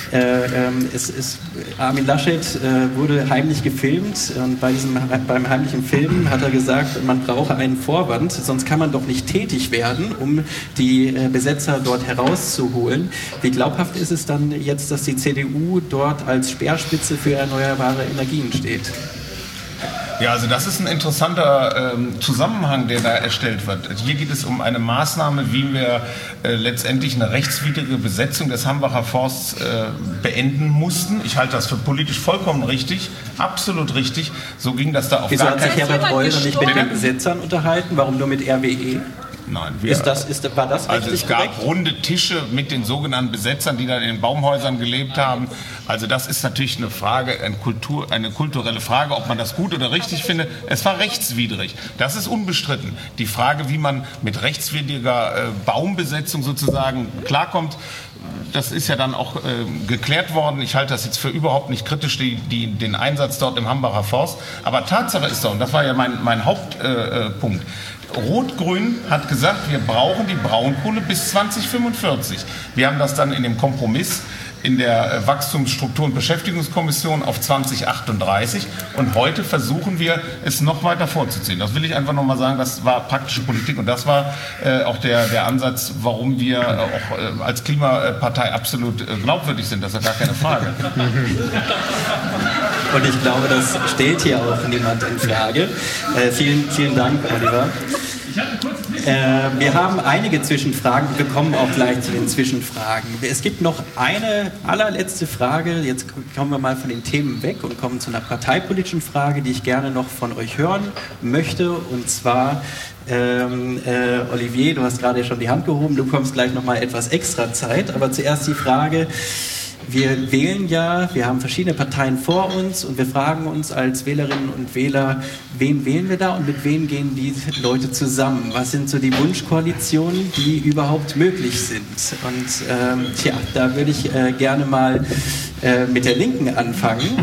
Armin Laschet wurde heimlich gefilmt und beim heimlichen Filmen hat er gesagt, man brauche einen Vorwand, sonst kann man doch nicht tätig werden, um die Besetzer dort herauszuholen. Wie glaubhaft ist es dann jetzt, dass die CDU dort als Speerspitze für erneuerbare Energien steht? Ja, also das ist ein interessanter Zusammenhang, der da erstellt wird. Hier geht es um eine Maßnahme, wie wir letztendlich eine rechtswidrige Besetzung des Hambacher Forsts beenden mussten. Ich halte das für politisch vollkommen richtig, absolut richtig. So ging das da auf Wieso hat sich Herbert Reul noch nicht mit den Besetzern unterhalten? Warum nur mit RWE? Nein, war das also es gab runde Tische mit den sogenannten Besetzern, die dann in den Baumhäusern gelebt haben. Also das ist natürlich eine Frage, eine kulturelle Frage, ob man das gut oder richtig findet. Es war rechtswidrig. Das ist unbestritten. Die Frage, wie man mit rechtswidriger Baumbesetzung sozusagen klarkommt, das ist ja dann auch geklärt worden. Ich halte das jetzt für überhaupt nicht kritisch, den Einsatz dort im Hambacher Forst. Aber Tatsache ist doch, und das war ja mein Hauptpunkt, Rot-Grün hat gesagt, wir brauchen die Braunkohle bis 2045. Wir haben das dann in dem Kompromiss in der Wachstumsstruktur- und Beschäftigungskommission auf 2038 und heute versuchen wir, es noch weiter vorzuziehen. Das will ich einfach nochmal sagen, das war praktische Politik und das war auch der Ansatz, warum wir auch als Klimapartei absolut glaubwürdig sind. Das ist ja gar keine Frage. Und ich glaube, das stellt hier auch niemand in Frage. Vielen Dank, Oliver. Wir haben einige Zwischenfragen, wir kommen auch gleich zu den Zwischenfragen. Es gibt noch eine allerletzte Frage, jetzt kommen wir mal von den Themen weg und kommen zu einer parteipolitischen Frage, die ich gerne noch von euch hören möchte. Und zwar, Olivier, du hast gerade schon die Hand gehoben, du bekommst gleich noch mal etwas extra Zeit, aber zuerst die Frage, wir wählen ja, wir haben verschiedene Parteien vor uns und wir fragen uns als Wählerinnen und Wähler, wen wählen wir da und mit wem gehen die Leute zusammen? Was sind so die Wunschkoalitionen, die überhaupt möglich sind? Und da würde ich gerne mal mit der Linken anfangen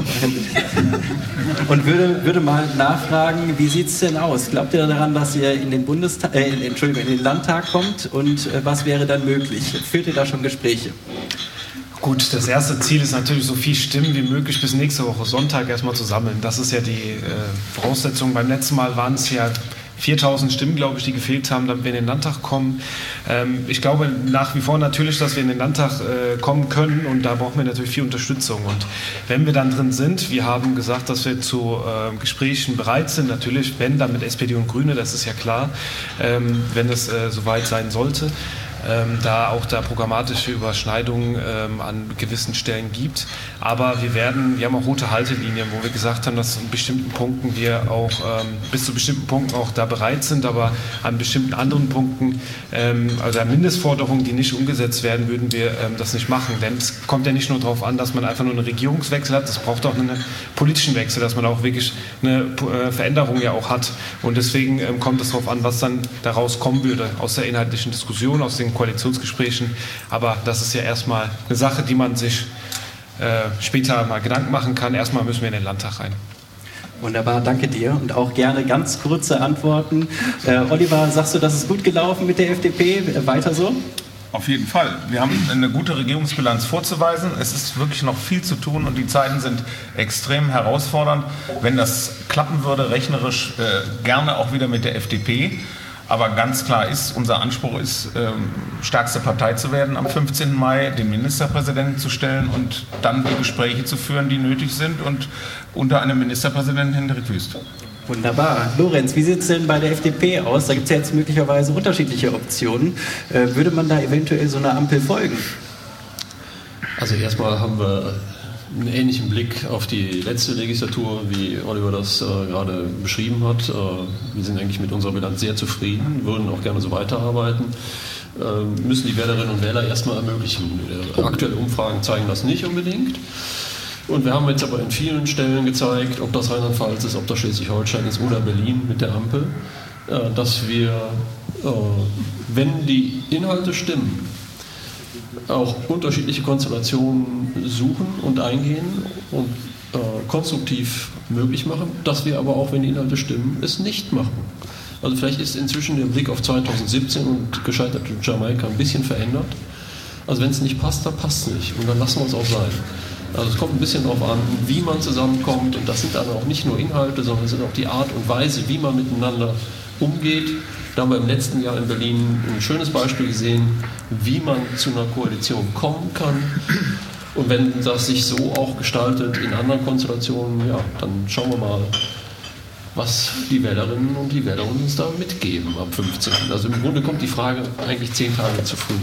und würde mal nachfragen, wie sieht es denn aus? Glaubt ihr daran, dass ihr in den in den Landtag kommt und was wäre dann möglich? Führt ihr da schon Gespräche? Gut, das erste Ziel ist natürlich, so viel Stimmen wie möglich bis nächste Woche Sonntag erstmal zu sammeln. Das ist ja die Voraussetzung. Beim letzten Mal waren es ja 4.000 Stimmen, glaube ich, die gefehlt haben, damit wir in den Landtag kommen. Ich glaube nach wie vor natürlich, dass wir in den Landtag kommen können und da brauchen wir natürlich viel Unterstützung. Und wenn wir dann drin sind, wir haben gesagt, dass wir zu Gesprächen bereit sind, natürlich, wenn dann mit SPD und Grüne, das ist ja klar, wenn es soweit sein sollte. Da auch da programmatische Überschneidungen an gewissen Stellen gibt. Aber wir haben auch rote Haltelinien, wo wir gesagt haben, dass an bestimmten Punkten wir auch bis zu bestimmten Punkten auch da bereit sind, aber an bestimmten anderen Punkten, also an Mindestforderungen, die nicht umgesetzt werden, würden wir das nicht machen. Denn es kommt ja nicht nur darauf an, dass man einfach nur einen Regierungswechsel hat, es braucht auch einen politischen Wechsel, dass man auch wirklich eine Veränderung ja auch hat. Und deswegen kommt es darauf an, was dann daraus kommen würde, aus der inhaltlichen Diskussion, aus den Koalitionsgesprächen, aber das ist ja erstmal eine Sache, die man sich später mal Gedanken machen kann. Erstmal müssen wir in den Landtag rein. Wunderbar, danke dir und auch gerne ganz kurze Antworten. Oliver, sagst du, das ist gut gelaufen mit der FDP? Weiter so? Auf jeden Fall. Wir haben eine gute Regierungsbilanz vorzuweisen. Es ist wirklich noch viel zu tun und die Zeiten sind extrem herausfordernd. Wenn das klappen würde, rechnerisch gerne auch wieder mit der FDP. Aber ganz klar ist, unser Anspruch ist, stärkste Partei zu werden am 15. Mai, den Ministerpräsidenten zu stellen und dann die Gespräche zu führen, die nötig sind und unter einem Ministerpräsidenten Hendrik Wüst. Wunderbar. Lorenz, wie sieht es denn bei der FDP aus? Da gibt es ja jetzt möglicherweise unterschiedliche Optionen. Würde man da eventuell so einer Ampel folgen? Also erstmal haben wir einen ähnlichen Blick auf die letzte Legislatur, wie Oliver das gerade beschrieben hat. Wir sind eigentlich mit unserer Bilanz sehr zufrieden, würden auch gerne so weiterarbeiten. Müssen die Wählerinnen und Wähler erstmal ermöglichen. Aktuelle Umfragen zeigen das nicht unbedingt. Und wir haben jetzt aber in vielen Stellen gezeigt, ob das Rheinland-Pfalz ist, ob das Schleswig-Holstein ist oder Berlin mit der Ampel, dass wir, wenn die Inhalte stimmen, auch unterschiedliche Konstellationen suchen und eingehen und konstruktiv möglich machen, dass wir aber auch, wenn die Inhalte stimmen, es nicht machen. Also vielleicht ist inzwischen der Blick auf 2017 und gescheiterte Jamaika ein bisschen verändert. Also wenn es nicht passt, dann passt es nicht und dann lassen wir es auch sein. Also es kommt ein bisschen darauf an, wie man zusammenkommt und das sind dann auch nicht nur Inhalte, sondern es sind auch die Art und Weise, wie man miteinander umgeht. Da haben wir im letzten Jahr in Berlin ein schönes Beispiel gesehen, wie man zu einer Koalition kommen kann. Und wenn das sich so auch gestaltet in anderen Konstellationen, ja, dann schauen wir mal, was die Wählerinnen und die Wähler uns da mitgeben am 15. Also im Grunde kommt die Frage eigentlich 10 Tage zu früh.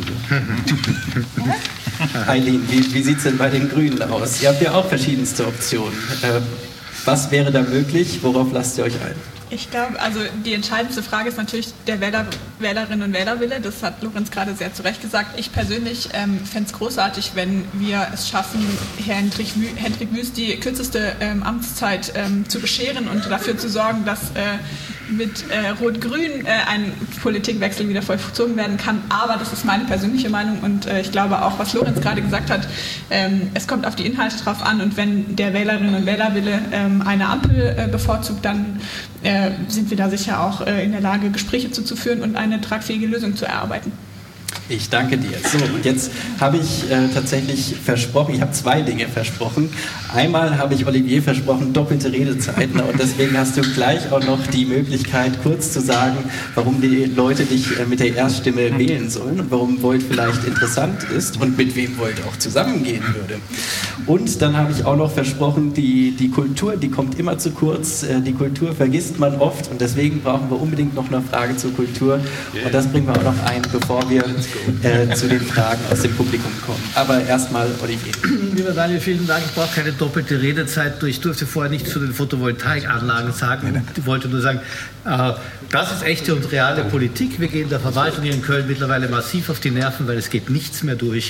Eileen, wie sieht es denn bei den Grünen aus? Ihr habt ja auch verschiedenste Optionen. Was wäre da möglich? Worauf lasst ihr euch ein? Ich glaube, also die entscheidendste Frage ist natürlich der Wählerinnen und Wählerwille. Das hat Lorenz gerade sehr zu Recht gesagt. Ich persönlich fände es großartig, wenn wir es schaffen, Hendrik Wüst die kürzeste Amtszeit zu bescheren und dafür zu sorgen, dass mit Rot-Grün ein Politikwechsel wieder vollzogen werden kann. Aber das ist meine persönliche Meinung und ich glaube auch, was Lorenz gerade gesagt hat, es kommt auf die Inhalte drauf an und wenn der Wählerinnen und Wählerwille eine Ampel bevorzugt, dann sind wir da sicher auch in der Lage, Gespräche zuzuführen und eine tragfähige Lösung zu erarbeiten. Ich danke dir. So, und jetzt habe ich tatsächlich versprochen, ich habe 2 Dinge versprochen. Einmal habe ich Olivier versprochen, doppelte Redezeiten und deswegen hast du gleich auch noch die Möglichkeit, kurz zu sagen, warum die Leute dich mit der Erststimme wählen sollen und warum Volt vielleicht interessant ist und mit wem Volt auch zusammengehen würde. Und dann habe ich auch noch versprochen, die Kultur, die kommt immer zu kurz. Die Kultur vergisst man oft und deswegen brauchen wir unbedingt noch eine Frage zur Kultur und das bringen wir auch noch ein, bevor wir zu den Fragen aus dem Publikum kommen. Aber erstmal Olivier. Lieber Daniel, vielen Dank. Ich brauche keine doppelte Redezeit. Ich durfte vorher nichts zu den Photovoltaikanlagen sagen. Ich wollte nur sagen, das ist echte und reale Politik. Wir gehen der Verwaltung hier in Köln mittlerweile massiv auf die Nerven, weil es geht nichts mehr durch.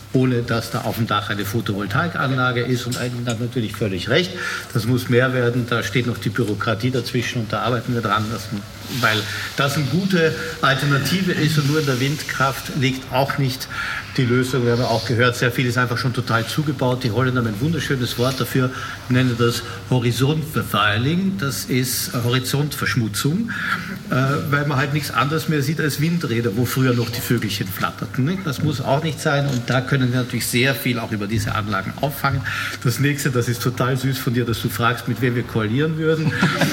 ohne dass da auf dem Dach eine Photovoltaikanlage ist. Und eigentlich hat natürlich völlig recht, das muss mehr werden, da steht noch die Bürokratie dazwischen und da arbeiten wir dran, weil das eine gute Alternative ist und nur in der Windkraft liegt auch nicht die Lösung. Wir haben ja auch gehört, sehr viel ist einfach schon total zugebaut. Die Holländer haben ein wunderschönes Wort dafür, nennen das Horizontverfeiling, das ist Horizontverschmutzung, weil man halt nichts anderes mehr sieht als Windräder, wo früher noch die Vögelchen flatterten. Nicht? Das muss auch nicht sein und da können wir natürlich sehr viel auch über diese Anlagen auffangen. Das nächste, das ist total süß von dir, dass du fragst, mit wem wir koalieren würden.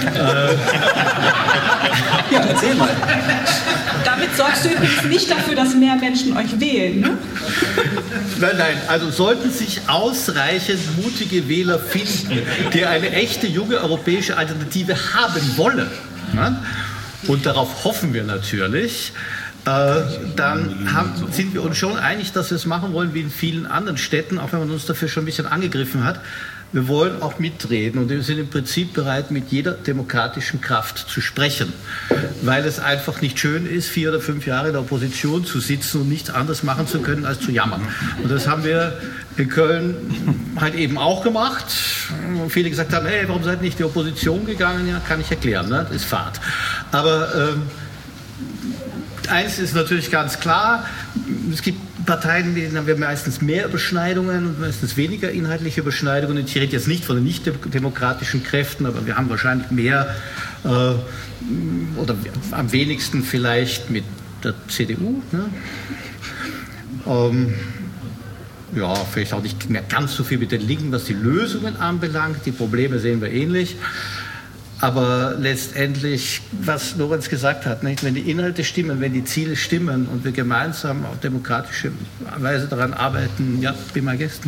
Ja, erzähl mal. Damit sorgst du übrigens nicht dafür, dass mehr Menschen euch wählen, ne? Nein, also sollten sich ausreichend mutige Wähler finden, die eine echte junge europäische Alternative haben wollen, ne? Und darauf hoffen wir natürlich, dann sind wir uns schon einig, dass wir es machen wollen wie in vielen anderen Städten, auch wenn man uns dafür schon ein bisschen angegriffen hat. Wir wollen auch mitreden und wir sind im Prinzip bereit, mit jeder demokratischen Kraft zu sprechen, weil es einfach nicht schön ist, 4 oder 5 Jahre in der Opposition zu sitzen und nichts anderes machen zu können, als zu jammern. Und das haben wir in Köln halt eben auch gemacht. Und viele gesagt haben, hey, warum seid ihr nicht in die Opposition gegangen? Ja, kann ich erklären, ne? Das ist Fahrt. Aber eins ist natürlich ganz klar, es gibt Parteien, mit denen haben wir meistens mehr Überschneidungen und meistens weniger inhaltliche Überschneidungen. Ich rede jetzt nicht von den nicht-demokratischen Kräften, aber wir haben wahrscheinlich mehr oder am wenigsten vielleicht mit der CDU. Ne? Ja, vielleicht auch nicht mehr ganz so viel mit den Linken, was die Lösungen anbelangt. Die Probleme sehen wir ähnlich. Aber letztendlich, was Lorenz gesagt hat, nicht? Wenn die Inhalte stimmen, wenn die Ziele stimmen und wir gemeinsam auf demokratische Weise daran arbeiten, ja, be my guest.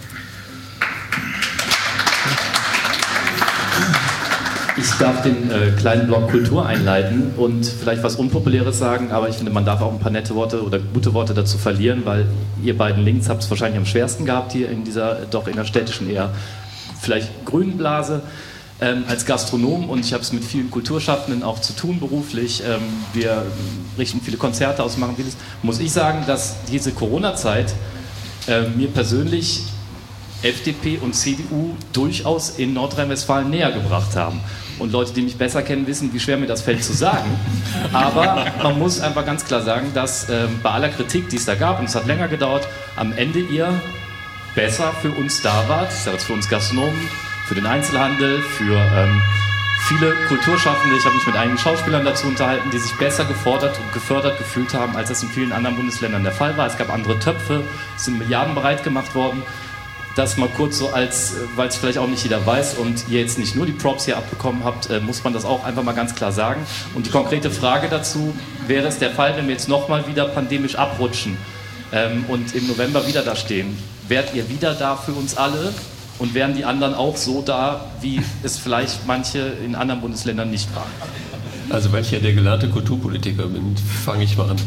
Ich darf den kleinen Blog Kultur einleiten und vielleicht was Unpopuläres sagen, aber ich finde, man darf auch ein paar nette Worte oder gute Worte dazu verlieren, weil ihr beiden links habt es wahrscheinlich am schwersten gehabt hier in dieser doch innerstädtischen, eher vielleicht grünen Blase. Als Gastronom, und ich habe es mit vielen Kulturschaffenden auch zu tun beruflich, wir richten viele Konzerte aus, machen vieles, muss ich sagen, dass diese Corona-Zeit mir persönlich FDP und CDU durchaus in Nordrhein-Westfalen näher gebracht haben. Und Leute, die mich besser kennen, wissen, wie schwer mir das fällt zu sagen. Aber man muss einfach ganz klar sagen, dass bei aller Kritik, die es da gab, und es hat länger gedauert, am Ende ihr besser für uns da wart, ich sage jetzt für uns Gastronomen, für den Einzelhandel, für viele Kulturschaffende. Ich habe mich mit einigen Schauspielern dazu unterhalten, die sich besser gefordert und gefördert gefühlt haben, als das in vielen anderen Bundesländern der Fall war. Es gab andere Töpfe, es sind Milliarden bereit gemacht worden. Das mal kurz so als, weil es vielleicht auch nicht jeder weiß und ihr jetzt nicht nur die Props hier abbekommen habt, muss man das auch einfach mal ganz klar sagen. Und die konkrete Frage dazu, wäre es der Fall, wenn wir jetzt nochmal wieder pandemisch abrutschen und im November wieder da stehen, wärt ihr wieder da für uns alle? Und wären die anderen auch so da, wie es vielleicht manche in anderen Bundesländern nicht waren? Also weil ich ja der gelernte Kulturpolitiker bin, fange ich mal an.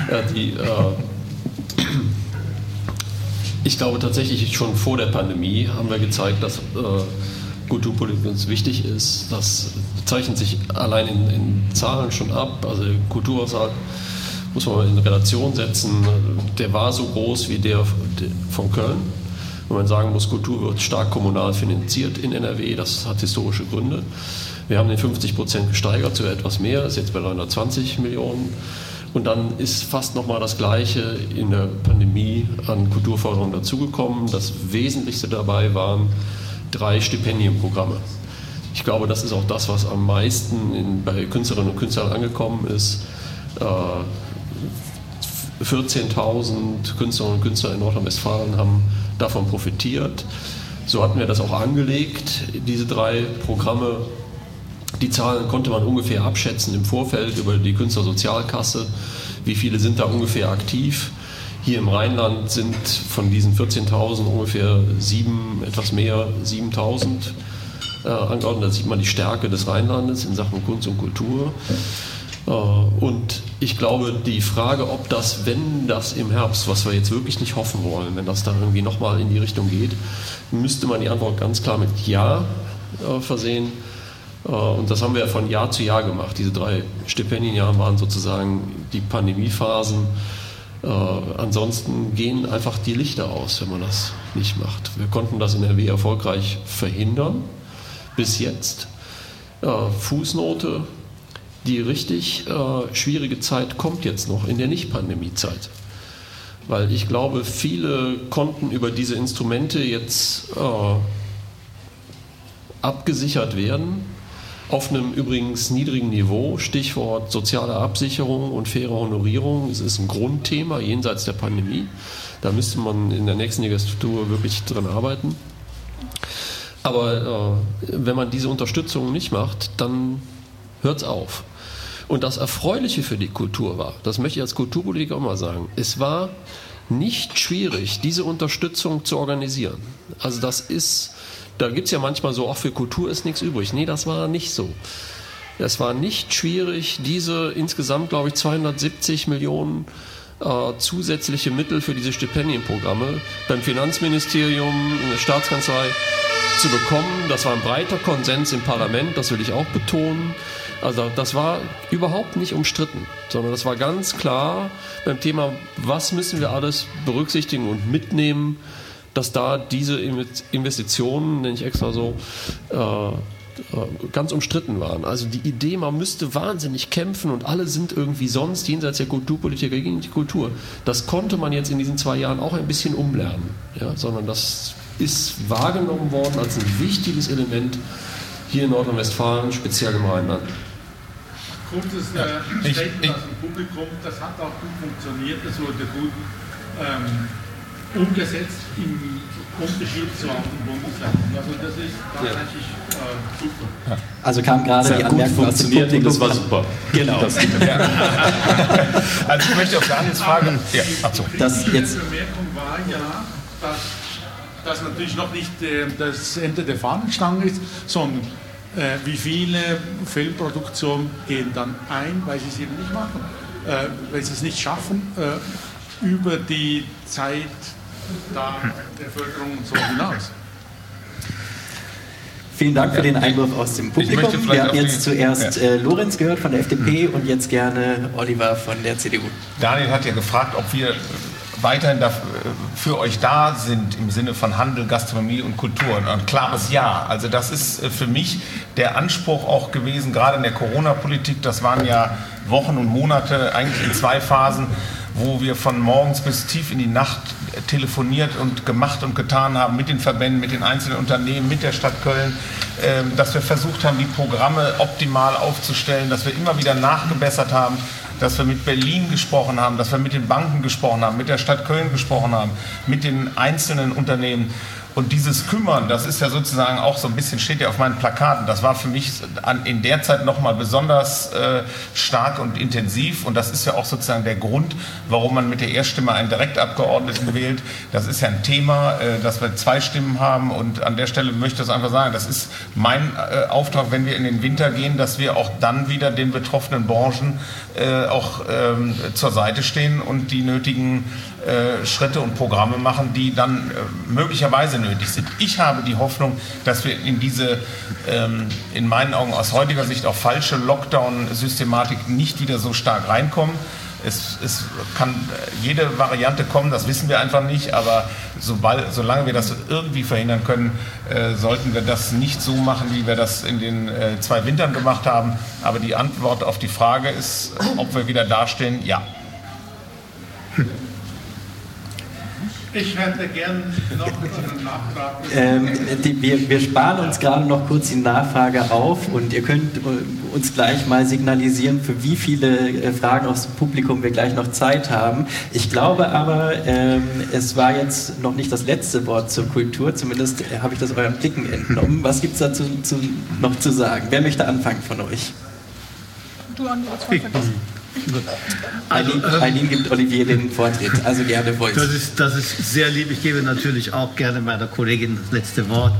Ich glaube tatsächlich, schon vor der Pandemie haben wir gezeigt, dass Kulturpolitik uns wichtig ist. Das zeichnet sich allein in Zahlen schon ab. Also der Kulturhaushalt muss man mal in Relation setzen. Der war so groß wie der von Köln. Wenn man sagen muss, Kultur wird stark kommunal finanziert in NRW, das hat historische Gründe. Wir haben den 50% gesteigert zu etwas mehr, ist jetzt bei 920 Millionen. Und dann ist fast nochmal das Gleiche in der Pandemie an Kulturförderung dazugekommen. Das Wesentlichste dabei waren 3 Stipendienprogramme. Ich glaube, das ist auch das, was am meisten bei Künstlerinnen und Künstlern angekommen ist. 14.000 Künstlerinnen und Künstler in Nordrhein-Westfalen haben davon profitiert. So hatten wir das auch angelegt, diese 3 Programme. Die Zahlen konnte man ungefähr abschätzen im Vorfeld über die Künstlersozialkasse. Wie viele sind da ungefähr aktiv? Hier im Rheinland sind von diesen 14.000 ungefähr 7.000 angeordnet. Da sieht man die Stärke des Rheinlandes in Sachen Kunst und Kultur. Und ich glaube, die Frage, ob das, wenn das im Herbst, was wir jetzt wirklich nicht hoffen wollen, wenn das da irgendwie nochmal in die Richtung geht, müsste man die Antwort ganz klar mit Ja versehen. Und das haben wir von Jahr zu Jahr gemacht. Diese 3 Stipendienjahre waren sozusagen die Pandemiephasen. Ansonsten gehen einfach die Lichter aus, wenn man das nicht macht. Wir konnten das in NRW erfolgreich verhindern, bis jetzt. Fußnote, die richtig schwierige Zeit kommt jetzt noch in der Nicht-Pandemie-Zeit. Weil ich glaube, viele konnten über diese Instrumente jetzt abgesichert werden, auf einem übrigens niedrigen Niveau, Stichwort soziale Absicherung und faire Honorierung. Es ist ein Grundthema jenseits der Pandemie. Da müsste man in der nächsten Legislatur wirklich dran arbeiten. Aber wenn man diese Unterstützung nicht macht, dann hört es auf. Und das Erfreuliche für die Kultur war, das möchte ich als Kulturpolitiker auch mal sagen, es war nicht schwierig, diese Unterstützung zu organisieren. Also da gibt es ja manchmal so, auch für Kultur ist nichts übrig. Nee, das war nicht so. Es war nicht schwierig, diese insgesamt, glaube ich, 270 Millionen zusätzliche Mittel für diese Stipendienprogramme beim Finanzministerium, in der Staatskanzlei zu bekommen. Das war ein breiter Konsens im Parlament, das will ich auch betonen. Also das war überhaupt nicht umstritten, sondern das war ganz klar beim Thema, was müssen wir alles berücksichtigen und mitnehmen, dass da diese Investitionen, nenne ich extra so, ganz umstritten waren. Also die Idee, man müsste wahnsinnig kämpfen und alle sind irgendwie sonst jenseits der Kulturpolitiker gegen die Kultur, das konnte man jetzt in diesen 2 Jahren auch ein bisschen umlernen. Ja? Sondern das ist wahrgenommen worden als ein wichtiges Element hier in Nordrhein-Westfalen, speziell im Rheinland. Kurzes Statement aus dem Publikum, das hat auch gut funktioniert, das wurde gut umgesetzt im Unterschied zu anderen Bundesländern. Also das ist tatsächlich super. Also kam gerade die Anmerkung aus dem Publikum. Das war super. Genau. Also ich möchte auf Daniels Frage... Ja, Die Bemerkung war ja, dass natürlich noch nicht das Ende der Fahnenstange ist, sondern wie viele Filmproduktionen gehen dann ein, weil sie es eben nicht machen, weil sie es nicht schaffen, über die Zeit der Bevölkerung und so hinaus. Vielen Dank für den Einwurf aus dem Publikum. Wir haben jetzt zuerst Lorenz gehört von der FDP und jetzt gerne Oliver von der CDU. Daniel hat ja gefragt, ob wir weiterhin für euch da sind im Sinne von Handel, Gastronomie und Kultur. Und ein klares Ja. Also das ist für mich der Anspruch auch gewesen, gerade in der Corona-Politik. Das waren ja Wochen und Monate, eigentlich in 2 Phasen, wo wir von morgens bis tief in die Nacht telefoniert und gemacht und getan haben mit den Verbänden, mit den einzelnen Unternehmen, mit der Stadt Köln, dass wir versucht haben, die Programme optimal aufzustellen, dass wir immer wieder nachgebessert haben, dass wir mit Berlin gesprochen haben, dass wir mit den Banken gesprochen haben, mit der Stadt Köln gesprochen haben, mit den einzelnen Unternehmen. Und dieses Kümmern, das ist ja sozusagen auch so ein bisschen, steht ja auf meinen Plakaten, das war für mich in der Zeit nochmal besonders stark und intensiv. Und das ist ja auch sozusagen der Grund, warum man mit der Erststimme einen Direktabgeordneten wählt. Das ist ja ein Thema, dass wir 2 Stimmen haben. Und an der Stelle möchte ich das einfach sagen, das ist mein Auftrag, wenn wir in den Winter gehen, dass wir auch dann wieder den betroffenen Branchen auch zur Seite stehen und die nötigen Schritte und Programme machen, die dann möglicherweise nötig sind. Ich habe die Hoffnung, dass wir in diese, in meinen Augen aus heutiger Sicht auch falsche Lockdown-Systematik nicht wieder so stark reinkommen. Es kann jede Variante kommen, das wissen wir einfach nicht, aber solange wir das irgendwie verhindern können, sollten wir das nicht so machen, wie wir das in den 2 Wintern gemacht haben. Aber die Antwort auf die Frage ist, ob wir wieder dastehen, ja. Ich hätte gern noch einen Nachtrag. Wir sparen uns gerade noch kurz die Nachfrage auf und ihr könnt uns gleich mal signalisieren, für wie viele Fragen aus dem Publikum wir gleich noch Zeit haben. Ich glaube aber, es war jetzt noch nicht das letzte Wort zur Kultur, zumindest habe ich das euren Blicken entnommen. Was gibt es dazu noch zu sagen? Wer möchte anfangen von euch? Du hast was vergessen. Eileen gibt Olivier den Vortritt, also gerne Wolf. Das ist sehr lieb. Ich gebe natürlich auch gerne meiner Kollegin das letzte Wort.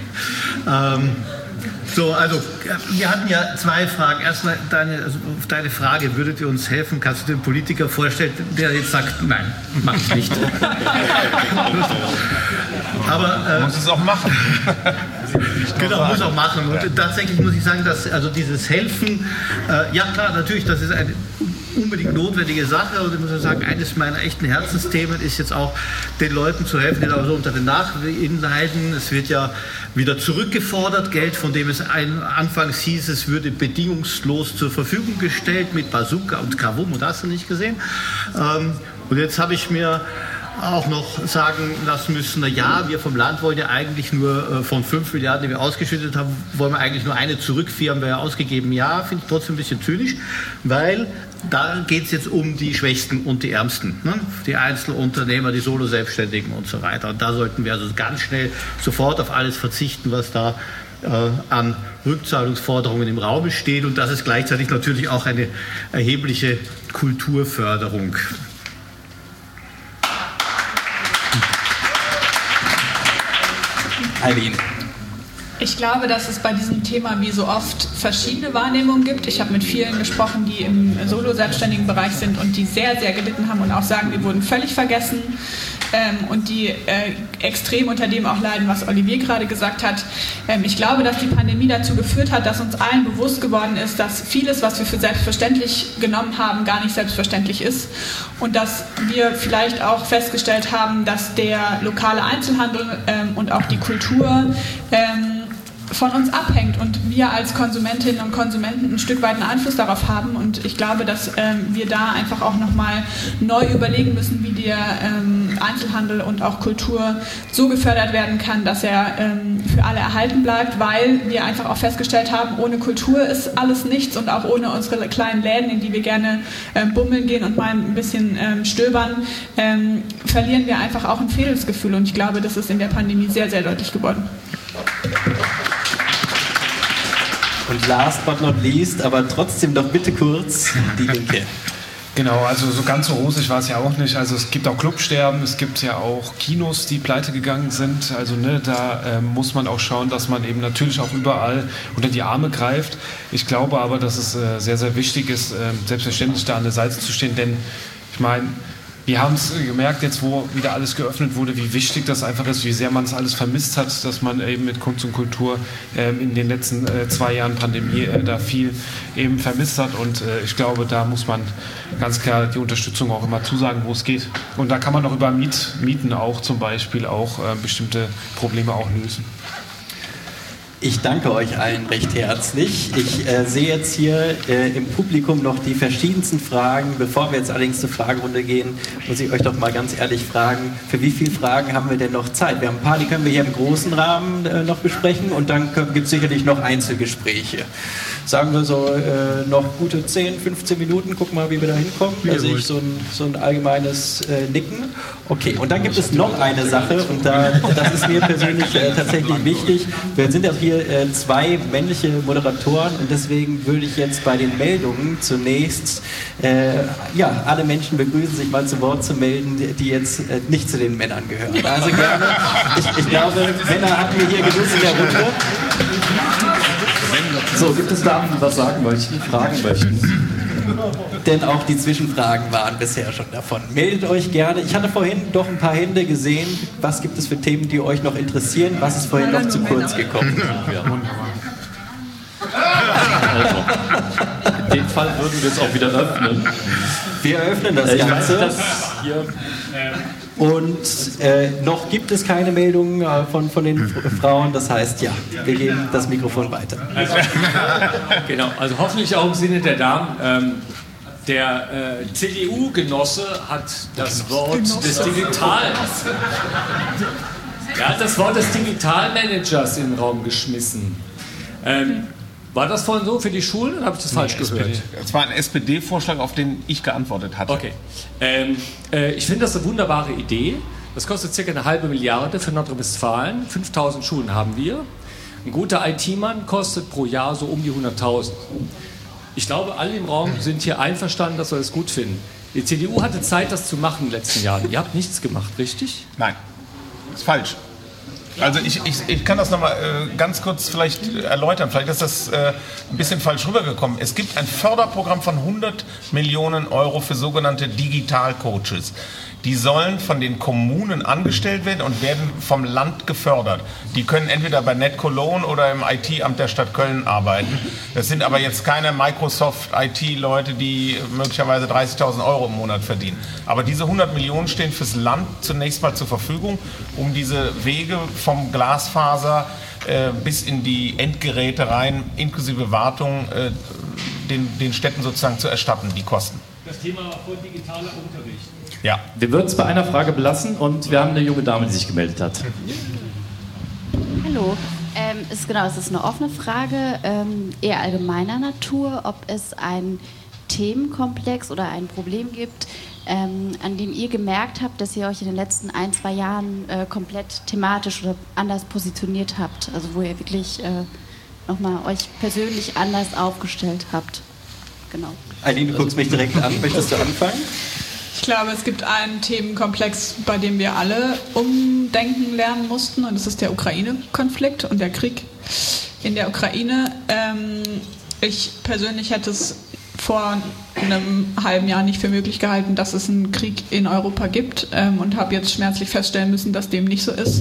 Wir hatten ja 2 Fragen. Erstmal, Daniel, also auf deine Frage, würdet ihr uns helfen? Kannst du dir einen Politiker vorstellen, der jetzt sagt, nein, mach ich nicht. Aber muss es auch machen. Genau, muss auch machen. Und tatsächlich muss ich sagen, dass also dieses Helfen, ja klar, natürlich, das ist eine unbedingt notwendige Sache. Und ich muss sagen, eines meiner echten Herzensthemen ist jetzt auch, den Leuten zu helfen, die da so unter den Nachwehen leiden. Es wird ja wieder zurückgefordert, Geld, von dem es anfangs hieß, es würde bedingungslos zur Verfügung gestellt mit Bazooka und Kavum, und hast du nicht gesehen. Und jetzt habe ich mir auch noch sagen lassen müssen, na ja, wir vom Land wollen ja eigentlich nur von 5 Milliarden, die wir ausgeschüttet haben, wollen wir eigentlich nur eine zurückführen, haben wir ja ausgegeben. Ja, finde ich trotzdem ein bisschen zynisch, weil da geht es jetzt um die Schwächsten und die Ärmsten, ne? Die Einzelunternehmer, die Solo-Selbstständigen und so weiter. Und da sollten wir also ganz schnell sofort auf alles verzichten, was da an Rückzahlungsforderungen im Raum steht. Und das ist gleichzeitig natürlich auch eine erhebliche Kulturförderung. Eileen. Ich glaube, dass es bei diesem Thema wie so oft verschiedene Wahrnehmungen gibt. Ich habe mit vielen gesprochen, die im solo-selbstständigen Bereich sind und die sehr, sehr gelitten haben und auch sagen, wir wurden völlig vergessen und die extrem unter dem auch leiden, was Olivier gerade gesagt hat. Ich glaube, dass die Pandemie dazu geführt hat, dass uns allen bewusst geworden ist, dass vieles, was wir für selbstverständlich genommen haben, gar nicht selbstverständlich ist und dass wir vielleicht auch festgestellt haben, dass der lokale Einzelhandel und auch die Kultur von uns abhängt und wir als Konsumentinnen und Konsumenten ein Stück weit einen Einfluss darauf haben und ich glaube, dass wir da einfach auch nochmal neu überlegen müssen, wie der Einzelhandel und auch Kultur so gefördert werden kann, dass er für alle erhalten bleibt, weil wir einfach auch festgestellt haben, ohne Kultur ist alles nichts und auch ohne unsere kleinen Läden, in die wir gerne bummeln gehen und mal ein bisschen stöbern, verlieren wir einfach auch ein Fehlgefühl und ich glaube, das ist in der Pandemie sehr, sehr deutlich geworden. Und last but not least, aber trotzdem noch bitte kurz, die Linke. Genau, also so ganz so rosig war es ja auch nicht. Also es gibt auch Clubsterben, es gibt ja auch Kinos, die pleite gegangen sind. Also da muss man auch schauen, dass man eben natürlich auch überall unter die Arme greift. Ich glaube aber, dass es sehr, sehr wichtig ist, selbstverständlich da an der Seite zu stehen, denn ich meine, wir haben es gemerkt, jetzt wo wieder alles geöffnet wurde, wie wichtig das einfach ist, wie sehr man es alles vermisst hat, dass man eben mit Kunst und Kultur in den letzten 2 Jahren Pandemie da viel eben vermisst hat. Und ich glaube, da muss man ganz klar die Unterstützung auch immer zusagen, wo es geht. Und da kann man auch über Mieten auch zum Beispiel auch bestimmte Probleme auch lösen. Ich danke euch allen recht herzlich. Ich sehe jetzt hier im Publikum noch die verschiedensten Fragen. Bevor wir jetzt allerdings zur Fragerunde gehen, muss ich euch doch mal ganz ehrlich fragen, für wie viele Fragen haben wir denn noch Zeit? Wir haben ein paar, die können wir hier im großen Rahmen noch besprechen und dann gibt es sicherlich noch Einzelgespräche. Sagen wir so noch gute 10, 15 Minuten, gucken mal, wie wir da hinkommen. Da sehe ich so ein allgemeines Nicken. Okay, und dann gibt es noch eine Sache und das ist mir persönlich tatsächlich wichtig. Wir sind ja hier 2 männliche Moderatoren und deswegen würde ich jetzt bei den Meldungen zunächst alle Menschen begrüßen, sich mal zu Wort zu melden, die jetzt nicht zu den Männern gehören. Also gerne. Ich glaube, Männer hatten wir hier genug in der Runde. So, gibt es Damen, die was sagen möchten, fragen möchten? Denn auch die Zwischenfragen waren bisher schon davon. Meldet euch gerne. Ich hatte vorhin doch ein paar Hände gesehen. Was gibt es für Themen, die euch noch interessieren? Was ist vorhin noch zu kurz gekommen? Also, in dem Fall würden wir es auch wieder öffnen. Wir öffnen das Ganze. Weiß, hier und noch gibt es keine Meldungen von den Frauen. Das heißt, ja, wir geben das Mikrofon weiter. Genau, also hoffentlich auch im Sinne der Damen. Der CDU-Genosse hat das Wort des Digitalmanagers in den Raum geschmissen. War das vorhin so für die Schulen oder habe ich das falsch gehört? Es war ein SPD-Vorschlag, auf den ich geantwortet hatte. Okay. Ich finde das eine wunderbare Idee. Das kostet ca. 1,5 Milliarde für Nordrhein-Westfalen. 5.000 Schulen haben wir. Ein guter IT-Mann kostet pro Jahr so um die 100.000. Ich glaube, alle im Raum sind hier einverstanden, dass wir das gut finden. Die CDU hatte Zeit, das zu machen in den letzten Jahren. Ihr habt nichts gemacht, richtig? Nein, das ist falsch. Also ich kann das nochmal ganz kurz vielleicht erläutern. Vielleicht ist das ein bisschen falsch rübergekommen. Es gibt ein Förderprogramm von 100 Millionen Euro für sogenannte Digitalcoaches. Die sollen von den Kommunen angestellt werden und werden vom Land gefördert. Die können entweder bei NetCologne oder im IT-Amt der Stadt Köln arbeiten. Das sind aber jetzt keine Microsoft-IT-Leute, die möglicherweise 30.000 Euro im Monat verdienen. Aber diese 100 Millionen stehen fürs Land zunächst mal zur Verfügung, um diese Wege vom Glasfaser bis in die Endgeräte rein, inklusive Wartung, den Städten sozusagen zu erstatten, die Kosten. Das Thema von digitaler Unterricht. Ja. Wir würden es bei einer Frage belassen und wir haben eine junge Dame, die sich gemeldet hat. Hallo. Es ist eine offene Frage, eher allgemeiner Natur, ob es einen Themenkomplex oder ein Problem gibt, an dem ihr gemerkt habt, dass ihr euch in den letzten 1-2 Jahren komplett thematisch oder anders positioniert habt. Also wo ihr wirklich nochmal euch persönlich anders aufgestellt habt. Genau. Eileen, du guckst mich direkt an. Möchtest du anfangen? Ich glaube, es gibt einen Themenkomplex, bei dem wir alle umdenken lernen mussten, und das ist der Ukraine-Konflikt und der Krieg in der Ukraine. Ich persönlich hätte es vor einem halben Jahr nicht für möglich gehalten, dass es einen Krieg in Europa gibt, und habe jetzt schmerzlich feststellen müssen, dass dem nicht so ist.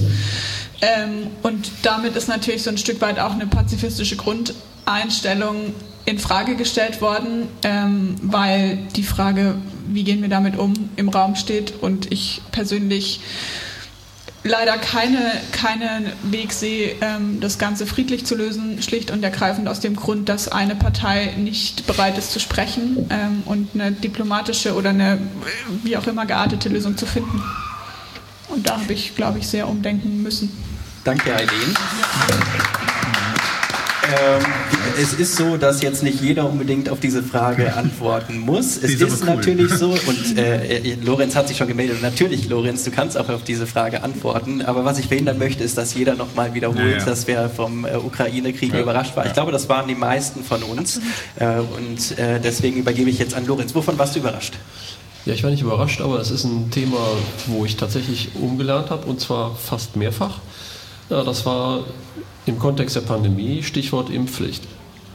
Und damit ist natürlich so ein Stück weit auch eine pazifistische Grundeinstellung in Frage gestellt worden, weil die Frage, wie gehen wir damit um, im Raum steht, und ich persönlich leider keinen Weg sehe, das Ganze friedlich zu lösen, schlicht und ergreifend aus dem Grund, dass eine Partei nicht bereit ist zu sprechen und eine diplomatische oder eine wie auch immer geartete Lösung zu finden. Und da habe ich, glaube ich, sehr umdenken müssen. Danke, Eileen. Es ist so, dass jetzt nicht jeder unbedingt auf diese Frage antworten muss. Es ist natürlich so, und Lorenz hat sich schon gemeldet, und natürlich, Lorenz, du kannst auch auf diese Frage antworten, aber was ich verhindern möchte, ist, dass jeder nochmal wiederholt, dass wer vom Ukraine-Krieg überrascht war. Ich glaube, das waren die meisten von uns, und deswegen übergebe ich jetzt an Lorenz. Wovon warst du überrascht? Ja, ich war nicht überrascht, aber es ist ein Thema, wo ich tatsächlich umgelernt habe, und zwar fast mehrfach. Ja, das war im Kontext der Pandemie, Stichwort Impfpflicht.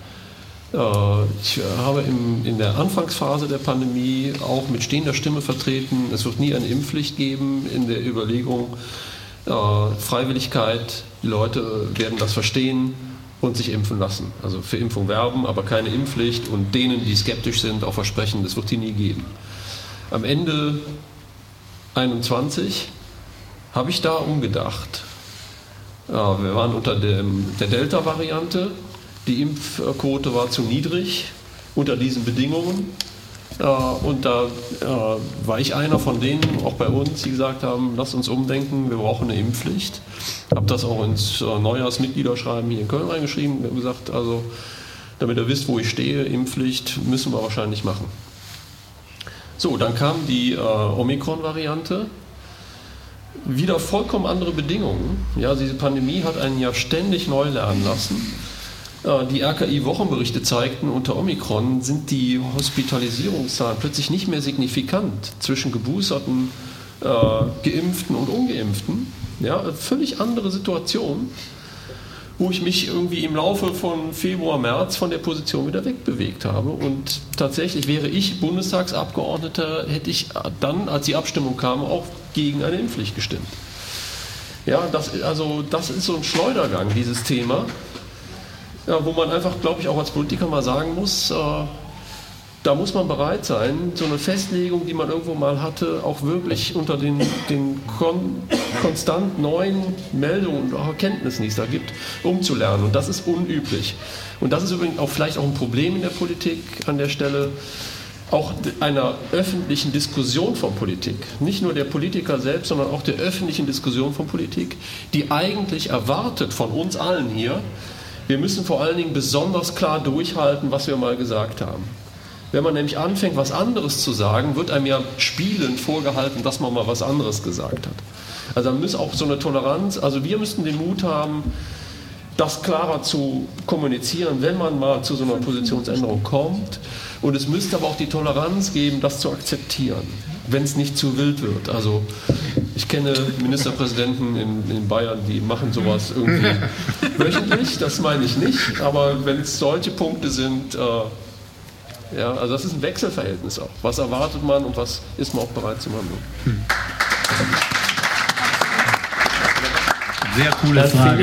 Ich habe in der Anfangsphase der Pandemie auch mit stehender Stimme vertreten, es wird nie eine Impfpflicht geben, in der Überlegung, Freiwilligkeit, die Leute werden das verstehen und sich impfen lassen. Also für Impfung werben, aber keine Impfpflicht, und denen, die skeptisch sind, auch versprechen, das wird die nie geben. Am Ende 2021 habe ich da umgedacht. Ja, wir waren unter der Delta-Variante, die Impfquote war zu niedrig unter diesen Bedingungen, und da war ich einer von denen, auch bei uns, die gesagt haben, lasst uns umdenken, wir brauchen eine Impfpflicht. Habe das auch ins Neujahrsmitgliederschreiben hier in Köln reingeschrieben, wir haben gesagt, also damit ihr wisst, wo ich stehe, Impfpflicht müssen wir wahrscheinlich machen. So, dann kam die Omikron-Variante. Wieder vollkommen andere Bedingungen. Ja, diese Pandemie hat einen ja ständig neu lernen lassen. Die RKI-Wochenberichte zeigten, unter Omikron sind die Hospitalisierungszahlen plötzlich nicht mehr signifikant zwischen Geboosterten, Geimpften und Ungeimpften. Ja, völlig andere Situation, wo ich mich irgendwie im Laufe von Februar, März von der Position wieder wegbewegt habe. Und tatsächlich wäre ich Bundestagsabgeordneter, hätte ich dann, als die Abstimmung kam, auch gegen eine Impfpflicht gestimmt. Ja, das ist so ein Schleudergang, dieses Thema, ja, wo man einfach, glaube ich, auch als Politiker mal sagen muss, da muss man bereit sein, so eine Festlegung, die man irgendwo mal hatte, auch wirklich unter den konstant neuen Meldungen und auch Erkenntnissen, die es da gibt, umzulernen. Und das ist unüblich. Und das ist übrigens auch vielleicht auch ein Problem in der Politik an der Stelle, auch einer öffentlichen Diskussion von Politik. Nicht nur der Politiker selbst, sondern auch der öffentlichen Diskussion von Politik, die eigentlich erwartet von uns allen hier, wir müssen vor allen Dingen besonders klar durchhalten, was wir mal gesagt haben. Wenn man nämlich anfängt, was anderes zu sagen, wird einem ja spielend vorgehalten, dass man mal was anderes gesagt hat. Also da muss auch so eine Toleranz, also wir müssten den Mut haben, das klarer zu kommunizieren, wenn man mal zu so einer Positionsänderung kommt. Und es müsste aber auch die Toleranz geben, das zu akzeptieren, wenn es nicht zu wild wird. Also ich kenne Ministerpräsidenten in Bayern, die machen sowas irgendwie wöchentlich, das meine ich nicht. Aber wenn es solche Punkte sind, ja, also das ist ein Wechselverhältnis auch. Was erwartet man und was ist man auch bereit zu handeln? Sehr coole Frage.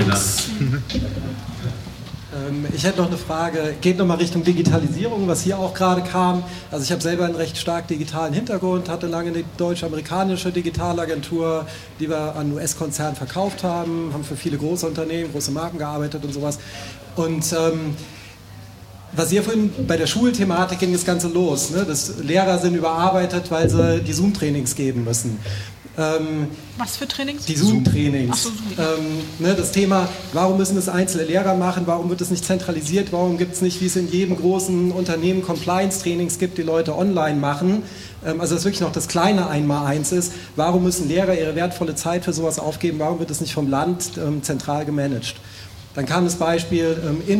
Ich hätte noch eine Frage, geht nochmal Richtung Digitalisierung, was hier auch gerade kam. Also ich habe selber einen recht stark digitalen Hintergrund, hatte lange eine deutsch-amerikanische Digitalagentur, die wir an US-Konzernen verkauft haben für viele große Unternehmen, große Marken gearbeitet und sowas. Und was ihr vorhin bei der Schulthematik ging das Ganze los, ne? Dass Lehrer sind überarbeitet, weil sie die Zoom-Trainings geben müssen. Was für Trainings? Die Zoom-Trainings. Ach so, Zoom. Das Thema, warum müssen es einzelne Lehrer machen, warum wird es nicht zentralisiert, warum gibt es nicht, wie es in jedem großen Unternehmen Compliance-Trainings gibt, die Leute online machen, also dass wirklich noch das kleine Einmaleins ist, warum müssen Lehrer ihre wertvolle Zeit für sowas aufgeben, warum wird es nicht vom Land zentral gemanagt? Dann kam das Beispiel,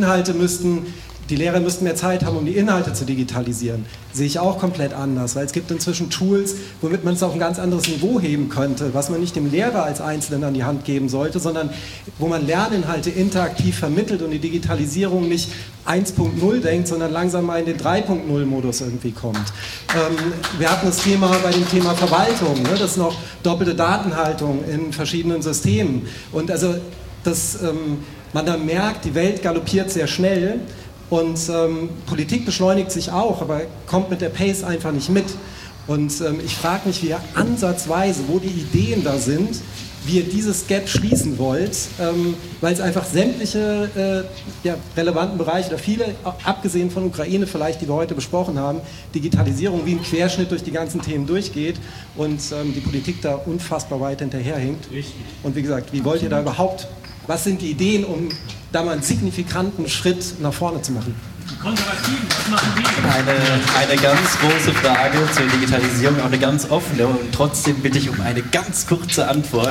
die Lehrer müssten mehr Zeit haben, um die Inhalte zu digitalisieren. Sehe ich auch komplett anders, weil es gibt inzwischen Tools, womit man es auf ein ganz anderes Niveau heben könnte, was man nicht dem Lehrer als Einzelnen an die Hand geben sollte, sondern wo man Lerninhalte interaktiv vermittelt und die Digitalisierung nicht 1.0 denkt, sondern langsam mal in den 3.0-Modus irgendwie kommt. Wir hatten das Thema bei dem Thema Verwaltung, ne? Das ist noch doppelte Datenhaltung in verschiedenen Systemen. Und also, dass man dann merkt, die Welt galoppiert sehr schnell. Und Politik beschleunigt sich auch, aber kommt mit der Pace einfach nicht mit. Und ich frage mich, wie ihr ansatzweise, wo die Ideen da sind, wie ihr dieses Gap schließen wollt, weil es einfach sämtliche relevanten Bereiche, oder viele, abgesehen von Ukraine vielleicht, die wir heute besprochen haben, Digitalisierung wie ein Querschnitt durch die ganzen Themen durchgeht und die Politik da unfassbar weit hinterherhinkt. Und wie gesagt, wie wollt ihr da überhaupt, was sind die Ideen, um da mal einen signifikanten Schritt nach vorne zu machen? Die Konservativen, was machen die? Eine ganz große Frage zur Digitalisierung, auch eine ganz offene, und trotzdem bitte ich um eine ganz kurze Antwort.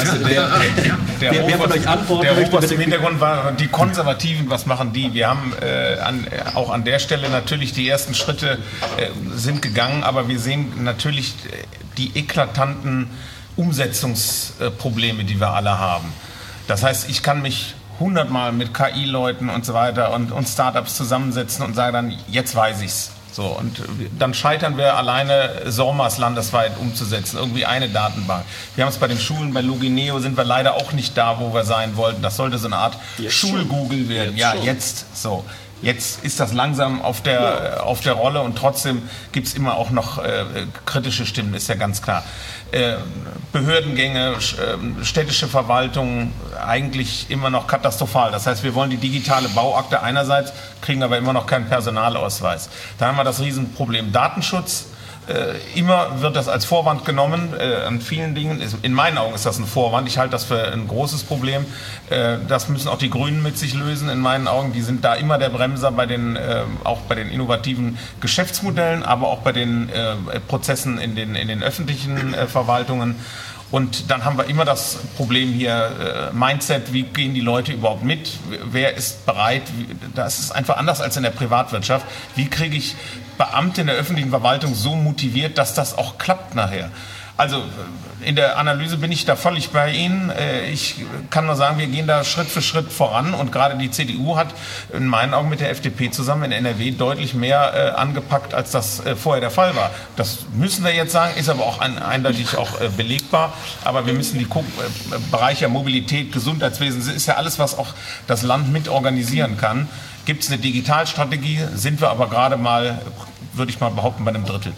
Wer von euch antworten möchte, bitte. Im Hintergrund war die Konservativen, was machen die? Wir haben auch an der Stelle natürlich die ersten Schritte sind gegangen, aber wir sehen natürlich die eklatanten Umsetzungsprobleme, die wir alle haben. Das heißt, ich kann mich 100-mal mit KI-Leuten und so weiter und Startups zusammensetzen und sagen dann, jetzt weiß ich's. So, und dann scheitern wir alleine, SORMAS landesweit umzusetzen, irgendwie eine Datenbank. Wir haben es bei den Schulen, bei Logineo sind wir leider auch nicht da, wo wir sein wollten. Das sollte so eine Art Schul-Google werden. Jetzt so. Jetzt ist das langsam auf der Rolle und trotzdem gibt es immer auch noch kritische Stimmen, ist ja ganz klar. Behördengänge, städtische Verwaltung eigentlich immer noch katastrophal. Das heißt, wir wollen die digitale Bauakte einerseits, kriegen aber immer noch keinen Personalausweis. Dann haben wir das Riesenproblem Datenschutz. Immer wird das als Vorwand genommen, an vielen Dingen. In meinen Augen ist das ein Vorwand. Ich halte das für ein großes Problem. Das müssen auch die Grünen mit sich lösen, in meinen Augen. Die sind da immer der Bremser auch bei den innovativen Geschäftsmodellen, aber auch bei den Prozessen in den öffentlichen Verwaltungen. Und dann haben wir immer das Problem hier, Mindset, wie gehen die Leute überhaupt mit? Wer ist bereit? Das ist einfach anders als in der Privatwirtschaft. Wie kriege ich Beamte in der öffentlichen Verwaltung so motiviert, dass das auch klappt nachher? Also in der Analyse bin ich da völlig bei Ihnen. Ich kann nur sagen, wir gehen da Schritt für Schritt voran und gerade die CDU hat in meinen Augen mit der FDP zusammen in NRW deutlich mehr angepackt, als das vorher der Fall war. Das müssen wir jetzt sagen, ist aber auch eindeutig auch belegbar. Aber wir müssen die Bereiche Mobilität, Gesundheitswesen, das ist ja alles, was auch das Land mit organisieren kann. Gibt es eine Digitalstrategie, sind wir aber gerade mal, würde ich mal behaupten, bei einem Drittel.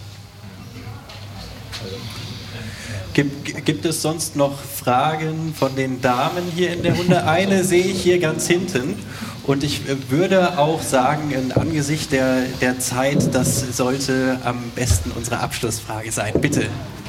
Gibt es sonst noch Fragen von den Damen hier in der Runde? Eine sehe ich hier ganz hinten. Und ich würde auch sagen, angesichts der Zeit, das sollte am besten unsere Abschlussfrage sein. Bitte.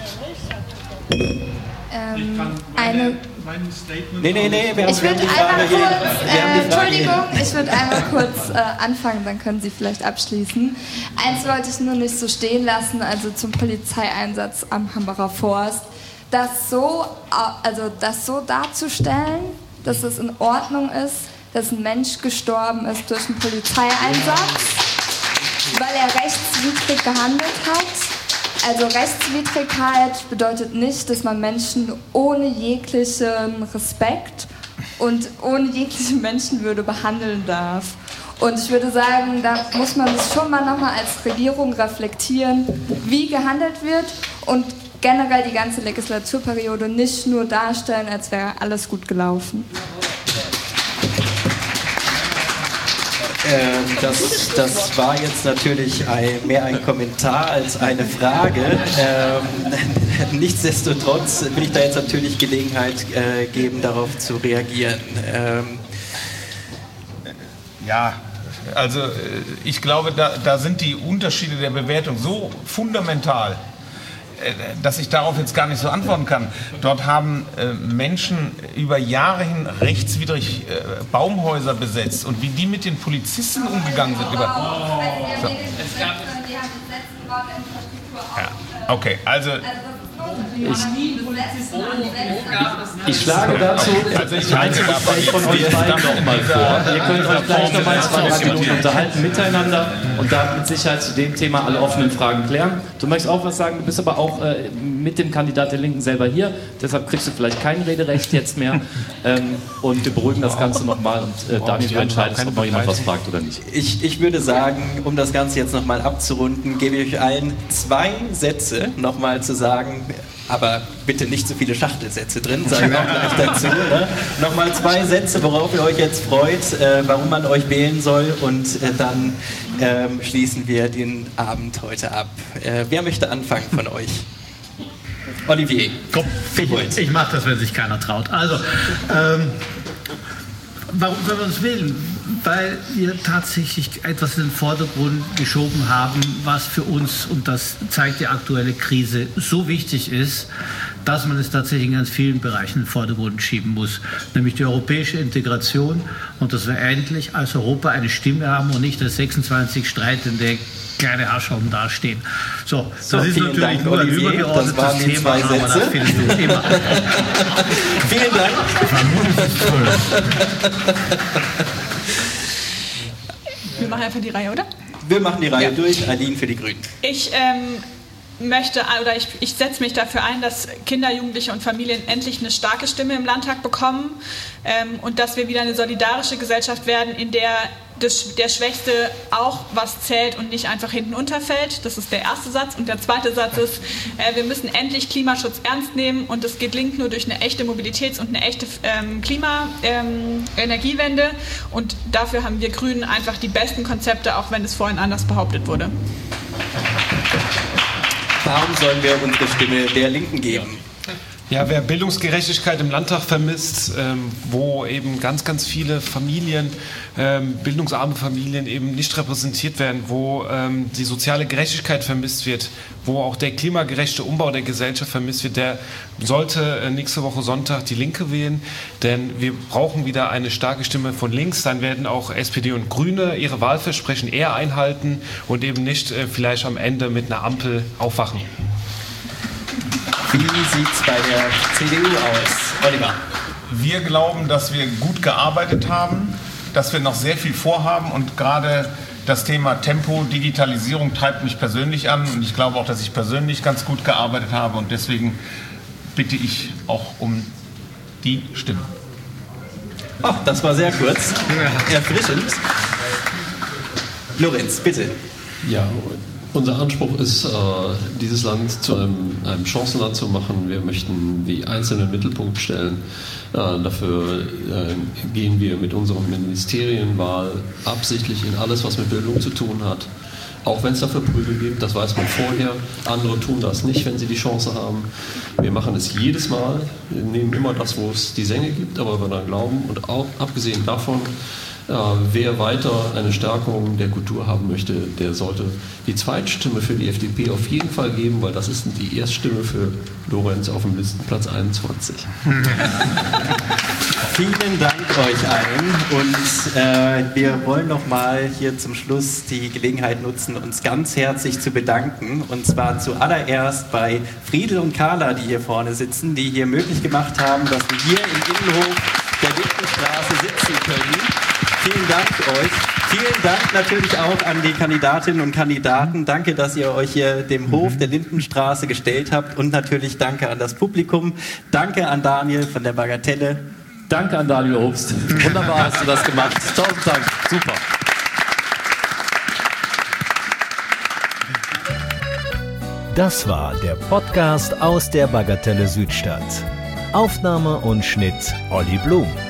Ich würde einmal kurz anfangen, dann können Sie vielleicht abschließen. Eins wollte ich nur nicht so stehen lassen, also zum Polizeieinsatz am Hambacher Forst. Das so darzustellen, dass es in Ordnung ist, dass ein Mensch gestorben ist durch einen Polizeieinsatz, weil er rechtswidrig gehandelt hat. Also Rechtswidrigkeit bedeutet nicht, dass man Menschen ohne jeglichen Respekt und ohne jegliche Menschenwürde behandeln darf. Und ich würde sagen, da muss man das schon mal nochmal als Regierung reflektieren, wie gehandelt wird und generell die ganze Legislaturperiode nicht nur darstellen, als wäre alles gut gelaufen. Das war jetzt natürlich mehr ein Kommentar als eine Frage. Nichtsdestotrotz will ich da jetzt natürlich Gelegenheit geben, darauf zu reagieren. Ja, also ich glaube, da sind die Unterschiede der Bewertung so fundamental, dass ich darauf jetzt gar nicht so antworten kann. Dort haben Menschen über Jahre hin rechtswidrig Baumhäuser besetzt und wie die mit den Polizisten umgegangen sind. So. Ja, okay, also... Ich schlage dazu ein Gespräch von euch beiden noch mal vor. Ihr könnt euch gleich noch mal 2 Minuten unterhalten miteinander und da mit Sicherheit zu dem Thema alle offenen Fragen klären. Du möchtest auch was sagen, du bist aber auch mit dem Kandidat der Linken selber hier, deshalb kriegst du vielleicht kein Rederecht jetzt mehr und wir beruhigen das Ganze nochmal und Daniel, du entscheidest, ob noch jemand was fragt oder nicht. Ich würde sagen, um das Ganze jetzt nochmal abzurunden, gebe ich euch allen 2 Sätze nochmal zu sagen, aber bitte nicht so viele Schachtelsätze drin, sage ich auch gleich dazu. Ne? Nochmal 2 Sätze, worauf ihr euch jetzt freut, warum man euch wählen soll und dann schließen wir den Abend heute ab. Wer möchte anfangen von euch? Olivier. Komm, ich mache das, wenn sich keiner traut. Also, warum sollen wir uns wählen? Weil wir tatsächlich etwas in den Vordergrund geschoben haben, was für uns, und das zeigt die aktuelle Krise, so wichtig ist, dass man es tatsächlich in ganz vielen Bereichen in den Vordergrund schieben muss. Nämlich die europäische Integration und dass wir endlich als Europa eine Stimme haben und nicht als 26 streitende kleine Arschhauben dastehen. So, das ist natürlich Dank, nur ein übergeordnetes Thema, aber das findest du immer. Vielen Dank. Wir machen einfach die Reihe, oder? Wir machen die Reihe durch. Aline für die Grünen. Ich setze mich dafür ein, dass Kinder, Jugendliche und Familien endlich eine starke Stimme im Landtag bekommen und dass wir wieder eine solidarische Gesellschaft werden, in der der Schwächste auch was zählt und nicht einfach hinten unterfällt. Das ist der erste Satz. Und der zweite Satz ist, wir müssen endlich Klimaschutz ernst nehmen und das gelingt nur durch eine echte Mobilitäts- und eine echte Energiewende. Und dafür haben wir Grünen einfach die besten Konzepte, auch wenn es vorhin anders behauptet wurde. Warum sollen wir unsere Stimme der Linken geben? Ja, wer Bildungsgerechtigkeit im Landtag vermisst, wo eben ganz, ganz viele Familien, bildungsarme Familien eben nicht repräsentiert werden, wo die soziale Gerechtigkeit vermisst wird, wo auch der klimagerechte Umbau der Gesellschaft vermisst wird, der sollte nächste Woche Sonntag die Linke wählen, denn wir brauchen wieder eine starke Stimme von links, dann werden auch SPD und Grüne ihre Wahlversprechen eher einhalten und eben nicht vielleicht am Ende mit einer Ampel aufwachen. Wie sieht es bei der CDU aus? Oliver. Wir glauben, dass wir gut gearbeitet haben, dass wir noch sehr viel vorhaben und gerade das Thema Tempo, Digitalisierung treibt mich persönlich an und ich glaube auch, dass ich persönlich ganz gut gearbeitet habe und deswegen bitte ich auch um die Stimme. Ach, das war sehr kurz. Erfrischend. Lorenz, bitte. Ja, unser Anspruch ist, dieses Land zu einem Chancenland zu machen. Wir möchten die Einzelnen in den Mittelpunkt stellen. Dafür gehen wir mit unserer Ministerienwahl absichtlich in alles, was mit Bildung zu tun hat. Auch wenn es dafür Prügel gibt, das weiß man vorher. Andere tun das nicht, wenn sie die Chance haben. Wir machen es jedes Mal. Wir nehmen immer das, wo es die Sänge gibt, aber wir dann glauben. Und auch abgesehen davon, wer weiter eine Stärkung der Kultur haben möchte, der sollte die Zweitstimme für die FDP auf jeden Fall geben, weil das ist die Erststimme für Lorenz auf dem Listenplatz 21. Vielen Dank euch allen und wir wollen noch mal hier zum Schluss die Gelegenheit nutzen, uns ganz herzlich zu bedanken und zwar zuallererst bei Friedel und Carla, die hier vorne sitzen, die hier möglich gemacht haben, dass wir hier im Innenhof der Linken Lindenstraße sitzen können. Vielen Dank euch. Vielen Dank natürlich auch an die Kandidatinnen und Kandidaten. Danke, dass ihr euch hier dem Hof der Lindenstraße gestellt habt. Und natürlich danke an das Publikum. Danke an Daniel von der Bagatelle. Danke an Daniel Obst. Wunderbar hast du das gemacht. 1000 Dank. Super. Das war der Podcast aus der Bagatelle Südstadt. Aufnahme und Schnitt Olli Blum.